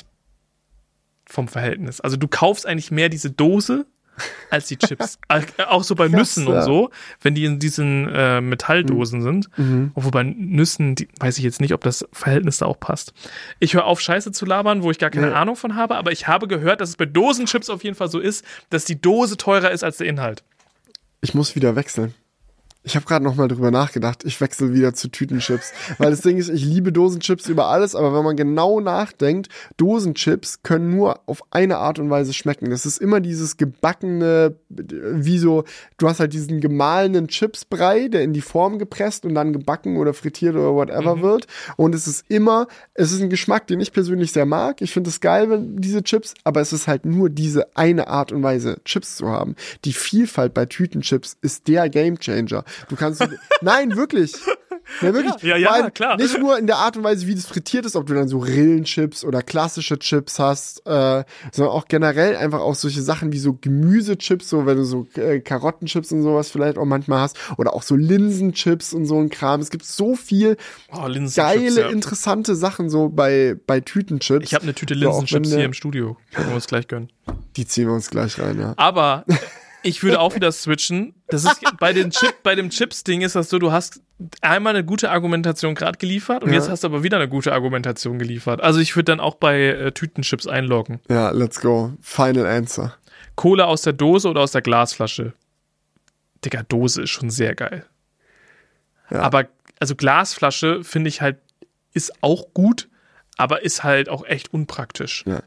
Vom Verhältnis. Also du kaufst eigentlich mehr diese Dose als die Chips. Auch so bei Nüssen und so, wenn die in diesen Metalldosen sind. Obwohl bei Nüssen, weiß ich jetzt nicht, ob das Verhältnis da auch passt. Ich höre auf, Scheiße zu labern, wo ich gar keine Ahnung von habe, aber ich habe gehört, dass es bei Dosenchips auf jeden Fall so ist, dass die Dose teurer ist als der Inhalt. Ich muss wieder wechseln. Ich habe gerade noch mal drüber nachgedacht. Ich wechsle wieder zu Tütenchips. Weil das Ding ist, ich liebe Dosenchips über alles, aber wenn man genau nachdenkt, Dosenchips können nur auf eine Art und Weise schmecken. Das ist immer dieses gebackene, wie so, du hast halt diesen gemahlenen Chipsbrei, der in die Form gepresst und dann gebacken oder frittiert oder whatever wird. Und es ist ein Geschmack, den ich persönlich sehr mag. Ich finde es geil, wenn diese Chips, aber es ist halt nur diese eine Art und Weise, Chips zu haben. Die Vielfalt bei Tütenchips ist der Gamechanger. Du kannst, nein, wirklich. Ja, wirklich. Ja, klar. Nicht nur in der Art und Weise, wie das frittiert ist, ob du dann so Rillenchips oder klassische Chips hast, sondern auch generell einfach auch solche Sachen wie so Gemüsechips, so wenn du so Karottenchips und sowas vielleicht auch manchmal hast, oder auch so Linsenchips und so ein Kram. Es gibt so viel geile, interessante Sachen so bei Tütenchips. Ich habe eine Tüte Linsenchips hier im Studio. Können wir uns gleich gönnen. Die ziehen wir uns gleich rein, ja. Aber ich würde auch wieder switchen. Das ist bei dem Chips-Ding ist das so, du hast einmal eine gute Argumentation gerade geliefert und jetzt hast du aber wieder eine gute Argumentation geliefert. Also ich würde dann auch bei Tütenchips einloggen. Ja, let's go. Final answer. Cola aus der Dose oder aus der Glasflasche? Digga, Dose ist schon sehr geil. Ja. Aber also Glasflasche finde ich halt, ist auch gut, aber ist halt auch echt unpraktisch. Ja.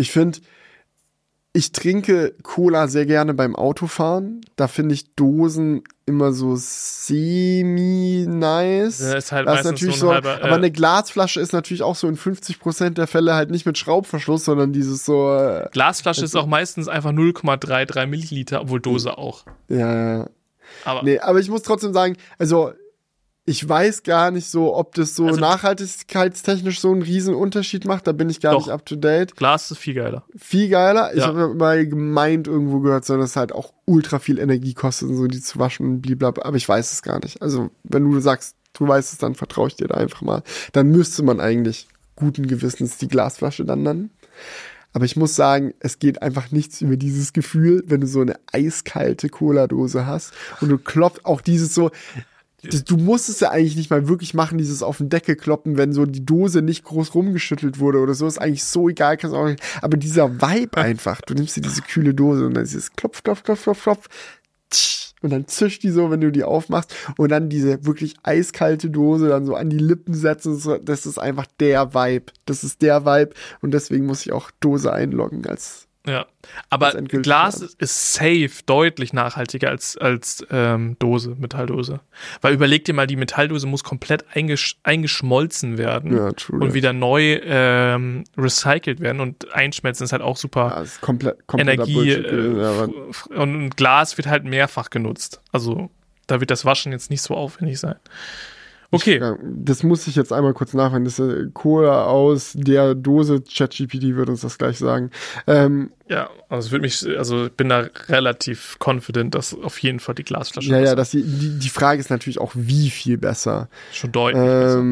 Ich trinke Cola sehr gerne beim Autofahren. Da finde ich Dosen immer so semi-nice. Ja, ist halt meistens natürlich so ein halber, aber eine Glasflasche ist natürlich auch so in 50% der Fälle halt nicht mit Schraubverschluss, sondern dieses so... Glasflasche ist auch meistens einfach 0,33 Milliliter, obwohl Dose auch. Ja. Aber ich muss trotzdem sagen, also... Ich weiß gar nicht so, ob das so nachhaltigkeitstechnisch so einen riesen Unterschied macht. Da bin ich gar nicht up to date. Glas ist viel geiler. Viel geiler? Ich habe mal gemeint irgendwo gehört, dass es halt auch ultra viel Energie kostet, so die zu waschen und blablabla. Aber ich weiß es gar nicht. Also wenn du sagst, du weißt es, dann vertraue ich dir da einfach mal. Dann müsste man eigentlich guten Gewissens die Glasflasche dann nennen. Aber ich muss sagen, es geht einfach nichts über dieses Gefühl, wenn du so eine eiskalte Cola-Dose hast und du klopfst auch dieses so, du musst es ja eigentlich nicht mal wirklich machen, dieses auf den Deckel kloppen, wenn so die Dose nicht groß rumgeschüttelt wurde oder so, ist eigentlich so egal, kannst auch nicht, aber dieser Vibe einfach, du nimmst dir diese kühle Dose und dann ist es klopf, klopf, klopf, klopf, klopf, und dann zischt die so, wenn du die aufmachst und dann diese wirklich eiskalte Dose dann so an die Lippen setzen, das ist einfach der Vibe, und deswegen muss ich auch Dose einloggen als ja, aber Glas ist safe deutlich nachhaltiger als Dose, Metalldose. Weil überleg dir mal, die Metalldose muss komplett eingeschmolzen werden und wieder neu recycelt werden und einschmelzen ist halt auch super ist komplett Energie und Glas wird halt mehrfach genutzt. Also da wird das Waschen jetzt nicht so aufwendig sein. Okay. Das muss ich jetzt einmal kurz nachhören. Das ist Cola aus der Dose. ChatGPT wird uns das gleich sagen. Ja, also ich bin da relativ confident, dass auf jeden Fall die Glasflasche ja, dass die Frage ist natürlich auch, wie viel besser. Schon deutlich besser.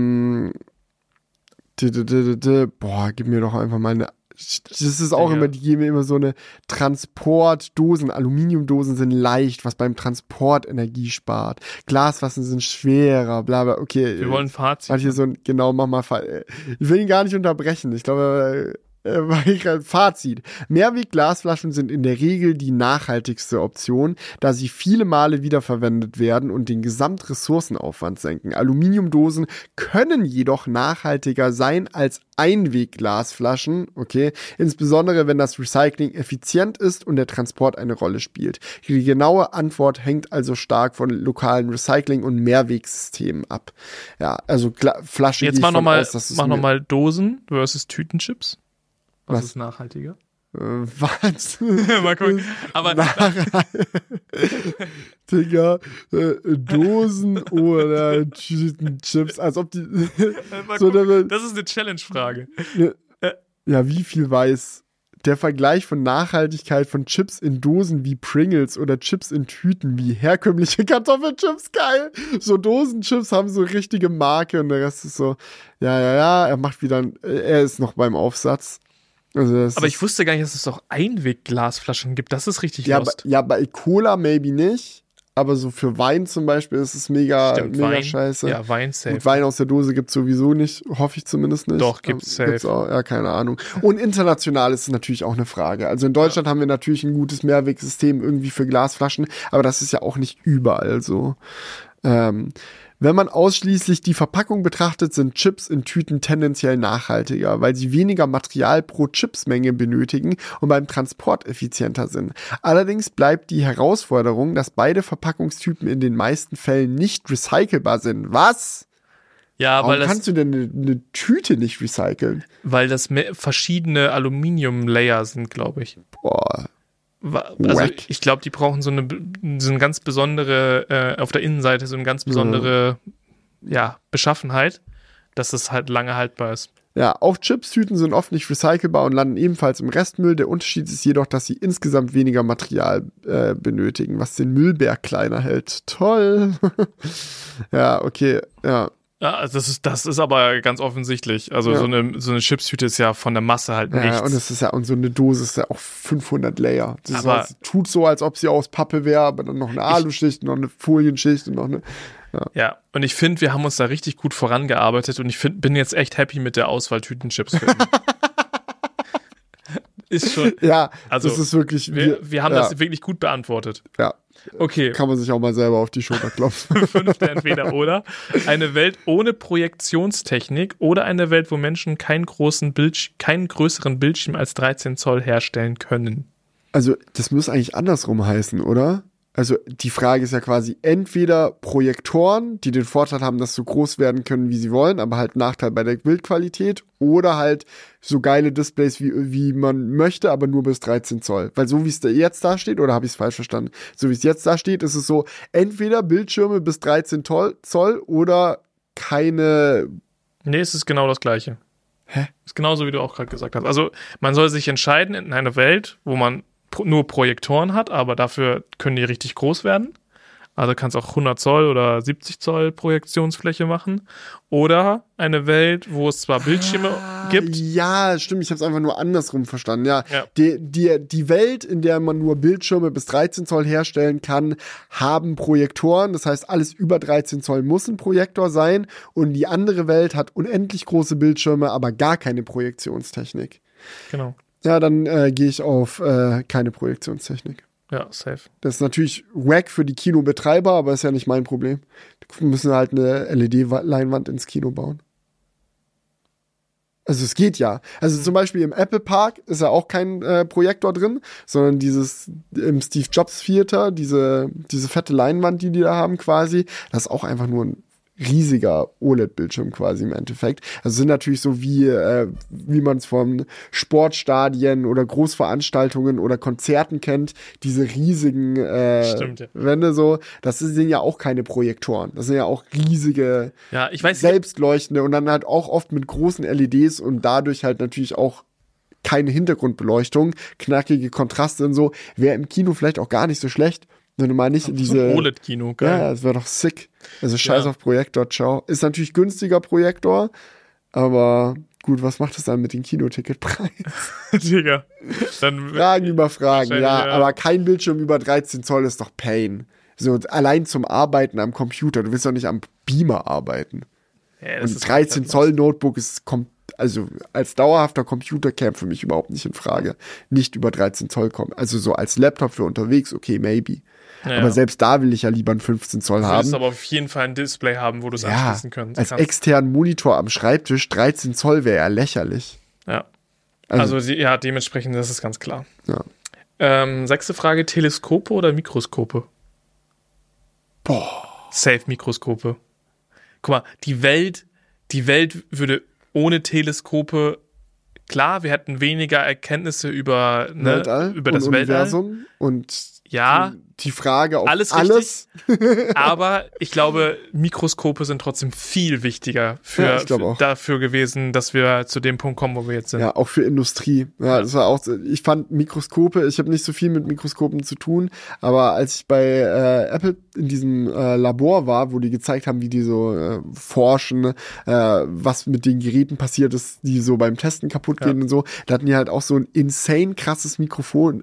Boah, gib mir doch einfach mal eine. Das ist auch immer, die geben mir immer so eine Transportdosen. Aluminiumdosen sind leicht, was beim Transport Energie spart. Glasflaschen sind schwerer, bla bla. Okay. Wir wollen Fazit. Genau, mach mal. Ich will ihn gar nicht unterbrechen. Ich glaube, Fazit. Mehrweg-Glasflaschen sind in der Regel die nachhaltigste Option, da sie viele Male wiederverwendet werden und den Gesamtressourcenaufwand senken. Aluminiumdosen können jedoch nachhaltiger sein als Einwegglasflaschen, okay, insbesondere wenn das Recycling effizient ist und der Transport eine Rolle spielt. Die genaue Antwort hängt also stark von lokalen Recycling- und Mehrwegsystemen ab. Ja, also Flaschen. Jetzt mach nochmal Dosen versus Tütenchips. Was ist nachhaltiger? Was? Mal gucken. Aber Digga, Dosen oder Tütenchips, als ob die. Das ist eine Challenge-Frage. Ja, wie viel weiß? Der Vergleich von Nachhaltigkeit von Chips in Dosen wie Pringles oder Chips in Tüten wie herkömmliche Kartoffelchips, geil. So Dosenchips haben so richtige Marke und der Rest ist so, ja, er ist noch beim Aufsatz. Also aber ich wusste gar nicht, dass es auch Einwegglasflaschen gibt. Das ist richtig lost. Ja, bei Cola maybe nicht. Aber so für Wein zum Beispiel ist es mega Wein, scheiße. Ja, Wein safe. Und Wein aus der Dose gibt's sowieso nicht, hoffe ich zumindest nicht. Doch, gibt's safe. Gibt's auch, ja, keine Ahnung. Und international ist es natürlich auch eine Frage. Also in Deutschland haben wir natürlich ein gutes Mehrwegsystem irgendwie für Glasflaschen, aber das ist ja auch nicht überall so. Wenn man ausschließlich die Verpackung betrachtet, sind Chips in Tüten tendenziell nachhaltiger, weil sie weniger Material pro Chipsmenge benötigen und beim Transport effizienter sind. Allerdings bleibt die Herausforderung, dass beide Verpackungstypen in den meisten Fällen nicht recycelbar sind. Was? Ja, Warum kannst du denn eine Tüte nicht recyceln? Weil das verschiedene Aluminium-Layer sind, glaube ich. Boah. Also ich glaube, die brauchen so eine ganz besondere, auf der Innenseite so eine ganz besondere Beschaffenheit, dass es halt lange haltbar ist. Ja, auch Chipstüten sind oft nicht recycelbar und landen ebenfalls im Restmüll. Der Unterschied ist jedoch, dass sie insgesamt weniger Material benötigen, was den Müllberg kleiner hält. Toll. Ja, okay, ja. Ja, das ist aber ganz offensichtlich. Also so eine Chipstüte ist ja von der Masse halt nichts. Ja, und so eine Dose ist ja auch 500 Layer. Das tut so, als ob sie aus Pappe wäre, aber dann noch eine Aluschicht, noch eine Folienschicht und noch eine. Ja, und ich finde, wir haben uns da richtig gut vorangearbeitet und ich bin jetzt echt happy mit der Auswahl Tütenchips. Ist schon. Ja, also das ist wirklich. Wir haben das wirklich gut beantwortet. Ja. Okay. Kann man sich auch mal selber auf die Schulter klopfen. 5 entweder oder. Eine Welt ohne Projektionstechnik oder eine Welt, wo Menschen keinen größeren Bildschirm als 13 Zoll herstellen können. Also, das muss eigentlich andersrum heißen, oder? Also, die Frage ist ja quasi entweder Projektoren, die den Vorteil haben, dass so groß werden können, wie sie wollen, aber halt Nachteil bei der Bildqualität, oder halt so geile Displays, wie man möchte, aber nur bis 13 Zoll. Weil so wie es jetzt da steht, oder habe ich es falsch verstanden? So wie es jetzt da steht, ist es so, entweder Bildschirme bis 13 Zoll oder keine. Nee, es ist genau das Gleiche. Hä? Ist genauso, wie du auch gerade gesagt hast. Also, man soll sich entscheiden in einer Welt, wo man nur Projektoren hat, aber dafür können die richtig groß werden. Also kannst auch 100 Zoll oder 70 Zoll Projektionsfläche machen. Oder eine Welt, wo es zwar Bildschirme gibt. Ja, stimmt, ich habe es einfach nur andersrum verstanden. Ja. Die Welt, in der man nur Bildschirme bis 13 Zoll herstellen kann, haben Projektoren. Das heißt, alles über 13 Zoll muss ein Projektor sein. Und die andere Welt hat unendlich große Bildschirme, aber gar keine Projektionstechnik. Genau. Ja, dann gehe ich auf keine Projektionstechnik. Ja, safe. Das ist natürlich wack für die Kinobetreiber, aber ist ja nicht mein Problem. Die müssen halt eine LED-Leinwand ins Kino bauen. Also es geht ja. Also zum Beispiel im Apple Park ist ja auch kein Projektor drin, sondern im Steve Jobs Theater, diese fette Leinwand, die da haben quasi, das ist auch einfach nur ein riesiger OLED-Bildschirm quasi im Endeffekt. Also sind natürlich so wie man es von Sportstadien oder Großveranstaltungen oder Konzerten kennt, diese riesigen Stimmt, ja. Wände so, sind ja auch keine Projektoren. Das sind ja auch riesige, selbstleuchtende und dann halt auch oft mit großen LEDs und dadurch halt natürlich auch keine Hintergrundbeleuchtung, knackige Kontraste und so. Wäre im Kino vielleicht auch gar nicht so schlecht. Wenn du mal nicht diese OLED-Kino, geil. Ja, das wäre doch sick. Also scheiß auf Projektor, ciao. Ist natürlich günstiger Projektor, aber gut, was macht das dann mit dem Kinoticketpreis? Digga. Dann Fragen über Fragen, ja. Aber kein Bildschirm über 13 Zoll ist doch Pain. So, allein zum Arbeiten am Computer. Du willst doch nicht am Beamer arbeiten. Ja, und 13 Zoll Notebook also als dauerhafter Computer käme für mich überhaupt nicht in Frage. Nicht über 13 Zoll kommen. Also so als Laptop für unterwegs, okay, maybe. Ja. Aber selbst da will ich ja lieber einen 15 Zoll haben. Du willst aber auf jeden Fall ein Display haben, wo du es anschließen kannst. Als externen Monitor am Schreibtisch 13 Zoll wäre ja lächerlich. Ja. Also dementsprechend, das ist ganz klar. Ja. 6. Frage, Teleskope oder Mikroskope? Boah. Safe Mikroskope. Guck mal, die Welt würde ohne Teleskope, klar, wir hätten weniger Erkenntnisse über das Universum und die Frage auf alles. Aber ich glaube, Mikroskope sind trotzdem viel wichtiger dafür gewesen, dass wir zu dem Punkt kommen, wo wir jetzt sind. Ja, auch für Industrie. Ja, das war auch, ich fand Mikroskope, ich habe nicht so viel mit Mikroskopen zu tun, aber als ich bei Apple in diesem Labor war, wo die gezeigt haben, wie die so forschen, was mit den Geräten passiert ist, die so beim Testen kaputt gehen und so, da hatten die halt auch so ein insane krasses Mikroskop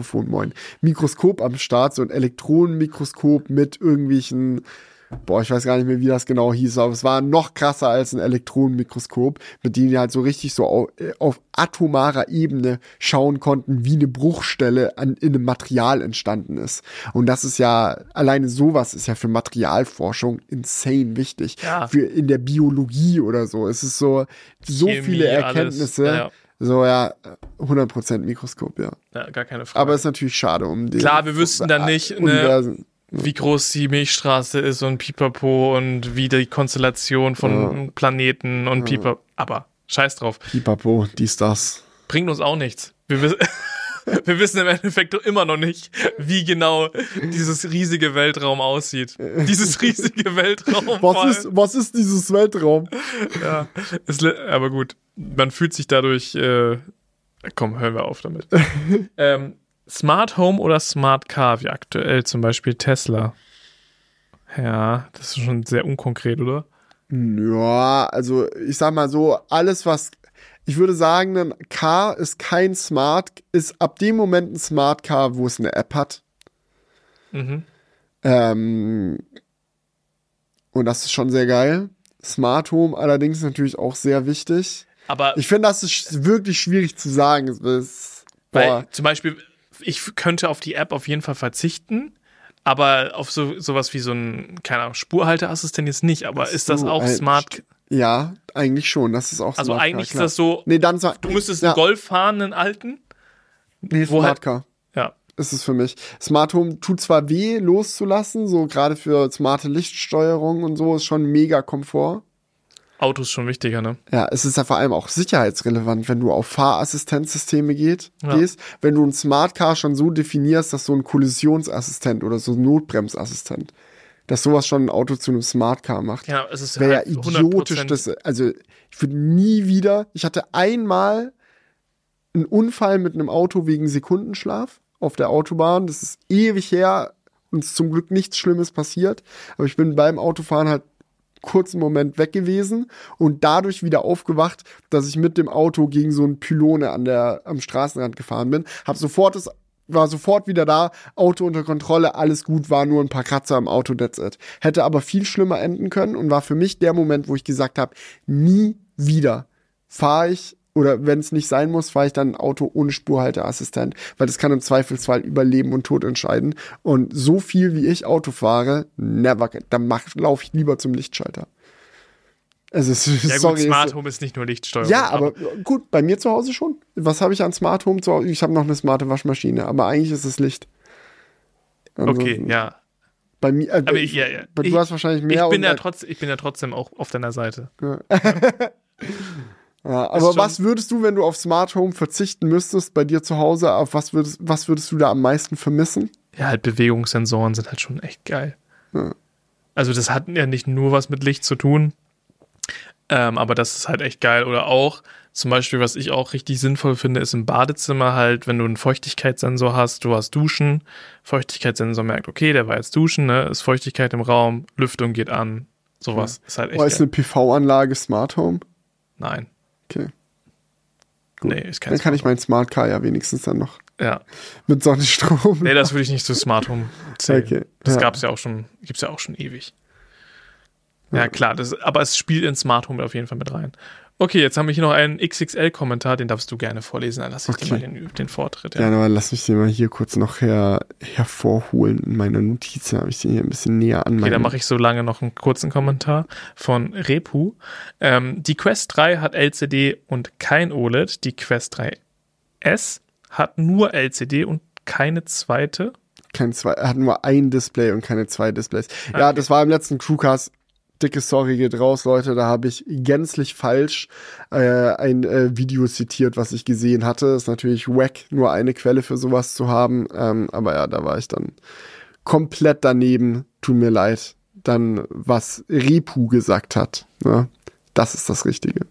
am Start, so ein Elektronenmikroskop mit irgendwelchen, ich weiß gar nicht mehr, wie das genau hieß, aber es war noch krasser als ein Elektronenmikroskop, mit denen die halt so richtig so auf atomarer Ebene schauen konnten, wie eine Bruchstelle in einem Material entstanden ist. Und das ist ja, alleine sowas ist ja für Materialforschung insane wichtig. Ja. Für in der Biologie oder so. Es ist so Chemie, viele Erkenntnisse. Alles. Ja. So, 100% Mikroskop, ja. Ja, gar keine Frage. Aber es ist natürlich schade um den. Klar, wir wüssten dann nicht, wie groß die Milchstraße ist und Pipapo und wie die Konstellation von Planeten und Pipapo. Aber scheiß drauf. Pipapo, dies, das. Bringt uns auch nichts. Wir wissen im Endeffekt immer noch nicht, wie genau dieses riesige Weltraum aussieht. Dieses riesige Weltraum. Was ist dieses Weltraum? Ja, aber gut. Man fühlt sich dadurch. Komm, hören wir auf damit. Smart Home oder Smart Car, wie aktuell zum Beispiel Tesla. Ja, das ist schon sehr unkonkret, oder? Ja, also ich sag mal so, alles was. Ich würde sagen, ein Car ist kein ist ab dem Moment ein Smart Car, wo es eine App hat. Mhm. Und das ist schon sehr geil. Smart Home allerdings natürlich auch sehr wichtig. Aber ich finde, das ist wirklich schwierig zu sagen. Weil zum Beispiel, ich könnte auf die App auf jeden Fall verzichten, aber auf sowas wie so ein, keine Ahnung, Spurhalteassistent jetzt nicht. Aber ist das auch smart? Ja, eigentlich schon. Das ist auch also Smart eigentlich Car, ist das so, du müsstest einen Golf fahren, einen alten. Nee, Smart Car. Ja. Ist es für mich. Smart Home tut zwar weh, loszulassen, so gerade für smarte Lichtsteuerung und so, ist schon mega Komfort. Auto ist schon wichtiger, ne? Ja, es ist ja vor allem auch sicherheitsrelevant, wenn du auf Fahrassistenzsysteme gehst. Wenn du ein Smart Car schon so definierst, dass so ein Kollisionsassistent oder so ein Notbremsassistent, dass sowas schon ein Auto zu einem Smart Car macht. Ja, es ist wäre ja idiotisch. Ich würde nie wieder, ich hatte einmal einen Unfall mit einem Auto wegen Sekundenschlaf auf der Autobahn. Das ist ewig her. uns zum Glück nichts Schlimmes passiert. Aber ich bin beim Autofahren halt kurzen Moment weg gewesen und dadurch wieder aufgewacht, dass ich mit dem Auto gegen so einen Pylone am Straßenrand gefahren bin. War sofort wieder da, Auto unter Kontrolle, alles gut, war nur ein paar Kratzer am Auto, that's it. Hätte aber viel schlimmer enden können und war für mich der Moment, wo ich gesagt habe, nie wieder fahre ich, oder wenn es nicht sein muss, fahre ich dann ein Auto ohne Spurhalteassistent, weil das kann im Zweifelsfall über Leben und Tod entscheiden. Und so viel wie ich Auto fahre, never, dann laufe ich lieber zum Lichtschalter. Also, ja gut, Smart Home ist nicht nur Lichtsteuerung. Ja, aber gut, bei mir zu Hause schon. Was habe ich an Smart Home zu Hause? Ich habe noch eine smarte Waschmaschine, aber eigentlich ist es Licht. Okay, ja. Bei mir, aber du hast wahrscheinlich mehr. Ich bin ja trotzdem auch auf deiner Seite. Ja. Ja, aber was würdest du, wenn du auf Smart Home verzichten müsstest, bei dir zu Hause, auf was würdest du da am meisten vermissen? Ja, halt Bewegungssensoren sind halt schon echt geil. Ja. Also das hat ja nicht nur was mit Licht zu tun, aber das ist halt echt geil. Oder auch zum Beispiel, was ich auch richtig sinnvoll finde, ist im Badezimmer halt, wenn du einen Feuchtigkeitssensor hast, du hast Duschen, Feuchtigkeitssensor merkt, okay, der war jetzt duschen, ne, ist Feuchtigkeit im Raum, Lüftung geht an, sowas ist halt echt geil. Ist eine PV-Anlage Smart Home? Nein. Okay. Gut. Nee, ist kein dann kann ich mein Smart Car ja wenigstens dann noch mit Sonnenstrom. Nee, das würde ich nicht zu Smart Home zählen. Okay. Das gibt's ja auch schon ewig. Ja, klar, aber es spielt in Smart Home auf jeden Fall mit rein. Okay, jetzt haben wir hier noch einen XXL-Kommentar, den darfst du gerne vorlesen, dann lass ich dir mal den Vortritt. Ja, aber lass mich den mal hier kurz noch hervorholen in meiner Notiz, habe ich den hier ein bisschen näher an. Okay, dann mache ich so lange noch einen kurzen Kommentar von Repu. Die Quest 3 hat LCD und kein OLED, die Quest 3S hat nur LCD und keine zweite. Er hat nur ein Display und keine zwei Displays. Okay. Ja, das war im letzten Crewcast. Dicke Sorry geht raus, Leute, da habe ich gänzlich falsch ein Video zitiert, was ich gesehen hatte. Ist natürlich wack, nur eine Quelle für sowas zu haben, aber ja, da war ich dann komplett daneben, tut mir leid. Dann, was Repu gesagt hat, ne? Das ist das Richtige.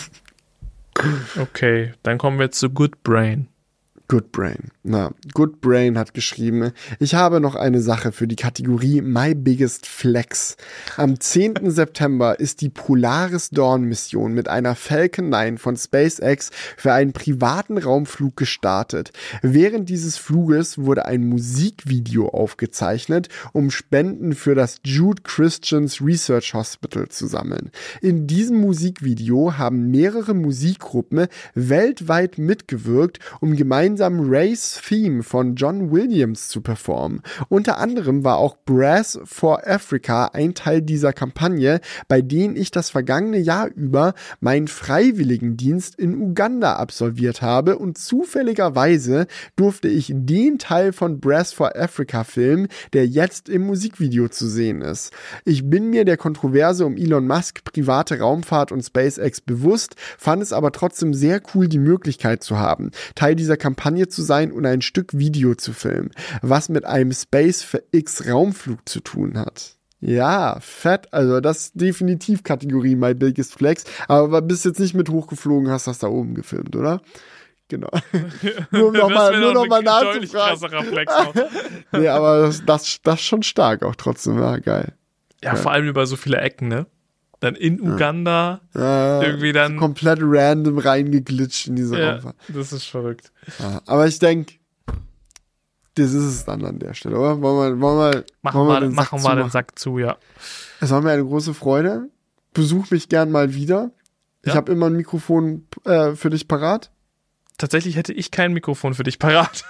Okay, dann kommen wir zu Good Brain. Good Brain. Good Brain hat geschrieben, ich habe noch eine Sache für die Kategorie My Biggest Flex. Am 10. September ist die Polaris Dawn Mission mit einer Falcon 9 von SpaceX für einen privaten Raumflug gestartet. Während dieses Fluges wurde ein Musikvideo aufgezeichnet, um Spenden für das Jude Christians Research Hospital zu sammeln. In diesem Musikvideo haben mehrere Musikgruppen weltweit mitgewirkt, um gemeinsam Race Theme von John Williams zu performen. Unter anderem war auch Brass for Africa ein Teil dieser Kampagne, bei denen ich das vergangene Jahr über meinen Freiwilligendienst in Uganda absolviert habe und zufälligerweise durfte ich den Teil von Brass for Africa filmen, der jetzt im Musikvideo zu sehen ist. Ich bin mir der Kontroverse um Elon Musk, private Raumfahrt und SpaceX bewusst, fand es aber trotzdem sehr cool, die Möglichkeit zu haben, Teil dieser Kampagne zu sein und ein Stück Video zu filmen, was mit einem SpaceX Raumflug zu tun hat. Ja, fett, also das ist definitiv Kategorie My Biggest Flex, aber bist jetzt nicht mit hochgeflogen, hast das da oben gefilmt, oder? Genau. Nur noch mal nachzufragen. Nee, aber das ist schon stark auch trotzdem, ja, geil. Ja, vor allem über so viele Ecken, ne? Dann in Uganda irgendwie dann komplett random reingeglitscht in diese Raumfahrt. Das ist verrückt. Ja, aber ich denke, das ist es dann an der Stelle, oder? Machen wir den Sack zu, ja. Es war mir eine große Freude. Besuch mich gern mal wieder. Ja. Ich habe immer ein Mikrofon für dich parat. Tatsächlich hätte ich kein Mikrofon für dich parat.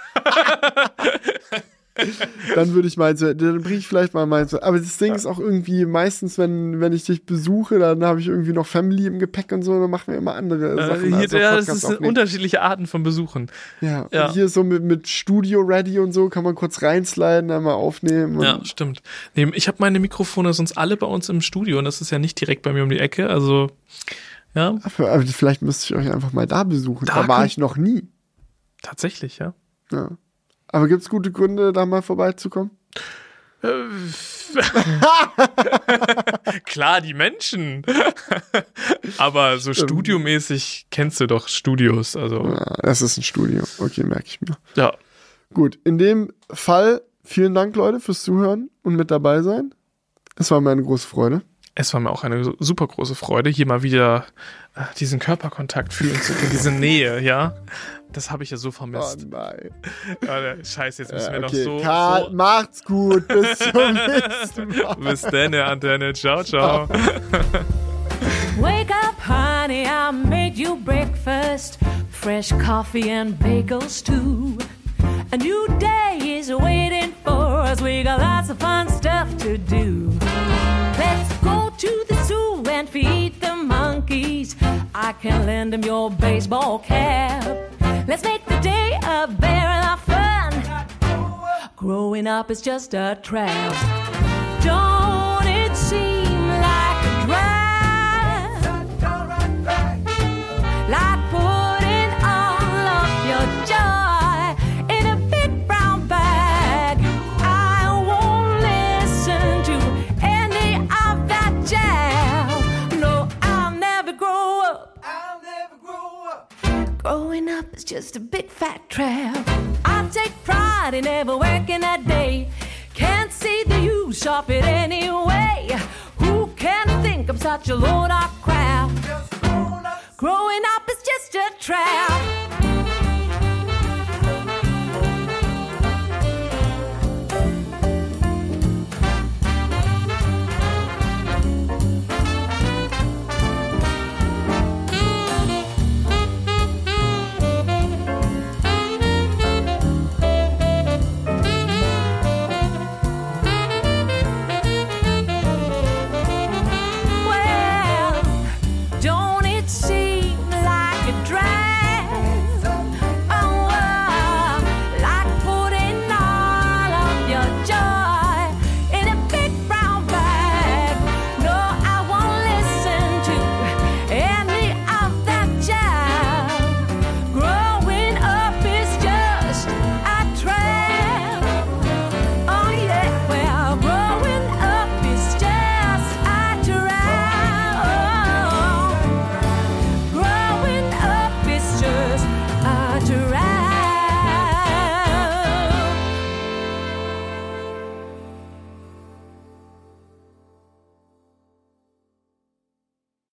Dann würde ich meins, dann bringe ich vielleicht mal meins. Aber das Ding ist auch irgendwie, meistens, wenn ich dich besuche, dann habe ich irgendwie noch Family im Gepäck und so, dann machen wir immer andere Sachen. Das sind unterschiedliche Arten von Besuchen. Ja. Und hier so mit Studio ready und so, kann man kurz reinsliden, einmal aufnehmen. Ja, stimmt. Nee, ich habe meine Mikrofone sonst alle bei uns im Studio und das ist ja nicht direkt bei mir um die Ecke, also ja. Aber vielleicht müsste ich euch einfach mal da besuchen. Da war ich noch nie. Tatsächlich, ja. Ja. Aber gibt's gute Gründe, da mal vorbeizukommen? Klar, die Menschen. Aber so studiomäßig kennst du doch Studios. Also. Ja, das ist ein Studio. Okay, merke ich mir. Ja. Gut, in dem Fall vielen Dank, Leute, fürs Zuhören und mit dabei sein. Es war mir eine große Freude. Es war mir auch eine super große Freude, hier mal wieder diesen Körperkontakt fühlen zu können, diese Nähe, ja. Das habe ich ja so vermisst. Oh nein. Ja, scheiße, jetzt müssen wir okay. noch so... Karl, macht's gut. Bis zum nächsten Mal. Bis dann, Antenne. Ciao, ciao. Wake up, honey, I made you breakfast. Fresh coffee and bagels, too. A new day is waiting for us. We got lots of fun stuff to do. Let's go to the zoo and feed the monkeys. I can lend them your baseball cap. Let's make the day a barrel of fun. Growing up is just a trap. Don't it seem like a drag? Like putting all of your joy in a big brown bag. I won't listen to any of that jazz. No, I'll never grow up. I'll never grow up. Growing up is just a big fat trap. I take pride in never working a day. Can't see the use, shop it anyway. Who can think I'm such a load of crap? Growing up is just a trap.